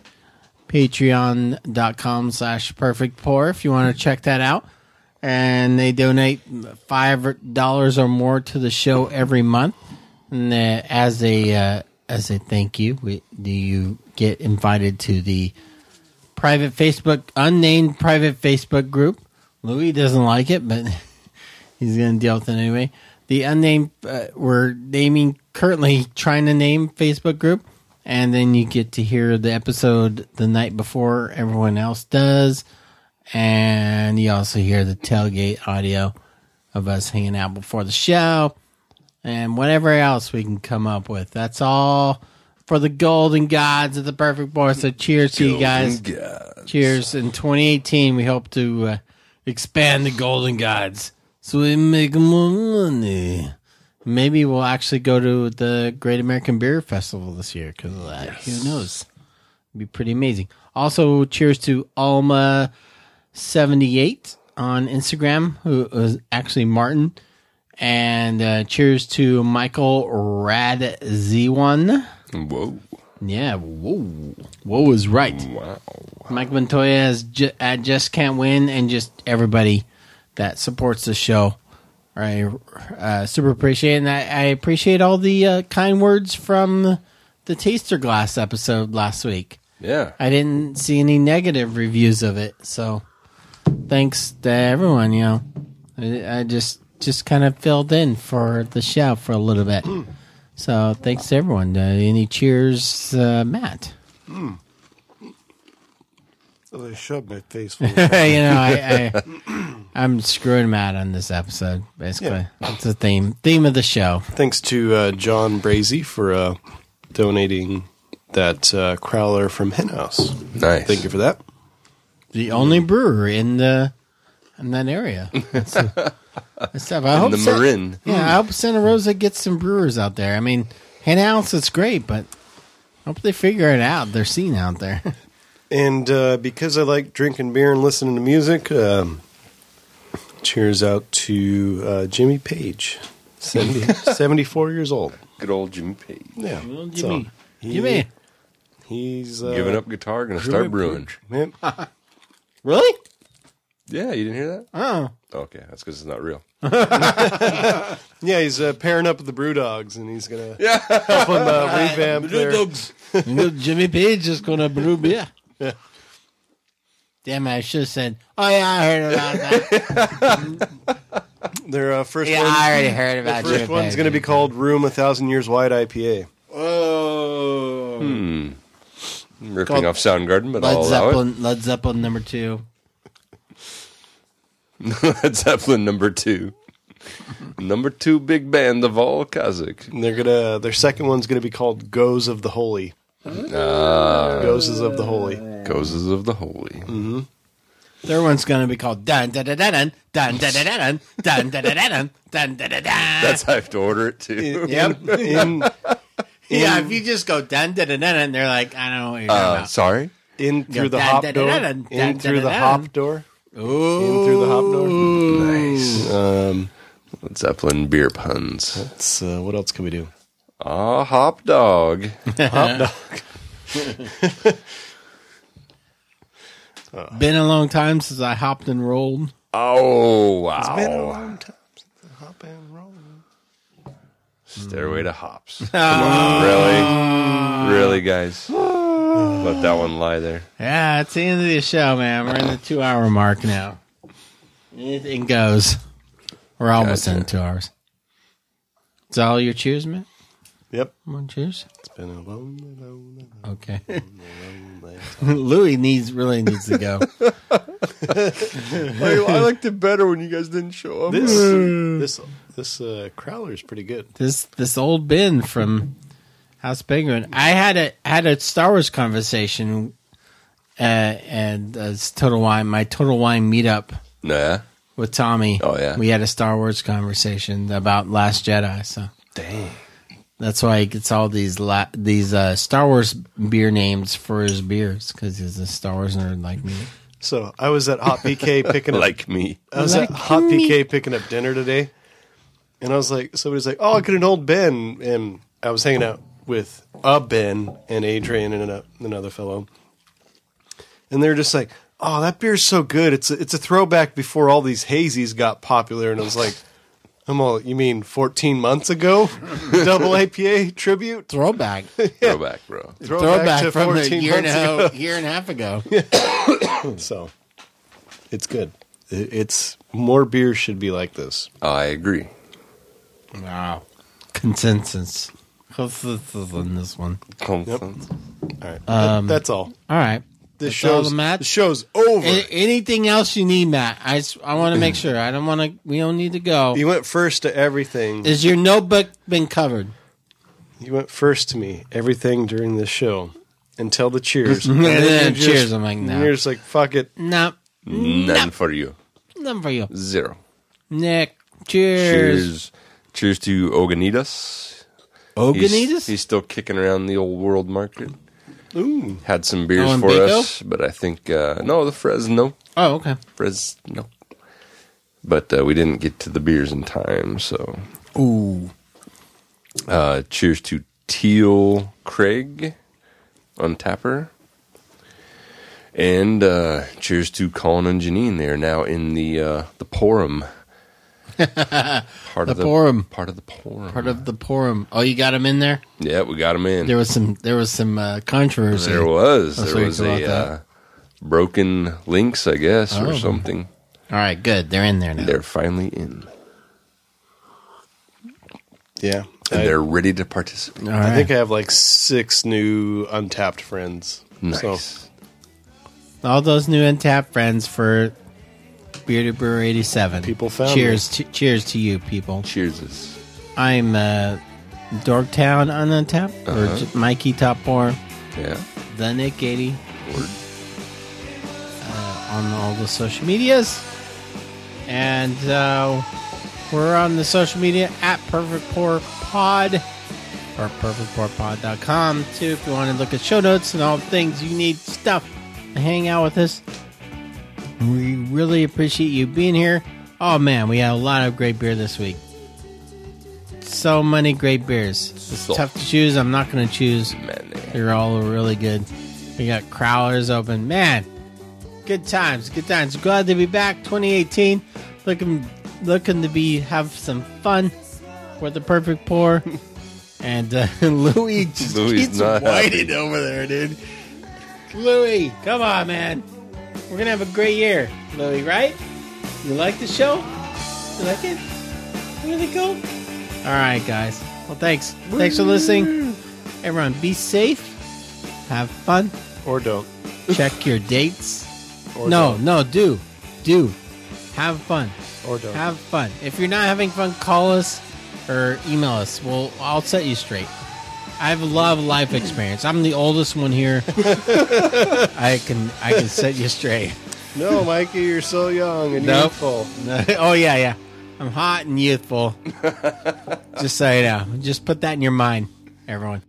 patreon.com slash perfect pour if you want to check that out. And they donate five dollars or more to the show every month. And uh, as a uh, as a thank you, we, do you get invited to the private Facebook, unnamed private Facebook group. Louis doesn't like it, but he's going to deal with it anyway. The unnamed, uh, we're naming, currently trying to name Facebook group, and then you get to hear the episode the night before everyone else does, and you also hear the tailgate audio of us hanging out before the show, and whatever else we can come up with. That's all for the golden gods of the Perfect Pour. So cheers to you guys. Gods. Cheers. In twenty eighteen, we hope to uh, expand the golden gods so we make more money. Maybe we'll actually go to the Great American Beer Festival this year because of that. Yes. Who knows? It'd be pretty amazing. Also, cheers to Alma seventy-eight on Instagram, who is actually Martin. And uh, cheers to Michael Rad Z one. Whoa. Yeah, whoa. Whoa is right. Wow. Mike Montoya has ju- at Just Can't Win, and just everybody that supports the show. I uh, super appreciate it. And I, I appreciate all the uh, kind words from the Taster Glass episode last week. Yeah. I didn't see any negative reviews of it, so thanks to everyone, you know. I, I just just kind of filled in for the show for a little bit. So thanks to everyone. Uh, any cheers, uh, Matt? Mm. So they shoved my face full you know, I, I, I'm screwing Matt on this episode, basically. Yeah. That's the theme theme of the show. Thanks to uh, John Brazy for uh, donating that uh, crowler from Hen House. Nice. Thank you for that. The only brewer in the in that area. That's a, that's tough. I In hope the Sa- Marin. Yeah, I hope Santa Rosa gets some brewers out there. I mean, Hen House is great, but I hope they figure it out. Their scene out there. And uh, because I like drinking beer and listening to music, um, cheers out to uh, Jimmy Page, seventy, seventy-four years old. Good old Jimmy Page. Yeah. Well, So, Jimmy. he- Jimmy. He's uh, Giving up guitar, gonna start brewing. Yep. Really? Yeah, you didn't hear that? Oh. Okay, that's because it's not real. Yeah, he's uh, pairing up with the Brewdogs, and he's gonna Yeah. help him uh, revamp their. Brewdogs. Jimmy Page is going to brew beer. Yeah. Damn it, I should have said, oh, yeah, I heard about that. Their uh, first Yeah, one. I already heard about The first Jimmy one's Page. going to be called Room A Thousand Years Wide I P A. Oh. Hmm. ripping Called off Soundgarden, but Led I'll allow Zeppelin. Led Zeppelin number two. it. Led Zeppelin number two. Number two big band of all Kazakh. And they're gonna their second one's gonna be called Goes of the Holy. Ah, Gozes of the Holy. Gozes of the Holy. Mm-hmm. Third one's gonna be called dun dun dun dun dun dun dun dun dun dun dun dun dun dun dun. That's how I have to order it too. Yep. In, Yeah, in- if you just go dun dun dun dun, they're like, I don't know what you're talking Uh, about. sorry. in Go through the dun, hop dun, door. dun, dun, In dun, through dun, the dun. hop door. Ooh. In through the hop door. Nice. Um, Led Zeppelin beer puns. that's, uh, what else can we do? Ah, hop dog. Hop dog. Been a long time since I hopped and rolled. Oh, wow. It's been a long time since I hop and roll. Stairway to Hops. Come on, really? Really, guys? Let that one lie there. Yeah, it's the end of the show, man. We're in the two hour mark now. Anything goes. We're almost Gotcha. in two hours. Is that all your cheers, man? Yep. Come on, cheers. It's been a long, long, Okay. long, long Louis needs really needs to go. I, I liked it better when you guys didn't show up. This this this uh, Crowler is pretty good. This this old Ben from House Penguin. I had a had a Star Wars conversation, uh, and uh, it's Total Wine, my Total Wine meetup Nah. with Tommy. Oh, yeah. We had a Star Wars conversation about Last Jedi. So Dang. that's why he gets all these la- these uh, Star Wars beer names for his beers, because he's a Star Wars nerd like me. So I was at Hot P K picking up Like me. I was Like at Hot me. P K picking up dinner today, and I was like, somebody's like, "Oh, I'll get an old Ben," and I was hanging out with a Ben and Adrian and a, another fellow, and they're just like, "Oh, that beer's so good! It's a, it's a throwback before all these hazies got popular." And I was like, "I'm all, you mean fourteen months ago? Double A P A tribute Throwback. Throwback, bro. Throwback to from a fourteen year and a, months half, ago." year and a half ago. So it's good. It- It's more beer should be like this. I agree. Wow. Consensus. Consensus on this one. All right, Um, That- that's all. All right. This That's all show's the match? the show's over. A- anything else you need, Matt? I, s- I want to make sure. I don't want to. We don't need to go. You went first to everything. Is your notebook been covered? You went first to me. Everything during this show until the cheers. And then then you're cheers, just- I'm like, no. You're just like, fuck it. No. None for you. None for you. Zero. Nick, cheers. Cheers. Cheers to Oganitas. Oganitas? He's, he's still kicking around the old world market. Ooh. Had some beers Oh, in for Baco? us, but I think, uh, no, the Fresno. Oh, okay. Fresno. But uh, we didn't get to the beers in time, so. Ooh. Uh, cheers to Teal Craig on Tapper. And uh, cheers to Colin and Janine. They are now in the uh, the Porum. Part The of the Porum. Part of the Porum. Part of the Porum. Oh, you got him in there? Yeah, we got them in. There was some. There was some uh, controversy. There was. Let's There talk was about a that. uh, broken links, I guess, Oh. or something. All right, good. They're in there now. They're finally in. Yeah. And I, they're ready to participate. All I right. think I have like six new untapped friends. Nice. So, All those new Untapped friends for Bearded Brewer eighty-seven. People found cheers to, cheers to you, people. Cheers. I'm uh, Dorktown on Untapped, or Uh-huh. j- Mikey Top four, Yeah. the Nick eighty, Word. uh, on all the social medias. And uh, we're on the social media at Perfect Pour Pod or perfect pour pod dot com too if you want to look at show notes and all the things you need stuff to hang out with us. We really appreciate you being here. Oh man, we had a lot of great beer this week. So many great beers. It's So- tough to choose. I'm not going to choose. Man, They're all really good. We got Crowlers open. Man, good times, good times. Glad to be back. twenty eighteen, looking, looking to be have some fun with the Perfect Pour. And uh, Louis just Louis keeps not whining happy. over there, dude. Louis, come on, man. We're gonna have a great year, Louis. Right? You like the show? You like it? Really cool. All right, guys. Well, thanks. Thanks for listening. Everyone, be safe. Have fun. Or don't. Check your dates. Or no, don't. no, do. Do. Have fun. Or don't. Have fun. If you're not having fun, call us or email us. Well, I'll set you straight. I have a lot of life experience. I'm the oldest one here. I can I can set you straight. No, Mikey, you're so young and Nope. youthful. Oh, yeah, yeah. I'm hot and youthful. Just so you know. Just put that in your mind, everyone.